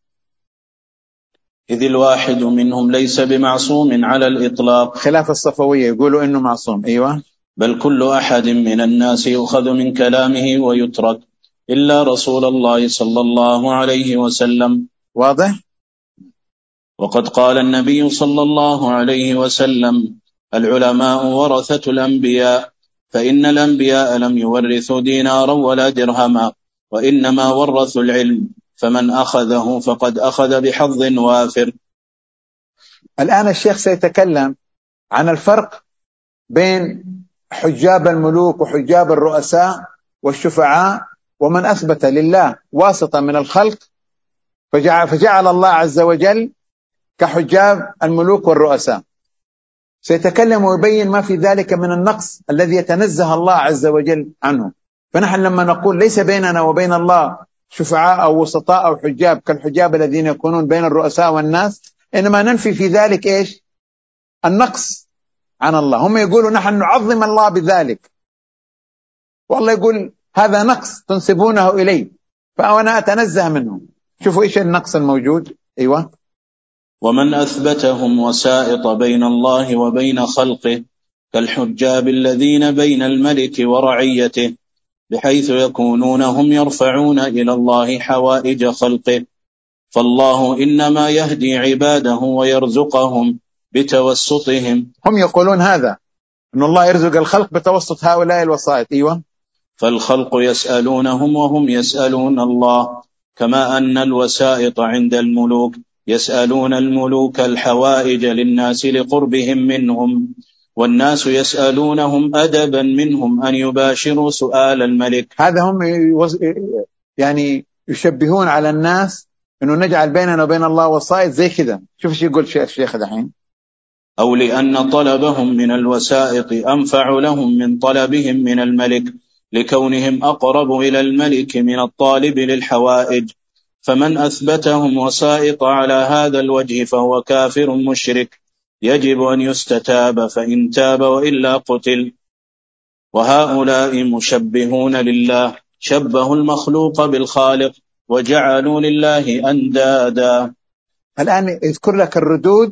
إذ الواحد منهم ليس بمعصوم على الإطلاق، خلاف الصفوية يقولوا إنه معصوم. أيوة. بل كل أحد من الناس يؤخذ من كلامه ويترك إلا رسول الله صلى الله عليه وسلم. واضح؟ وقد قال النبي صلى الله عليه وسلم العلماء ورثة الأنبياء، فإن الأنبياء لم يورثوا دينارا ولا درهما، وإنما ورثوا العلم، فمن أخذه فقد أخذ بحظ وافر. الآن الشيخ سيتكلم عن الفرق بين حجاب الملوك وحجاب الرؤساء والشفعاء، ومن أثبت لله واسطة من الخلق فجعل الله عز وجل كحجاب الملوك والرؤساء. سيتكلم ويبين ما في ذلك من النقص الذي يتنزه الله عز وجل عنه. فنحن لما نقول ليس بيننا وبين الله شفعاء أو وسطاء أو حجاب كالحجاب الذين يكونون بين الرؤساء والناس، إنما ننفي في ذلك إيش؟ النقص عن الله. هم يقولوا نحن نعظم الله بذلك، والله يقول هذا نقص تنسبونه إليه، فأنا أتنزه منه. شوفوا إيش النقص الموجود. أيوة. ومن أثبتهم وسائط بين الله وبين خلقه كالحجاب الذين بين الملك ورعيته، بحيث يكونون هم يرفعون إلى الله حوائج خلقه، فالله إنما يهدي عباده ويرزقهم بتوسطهم. هم يقولون هذا، أن الله يرزق الخلق بتوسط هؤلاء الوسائط. أيوة. فالخلق يسألونهم وهم يسألون الله، كما أن الوسائط عند الملوك يسألون الملوك الحوائج للناس لقربهم منهم، والناس يسألونهم أدبا منهم أن يباشروا سؤال الملك. هذا هم يعني يشبهون على الناس أنه نجعل بيننا وبين الله وسائط زي كذا. شوف ايش يقول الشيخ دحين: أو لأن طلبهم من الوسائط أنفع لهم من طلبهم من الملك، لكونهم أقرب إلى الملك من الطالب للحوائج. فمن أثبتهم وسائط على هذا الوجه فهو كافر مشرك، يجب أن يستتاب، فإن تاب وإلا قتل. وهؤلاء مشبهون لله، شبهوا المخلوق بالخالق وجعلوا لله أندادا. الآن يذكر لك الردود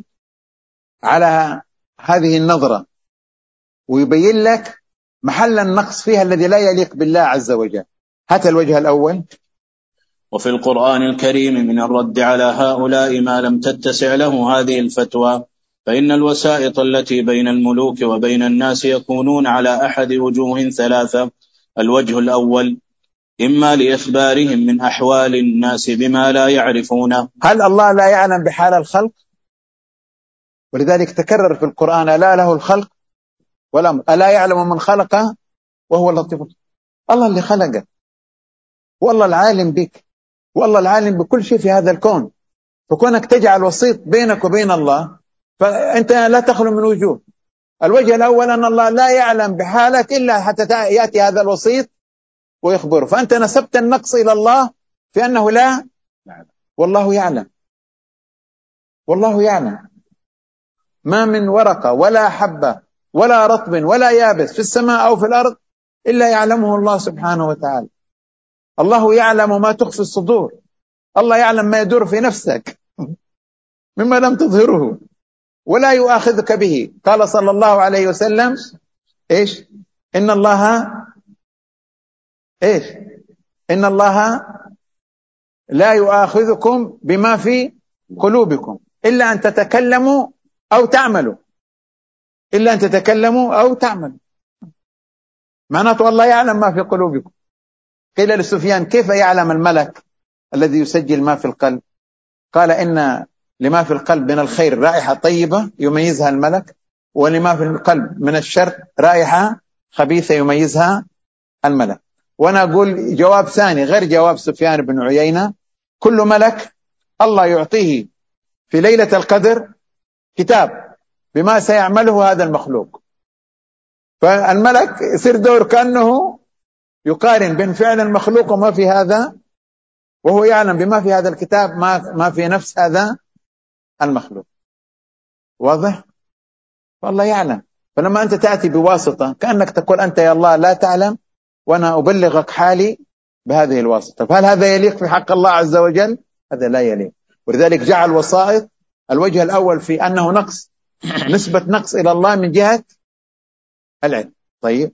على هذه النظرة ويبين لك محل النقص فيها الذي لا يليق بالله عز وجل. هات الوجه الأول. وفي القرآن الكريم من الرد على هؤلاء ما لم تتسع له هذه الفتوى، فإن الوسائط التي بين الملوك وبين الناس يكونون على أحد وجوه ثلاثة. الوجه الأول إما لإخبارهم من أحوال الناس بما لا يعرفونه. هل الله لا يعلم بحال الخلق؟ ولذلك تكرر في القرآن: ألا له الخلق والأمر، ألا يعلم من خلق وهو اللطيف. الله اللي خلقك، والله العالم بك، والله العالم بكل شيء في هذا الكون. فكونك تجعل وسيط بينك وبين الله فأنت لا تخلو من وجوه. الوجه الأول أن الله لا يعلم بحالك إلا حتى يأتي هذا الوسيط ويخبره، فأنت نسبت النقص إلى الله في أنه لا يعلم. والله يعلم، والله يعلم. ما من ورقة ولا حبة ولا رطب ولا يابس في السماء أو في الأرض إلا يعلمه الله سبحانه وتعالى. الله يعلم ما تخفي الصدور، الله يعلم ما يدور في نفسك مما لم تظهره ولا يؤاخذك به. قال صلى الله عليه وسلم: إيش؟ إن الله إيش؟ إن الله لا يؤاخذكم بما في قلوبكم إلا أن تتكلموا أو تعملوا، إلا أن تتكلموا أو تعملوا. معناته الله يعلم ما في قلوبكم. قيل لسفيان: كيف يعلم الملك الذي يسجل ما في القلب؟ قال: إن لما في القلب من الخير رائحة طيبة يميزها الملك، ولما في القلب من الشر رائحة خبيثة يميزها الملك. وأنا أقول جواب ثاني غير جواب سفيان بن عيينة: كل ملك الله يعطيه في ليلة القدر كتاب بما سيعمله هذا المخلوق، فالملك يصير دور كأنه يقارن بين فعل المخلوق وما في هذا، وهو يعلم بما في هذا الكتاب ما في نفس هذا المخلوق. واضح؟ والله يعلم. فلما أنت تأتي بواسطة كأنك تقول: أنت يا الله لا تعلم وأنا أبلغك حالي بهذه الواسطة. فهل هذا يليق في حق الله عز وجل؟ هذا لا يليق. ولذلك جعل وسائط. الوجه الأول في أنه نقص، نسبة نقص إلى الله من جهة العلم. طيب.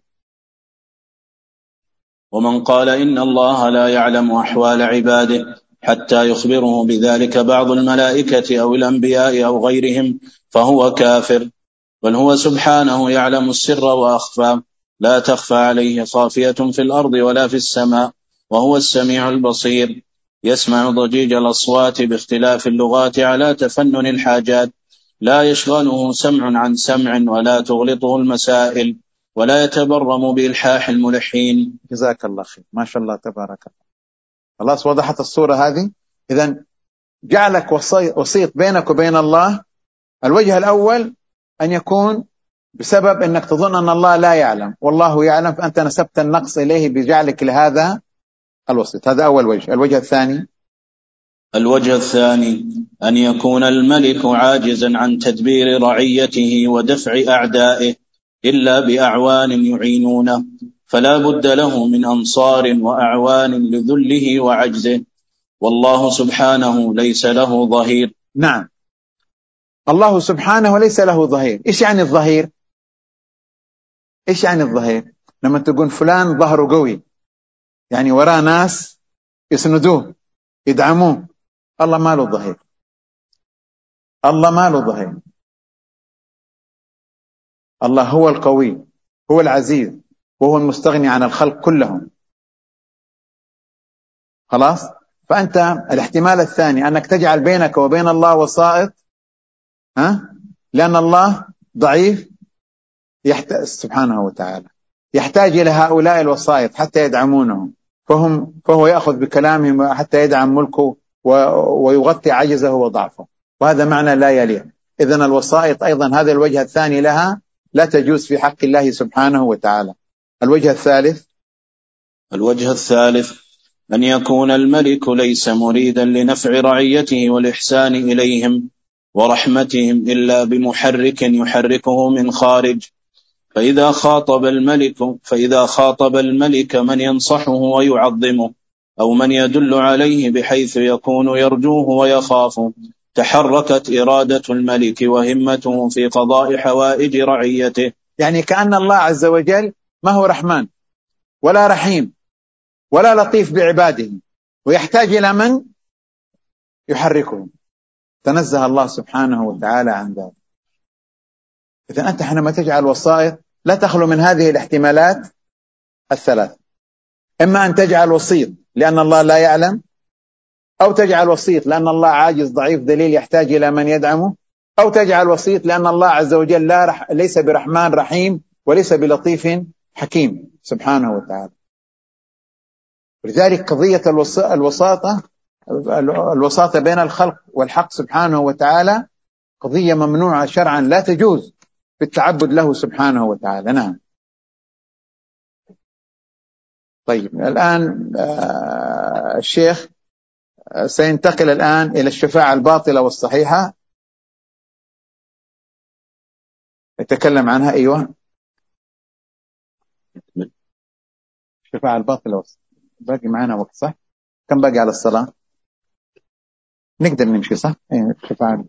ومن قال إن الله لا يعلم أحوال عباده حتى يخبره بذلك بعض الملائكة أو الأنبياء أو غيرهم فهو كافر، بل هو سبحانه يعلم السر وأخفى، لا تخفى عليه خافية في الأرض ولا في السماء، وهو السميع البصير، يسمع ضجيج الأصوات باختلاف اللغات على تفنن الحاجات، لا يشغله سمع عن سمع ولا تغلطه المسائل، ولا يتبرم بإلحاح الملحين. جزاك الله خير، ما شاء الله تبارك الله. خلاص وضحت الصورة هذه. إذن جعلك وسيط بينك وبين الله. الوجه الأول أن يكون بسبب أنك تظن أن الله لا يعلم والله يعلم، فأنت نسبت النقص إليه بجعلك لهذا الوسيط. هذا أول وجه. الوجه الثاني: أن يكون الملك عاجزا عن تدبير رعيته ودفع أعدائه إلا بأعوان يعينونه، فلا بد له من أنصار وأعوان لذله وعجزه، والله سبحانه ليس له ظهير. نعم، الله سبحانه ليس له ظهير. إيش يعني الظهير؟ إيش يعني الظهير؟ لما تقول فلان ظهره قوي، يعني وراه ناس يسندوه يدعموه. الله ما له ظهير، الله ما له ظهير. الله هو القوي، هو العزيز، وهو المستغني عن الخلق كلهم. خلاص. فأنت الاحتمال الثاني أنك تجعل بينك وبين الله وسائط، لأن الله ضعيف سبحانه وتعالى يحتاج إلى هؤلاء الوسائط حتى يدعمونه، فهو يأخذ بكلامهم حتى يدعم ملكه ويغطي عجزه وضعفه، وهذا معنى لا يليق. إذن الوسائط أيضا هذا الوجه الثاني لها لا تجوز في حق الله سبحانه وتعالى. الوجه الثالث أن يكون الملك ليس مريدا لنفع رعيته والإحسان إليهم ورحمتهم إلا بمحرك يحركه من خارج، فإذا خاطب الملك من ينصحه ويعظمه أو من يدل عليه بحيث يكون يرجوه ويخافه، تحركت إرادة الملك وهمته في قضاء حوائج رعيته. يعني كأن الله عز وجل ما هو رحمن ولا رحيم ولا لطيف بعباده، ويحتاج إلى من يحركه. تنزه الله سبحانه وتعالى عن ذلك. إذن أنت حينما تجعل وسائط لا تخلو من هذه الاحتمالات الثلاث: إما أن تجعل وسيط لأن الله لا يعلم، أو تجعل وسيط لأن الله عاجز ضعيف ذليل يحتاج إلى من يدعمه، أو تجعل وسيط لأن الله عز وجل ليس برحمن رحيم وليس بلطيف حكيم سبحانه وتعالى. ولذلك قضية الوساطة بين الخلق والحق سبحانه وتعالى قضية ممنوعة شرعا، لا تجوز في التعبد له سبحانه وتعالى. نعم. طيب الآن الشيخ سينتقل الآن إلى الشفاعة الباطلة والصحيحة، يتكلم عنها. أيوة، الشفاعة الباطلة والصحيحة. باقي معنا وقت صح؟ كم باقي على الصلاة؟ نقدر نمشي صح؟ الشفاعة.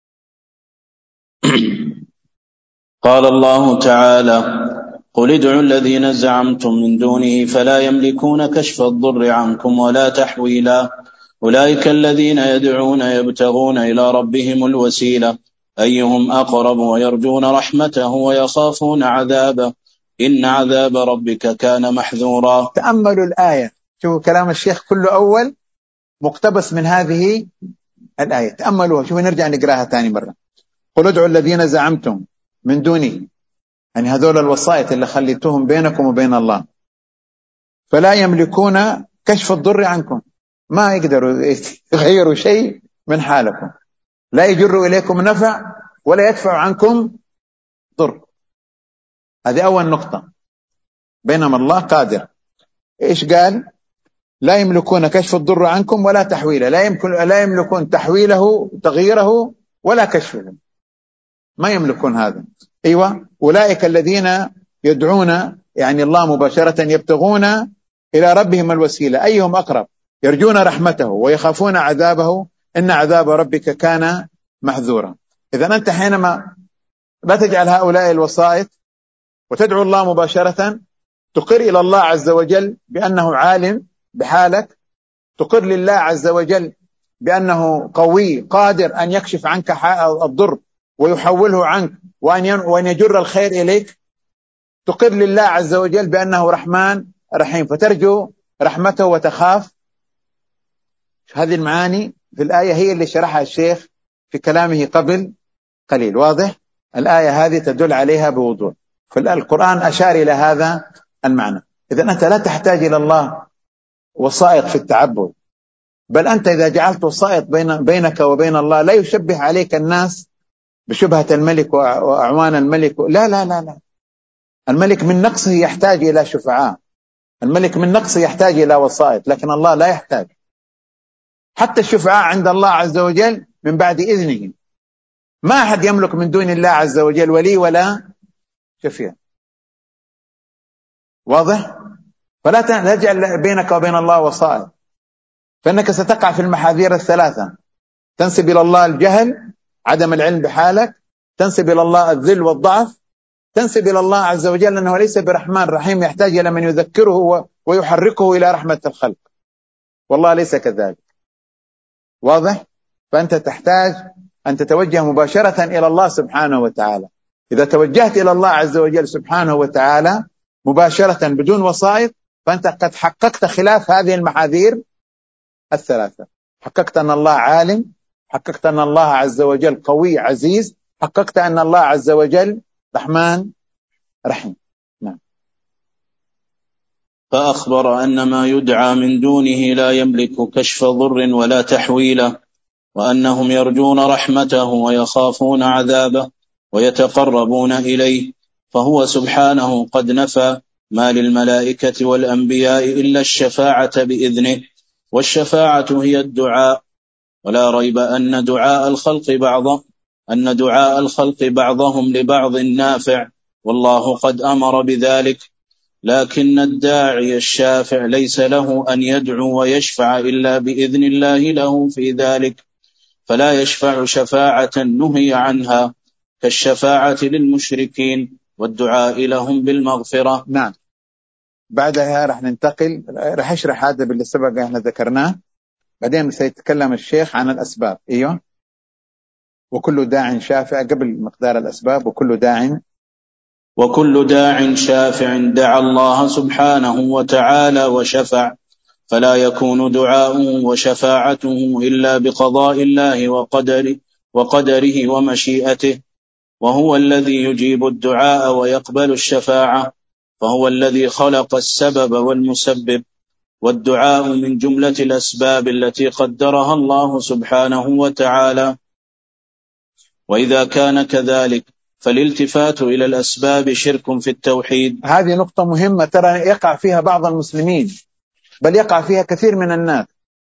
قال الله تعالى: قل ادعوا الذين زعمتم من دونه فلا يملكون كشف الضر عنكم ولا تحويلا، أولئك الذين يدعون يبتغون إلى ربهم الوسيلة أيهم أقرب ويرجون رحمته ويخافون عذابه إن عذاب ربك كان محذورا. تأملوا الآية، شوفوا كلام الشيخ كله أول مقتبس من هذه الآية، تأملوها. شوفوا نرجع نقراها ثاني مرة. قل ادعوا الذين زعمتم من دونه، يعني هذول الوسائط اللي خليتوهم بينكم وبين الله، فلا يملكون كشف الضر عنكم، ما يقدروا يغيروا شيء من حالكم، لا يجروا إليكم نفع ولا يدفع عنكم ضر. هذه أول نقطة. بينما الله قادر. إيش قال؟ لا يملكون كشف الضر عنكم ولا تحويله، لا يملكون تحويله تغييره ولا كشفه، ما يملكون هذا. أيوة، أولئك الذين يدعون يعني الله مباشرة يبتغون إلى ربهم الوسيلة أيهم أقرب، يرجون رحمته ويخافون عذابه إن عذاب ربك كان محذورا. إذا أنت حينما لا تجعل هؤلاء الوسائط وتدعو الله مباشرة، تقر إلى الله عز وجل بأنه عالم بحالك، تقر لله عز وجل بأنه قوي قادر أن يكشف عنك الضر ويحوله عنك وأن يجر الخير إليك، تقر لله عز وجل بأنه رحمن رحيم فترجو رحمته وتخاف. هذه المعاني في الآية هي اللي شرحها الشيخ في كلامه قبل قليل. واضح؟ الآية هذه تدل عليها بوضوح، فالقرآن أشار إلى هذا المعنى. إذن أنت لا تحتاج إلى الله وسائط في التعبد، بل أنت إذا جعلت وسائط بينك وبين الله لا يشبه عليك الناس بشبهة الملك وأعوان الملك. لا لا لا لا، الملك من نقصه يحتاج إلى شفعاء، الملك من نقصه يحتاج إلى وسائط، لكن الله لا يحتاج. حتى الشفعاء عند الله عز وجل من بعد إذنه، ما أحد يملك من دون الله عز وجل ولي ولا شفيع. واضح؟ فلا تجعل بينك وبين الله وسائط، فإنك ستقع في المحاذير الثلاثة: تنسب إلى الله الجهل عدم العلم بحالك، تنسب إلى الله الذل والضعف، تنسب إلى الله عز وجل أنه ليس برحمن رحيم يحتاج إلى من يذكره ويحركه إلى رحمة الخلق، والله ليس كذلك. واضح؟ فأنت تحتاج أن تتوجه مباشرة إلى الله سبحانه وتعالى. إذا توجهت إلى الله عز وجل سبحانه وتعالى مباشرة بدون وسائط، فأنت قد حققت خلاف هذه المحاذير الثلاثة. حققت أن الله عالم، حققت أن الله عز وجل قوي عزيز، حققت أن الله عز وجل رحمن رحم. نعم. فأخبر أن ما يدعى من دونه لا يملك كشف ضر ولا تحويله، وأنهم يرجون رحمته ويخافون عذابه ويتقربون إليه، فهو سبحانه قد نفى ما للملائكة والأنبياء إلا الشفاعة بإذنه، والشفاعة هي الدعاء. ولا ريب أن دعاء الخلق بعضهم لبعض نافع، والله قد أمر بذلك، لكن الداعي الشافع ليس له أن يدعو ويشفع إلا بإذن الله له في ذلك، فلا يشفع شفاعة نهي عنها كالشفاعة للمشركين والدعاء لهم بالمغفرة. نعم. بعدها راح ننتقل، راح أشرح هذا باللي سبق احنا ذكرناه، بعدين سيتكلم الشيخ عن الأسباب. ايوه. وكل داع شافع، قبل مقدار الأسباب، وكل داع شافع دعا الله سبحانه وتعالى وشفع، فلا يكون دعاؤه وشفاعته إلا بقضاء الله وقدره ومشيئته، وهو الذي يجيب الدعاء ويقبل الشفاعة، فهو الذي خلق السبب والمسبب، والدعاء من جملة الأسباب التي قدرها الله سبحانه وتعالى. وإذا كان كذلك فالالتفات إلى الأسباب شرك في التوحيد. هذه نقطة مهمة، ترى يقع فيها بعض المسلمين، بل يقع فيها كثير من الناس،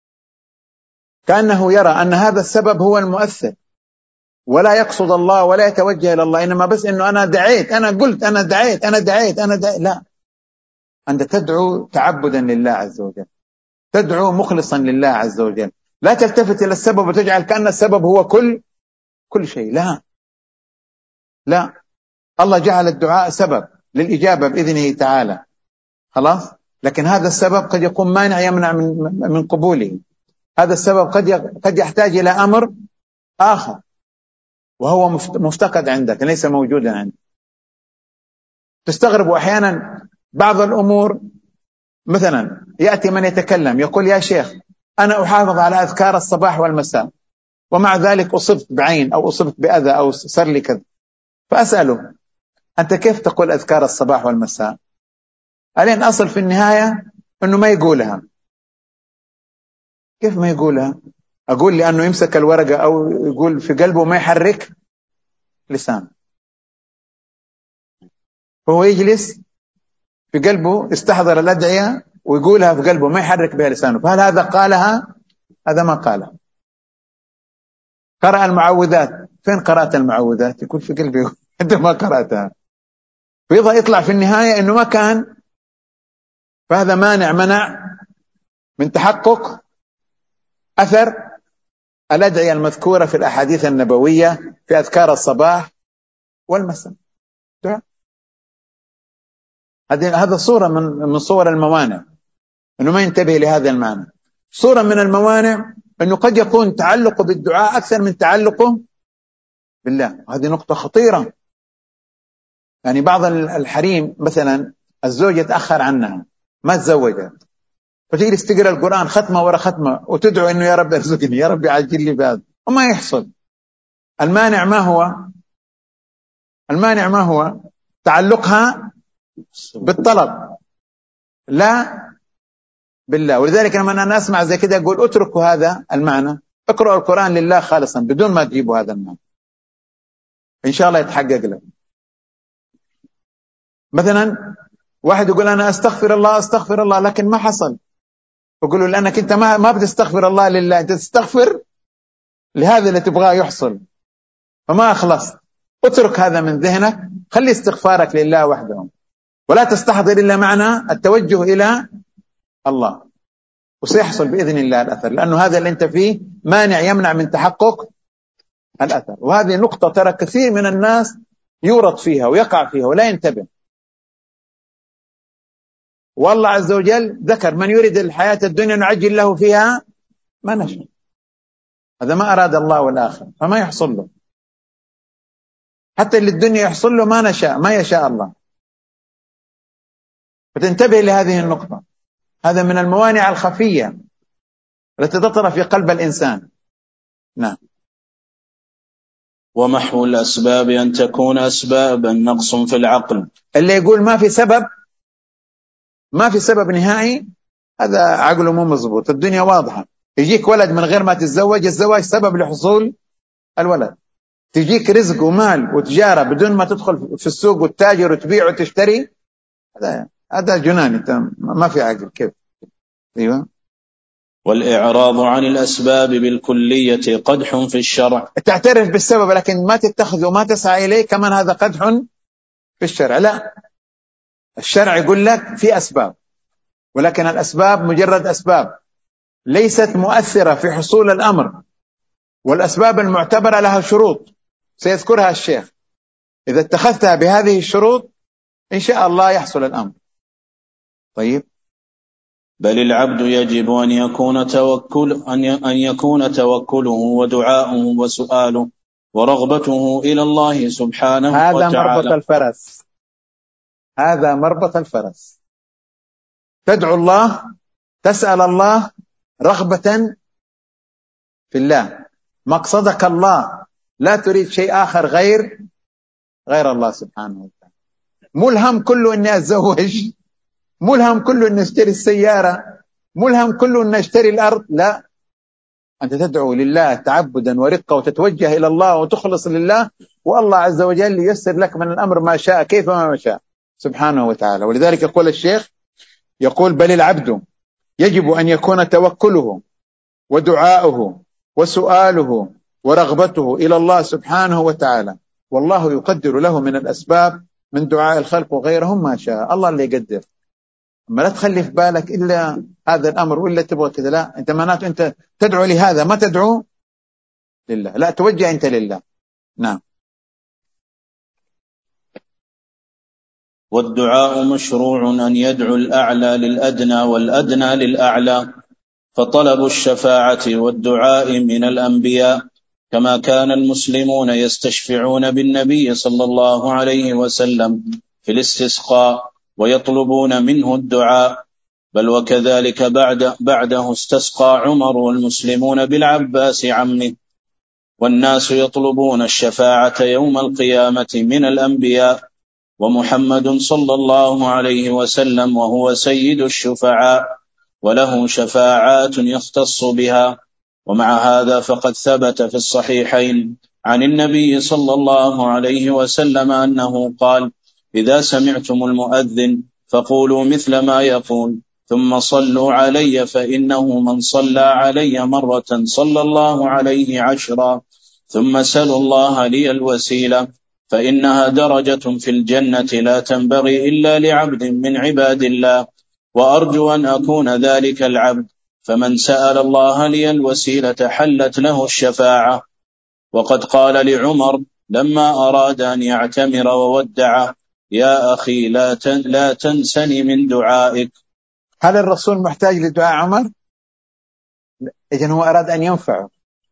كأنه يرى أن هذا السبب هو المؤثر، ولا يقصد الله ولا يتوجه إلى الله، إنما بس إنه أنا دعيت، أنا قلت، أنا دعيت، أنا دعيت، أنا دعيت. لا، أنت تدعو تعبدا لله عز وجل، تدعو مخلصا لله عز وجل، لا تلتفت إلى السبب وتجعل كأن السبب هو كل شيء. لا، الله جعل الدعاء سبب للإجابة بإذنه تعالى، خلاص، لكن هذا السبب قد يكون مانع يمنع من قبوله. هذا السبب قد يحتاج إلى أمر آخر وهو مفتقد عندك، ليس موجودا عندك. تستغرب أحيانا بعض الأمور، مثلا يأتي من يتكلم يقول يا شيخ أنا أحافظ على أذكار الصباح والمساء، ومع ذلك أصبت بعين أو أصبت بأذى أو صار لي كذا، فأسأله أنت كيف تقول أذكار الصباح والمساء؟ ألين أصل في النهاية أنه ما يقولها. كيف ما يقولها؟ أقول لأنه يمسك الورقة أو يقول في قلبه، ما يحرك لسانه، فهو يجلس في قلبه استحضر الأدعية ويقولها في قلبه، ما يحرك بها لسانه، فهل هذا قالها؟ هذا ما قالها. قرأ المعوذات، فين قرأت المعوذات؟ يقول في قلبي أنت ما قرأتها، يطلع في النهاية أنه ما كان، فهذا منع من تحقق أثر الأدعية المذكورة في الأحاديث النبوية في أذكار الصباح والمساء. هذا صورة من صور الموانع، أنه ما ينتبه لهذا المعنى. صورة من الموانع أنه قد يكون تعلقه بالدعاء أكثر من تعلقه بالله، هذه نقطة خطيرة. يعني بعض الحريم مثلا الزوج يتأخر عنها، ما تزوجت، فتجلس تقرأ القرآن ختمة ورا ختمة وتدعو إنه يا رب ارزقني، يا رب عجل لي بهذا، وما يحصل. المانع ما هو تعلقها بالطلب لا بالله. ولذلك لما أنا أسمع زي كده أقول اتركوا هذا المعنى، اقرأوا القرآن لله خالصا بدون ما تجيبوا هذا المعنى، إن شاء الله يتحقق لك. مثلا واحد يقول أنا أستغفر الله لكن ما حصل، فقولوا لأنك أنت ما بتستغفر الله لله، أنت تستغفر لهذا اللي تبغاه يحصل، فما أخلص. اترك هذا من ذهنك، خلي استغفارك لله وحده، ولا تستحضر إلا معنى التوجه إلى الله، وسيحصل بإذن الله الأثر، لأنه هذا اللي أنت فيه مانع يمنع من تحقق الأثر. وهذه نقطة ترى كثير من الناس يورط فيها ويقع فيها ولا ينتبه. والله عز وجل ذكر من يريد الحياة الدنيا نعجل له فيها ما نشاء، هذا ما أراد الله والآخر، فما يحصل له. حتى اللي الدنيا يحصل له ما يشاء الله. فتنتبه لهذه النقطة، هذا من الموانع الخفية التي تطرأ في قلب الإنسان. نعم. ومحو الأسباب أن تكون أسبابا نقص في العقل. اللي يقول ما في سبب نهائي، هذا عقله مو مضبوط. الدنيا واضحة، يجيك ولد من غير ما تتزوج، الزواج سبب لحصول الولد. تجيك رزق ومال وتجارة بدون ما تدخل في السوق وتتاجر وتبيع وتشتري، هذا جنان، انت ما في عقل كيف. ايوه. والإعراض عن الأسباب بالكلية قدح في الشرع. تعترف بالسبب لكن ما تتخذ وما تسعى إليه، كمان هذا قدح في الشرع. لا، الشرع يقول لك في أسباب، ولكن الأسباب مجرد أسباب ليست مؤثرة في حصول الأمر، والأسباب المعتبرة لها شروط سيذكرها الشيخ، إذا اتخذتها بهذه الشروط إن شاء الله يحصل الأمر. طيب. بل العبد يجب أن يكون توكله ودعاؤه وسؤاله ورغبته إلى الله سبحانه وتعالى. هذا مربط الفرس. تدعو الله، تسأل الله رغبة في الله، مقصدك الله، لا تريد شيء آخر غير الله سبحانه وتعالى. ملهم كله أني أتزوج، ملهم كله أني أشتري السيارة، ملهم كله أني أشتري الأرض. لا، أنت تدعو لله تعبدا ورقة وتتوجه إلى الله وتخلص لله، والله عز وجل ييسر لك من الأمر ما شاء كيف ما شاء سبحانه وتعالى. ولذلك يقول الشيخ، يقول بل العبد يجب أن يكون توكله ودعاؤه وسؤاله ورغبته إلى الله سبحانه وتعالى، والله يقدر له من الأسباب من دعاء الخلق وغيرهم ما شاء. الله اللي يقدر، ما لا تخلي في بالك إلا هذا الأمر وإلا تبغى كذا. لا، أنت معناته أنت تدعو لهذا، ما تدعو لله، لا توجه أنت لله. نعم. والدعاء مشروع أن يدعو الأعلى للأدنى والأدنى للأعلى، فطلب الشفاعة والدعاء من الأنبياء، كما كان المسلمون يستشفعون بالنبي صلى الله عليه وسلم في الاستسقاء ويطلبون منه الدعاء. بل وكذلك بعده استسقى عمر والمسلمون بالعباس عمه، والناس يطلبون الشفاعة يوم القيامة من الأنبياء، ومحمد صلى الله عليه وسلم وهو سيد الشفعاء وله شفاعات يختص بها. ومع هذا فقد ثبت في الصحيحين عن النبي صلى الله عليه وسلم أنه قال: إذا سمعتم المؤذن فقولوا مثل ما يقول، ثم صلوا علي، فإنه من صلى علي مرة صلى الله عليه 10، ثم سلوا الله لي الوسيلة، فإنها درجة في الجنة لا تنبغي إلا لعبد من عباد الله، وأرجو أن أكون ذلك العبد، فمن سأل الله لي الوسيلة حلت له الشفاعة. وقد قال لعمر لما أراد أن يعتمر وودع: يا أخي لا تنسني من دعائك. هل الرسول محتاج لدعاء عمر؟ إذن هو أراد أن ينفعه،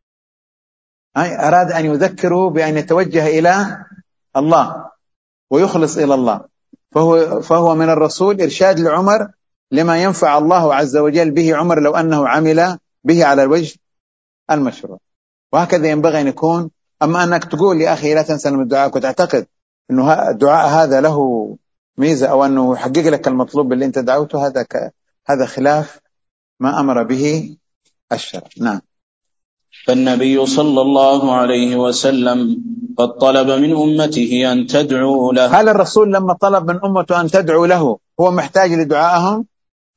أراد أن يذكره بأن يتوجه إلى الله ويخلص إلى الله، فهو من الرسول إرشاد لعمر لما ينفع الله عز وجل به عمر لو أنه عمل به على الوجه المشروع. وهكذا ينبغي أن يكون. أما أنك تقول يا أخي لا تنسى من دعائك وتعتقد أنه الدعاء هذا له ميزة أو أنه يحقق لك المطلوب اللي أنت دعوته، هذا خلاف ما أمر به الشرع. نعم. فالنبي صلى الله عليه وسلم قد طلب من أمته أن تدعو له. هل الرسول لما طلب من أمته أن تدعو له هو محتاج لدعائهم؟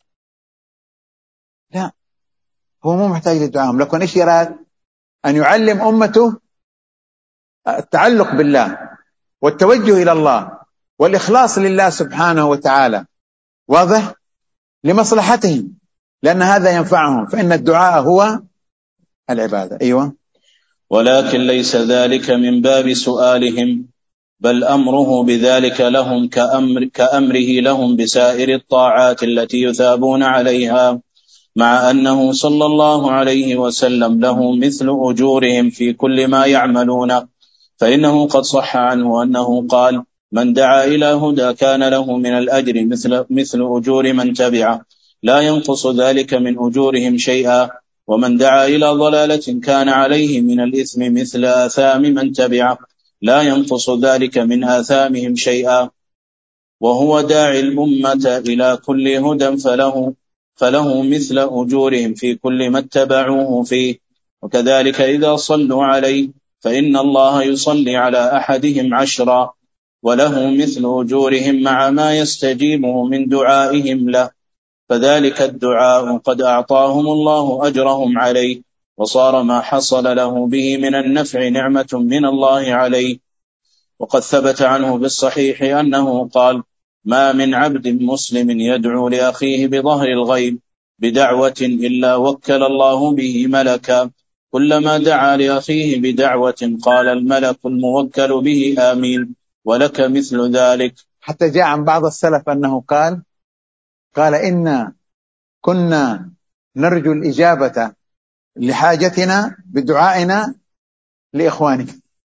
لا، هو مو محتاج لدعائهم، لكن إيش يراد؟ أن يعلم أمته التعلق بالله والتوجه إلى الله والإخلاص لله سبحانه وتعالى، واضح؟ لمصلحتهم، لأن هذا ينفعهم، فإن الدعاء هو العبادة. أيوة. ولكن ليس ذلك من باب سؤالهم، بل أمره بذلك لهم كأمره لهم بسائر الطاعات التي يثابون عليها، مع أنه صلى الله عليه وسلم له مثل أجورهم في كل ما يعملون. فإنه قد صح عنه أنه قال: من دعا إلى هدى كان له من الأجر مثل أجور من تبعه، لا ينقص ذلك من أجورهم شيئا، ومن دعا إلى ضلالة كان عليه من الإثم مثل آثام من تبعه لا ينقص ذلك من آثامهم شيئا، وهو داعي الأمة إلى كل هدى فله مثل أجورهم في كل ما اتبعوه فيه. وكذلك إذا صلوا عليه فإن الله يصلي على أحدهم 10 وله مثل أجورهم مع ما يستجيبه من دعائهم له، فذلك الدعاء قد أعطاهم الله أجرهم عليه، وصار ما حصل له به من النفع نعمة من الله عليه. وقد ثبت عنه بالصحيح أنه قال: ما من عبد مسلم يدعو لأخيه بظهر الغيب بدعوة إلا وكل الله به ملكا، كلما دعا لأخيه بدعوة قال الملك الموكل به آمين ولك مثل ذلك. حتى جاء عن بعض السلف أنه قال إنا كنا نرجو الإجابة لحاجتنا بدعائنا لإخواننا،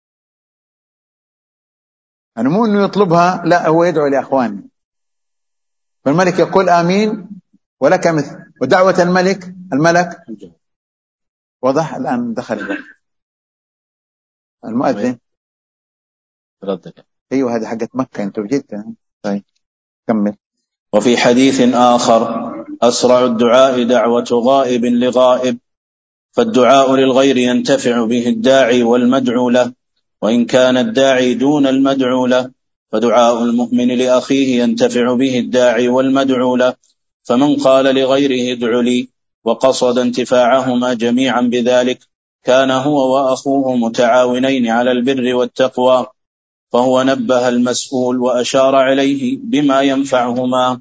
يعني مو أنه يطلبها، لا، هو يدعو لأخوانه، فالملك يقول آمين ولك مثل، ودعوة الملك وضح. الآن دخل المؤذن. أيوه هذه حقت مكة، أنتوا جيت. طيب كمل. وفي حديث آخر: أسرع الدعاء دعوة غائب لغائب، فالدعاء للغير ينتفع به الداعي والمدعو له، وإن كان الداعي دون المدعو له فدعاء المؤمن لأخيه ينتفع به الداعي والمدعو له. فمن قال لغيره ادع لي وقصد انتفاعهما جميعا بذلك كان هو وأخوه متعاونين على البر والتقوى، فهو نبه المسؤول وأشار عليه بما ينفعهما،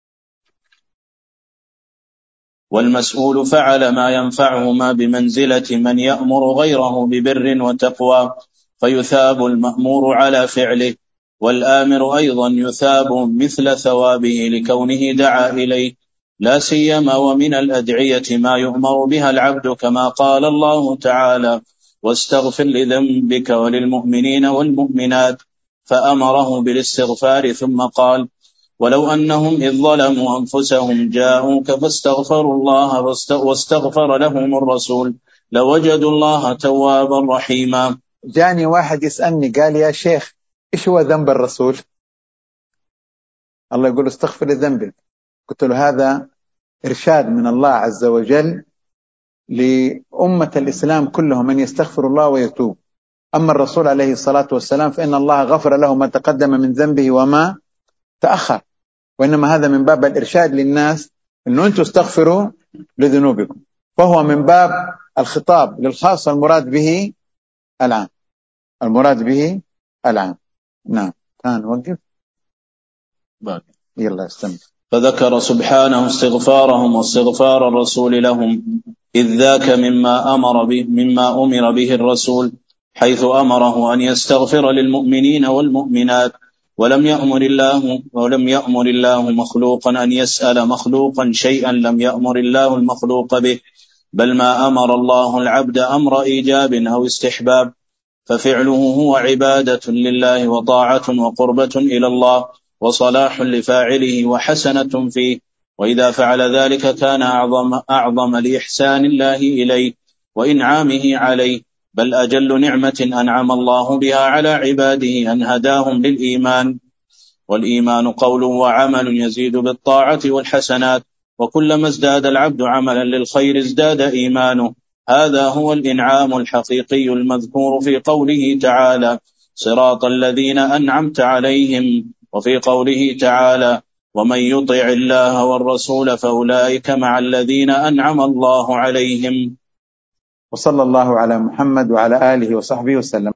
والمسؤول فعل ما ينفعهما بمنزلة من يأمر غيره ببر وتقوى، فيثاب المأمور على فعله، والآمر أيضا يثاب مثل ثوابه لكونه دعا إليه، لا سيما ومن الأدعية ما يؤمر بها العبد، كما قال الله تعالى: واستغفر لذنبك وللمؤمنين والمؤمنات، فأمره بالاستغفار ثم قال: ولو أنهم إذ ظلموا أنفسهم جاءوك فاستغفروا الله واستغفر لهم الرسول لوجدوا الله توابا رحيما. جاني واحد يسألني قال: يا شيخ إيش هو ذنب الرسول؟ الله يقول استغفر لذنبك. قلت له هذا إرشاد من الله عز وجل لأمة الإسلام كلهم أن يستغفر الله ويتوب. أما الرسول عليه الصلاة والسلام فإن الله غفر له ما تقدم من ذنبه وما تأخر، وإنما هذا من باب الإرشاد للناس أنه أنتم استغفروا لذنوبكم، فهو من باب الخطاب للخاص المراد به العام. نعم. نوقف. يلا استمع. فذكر سبحانه استغفارهم واستغفار الرسول لهم، إذ ذاك مما أمر به الرسول، حيث أمره أن يستغفر للمؤمنين والمؤمنات، ولم يأمر الله مخلوقا أن يسأل مخلوقا شيئا لم يأمر الله المخلوق به، بل ما أمر الله العبد أمر إيجاب أو استحباب، ففعله هو عبادة لله وطاعة وقربة إلى الله وصلاح لفاعله وحسنة فيه، وإذا فعل ذلك كان أعظم لإحسان الله إليه وإنعامه عليه، بل أجل نعمة أنعم الله بها على عباده أن هداهم للإيمان، والإيمان قول وعمل يزيد بالطاعة والحسنات، وكلما ازداد العبد عملا للخير ازداد إيمانه، هذا هو الإنعام الحقيقي المذكور في قوله تعالى: صراط الذين أنعمت عليهم، وفي قوله تعالى: ومن يطع الله والرسول فأولئك مع الذين أنعم الله عليهم. وصلى الله على محمد وعلى آله وصحبه وسلم.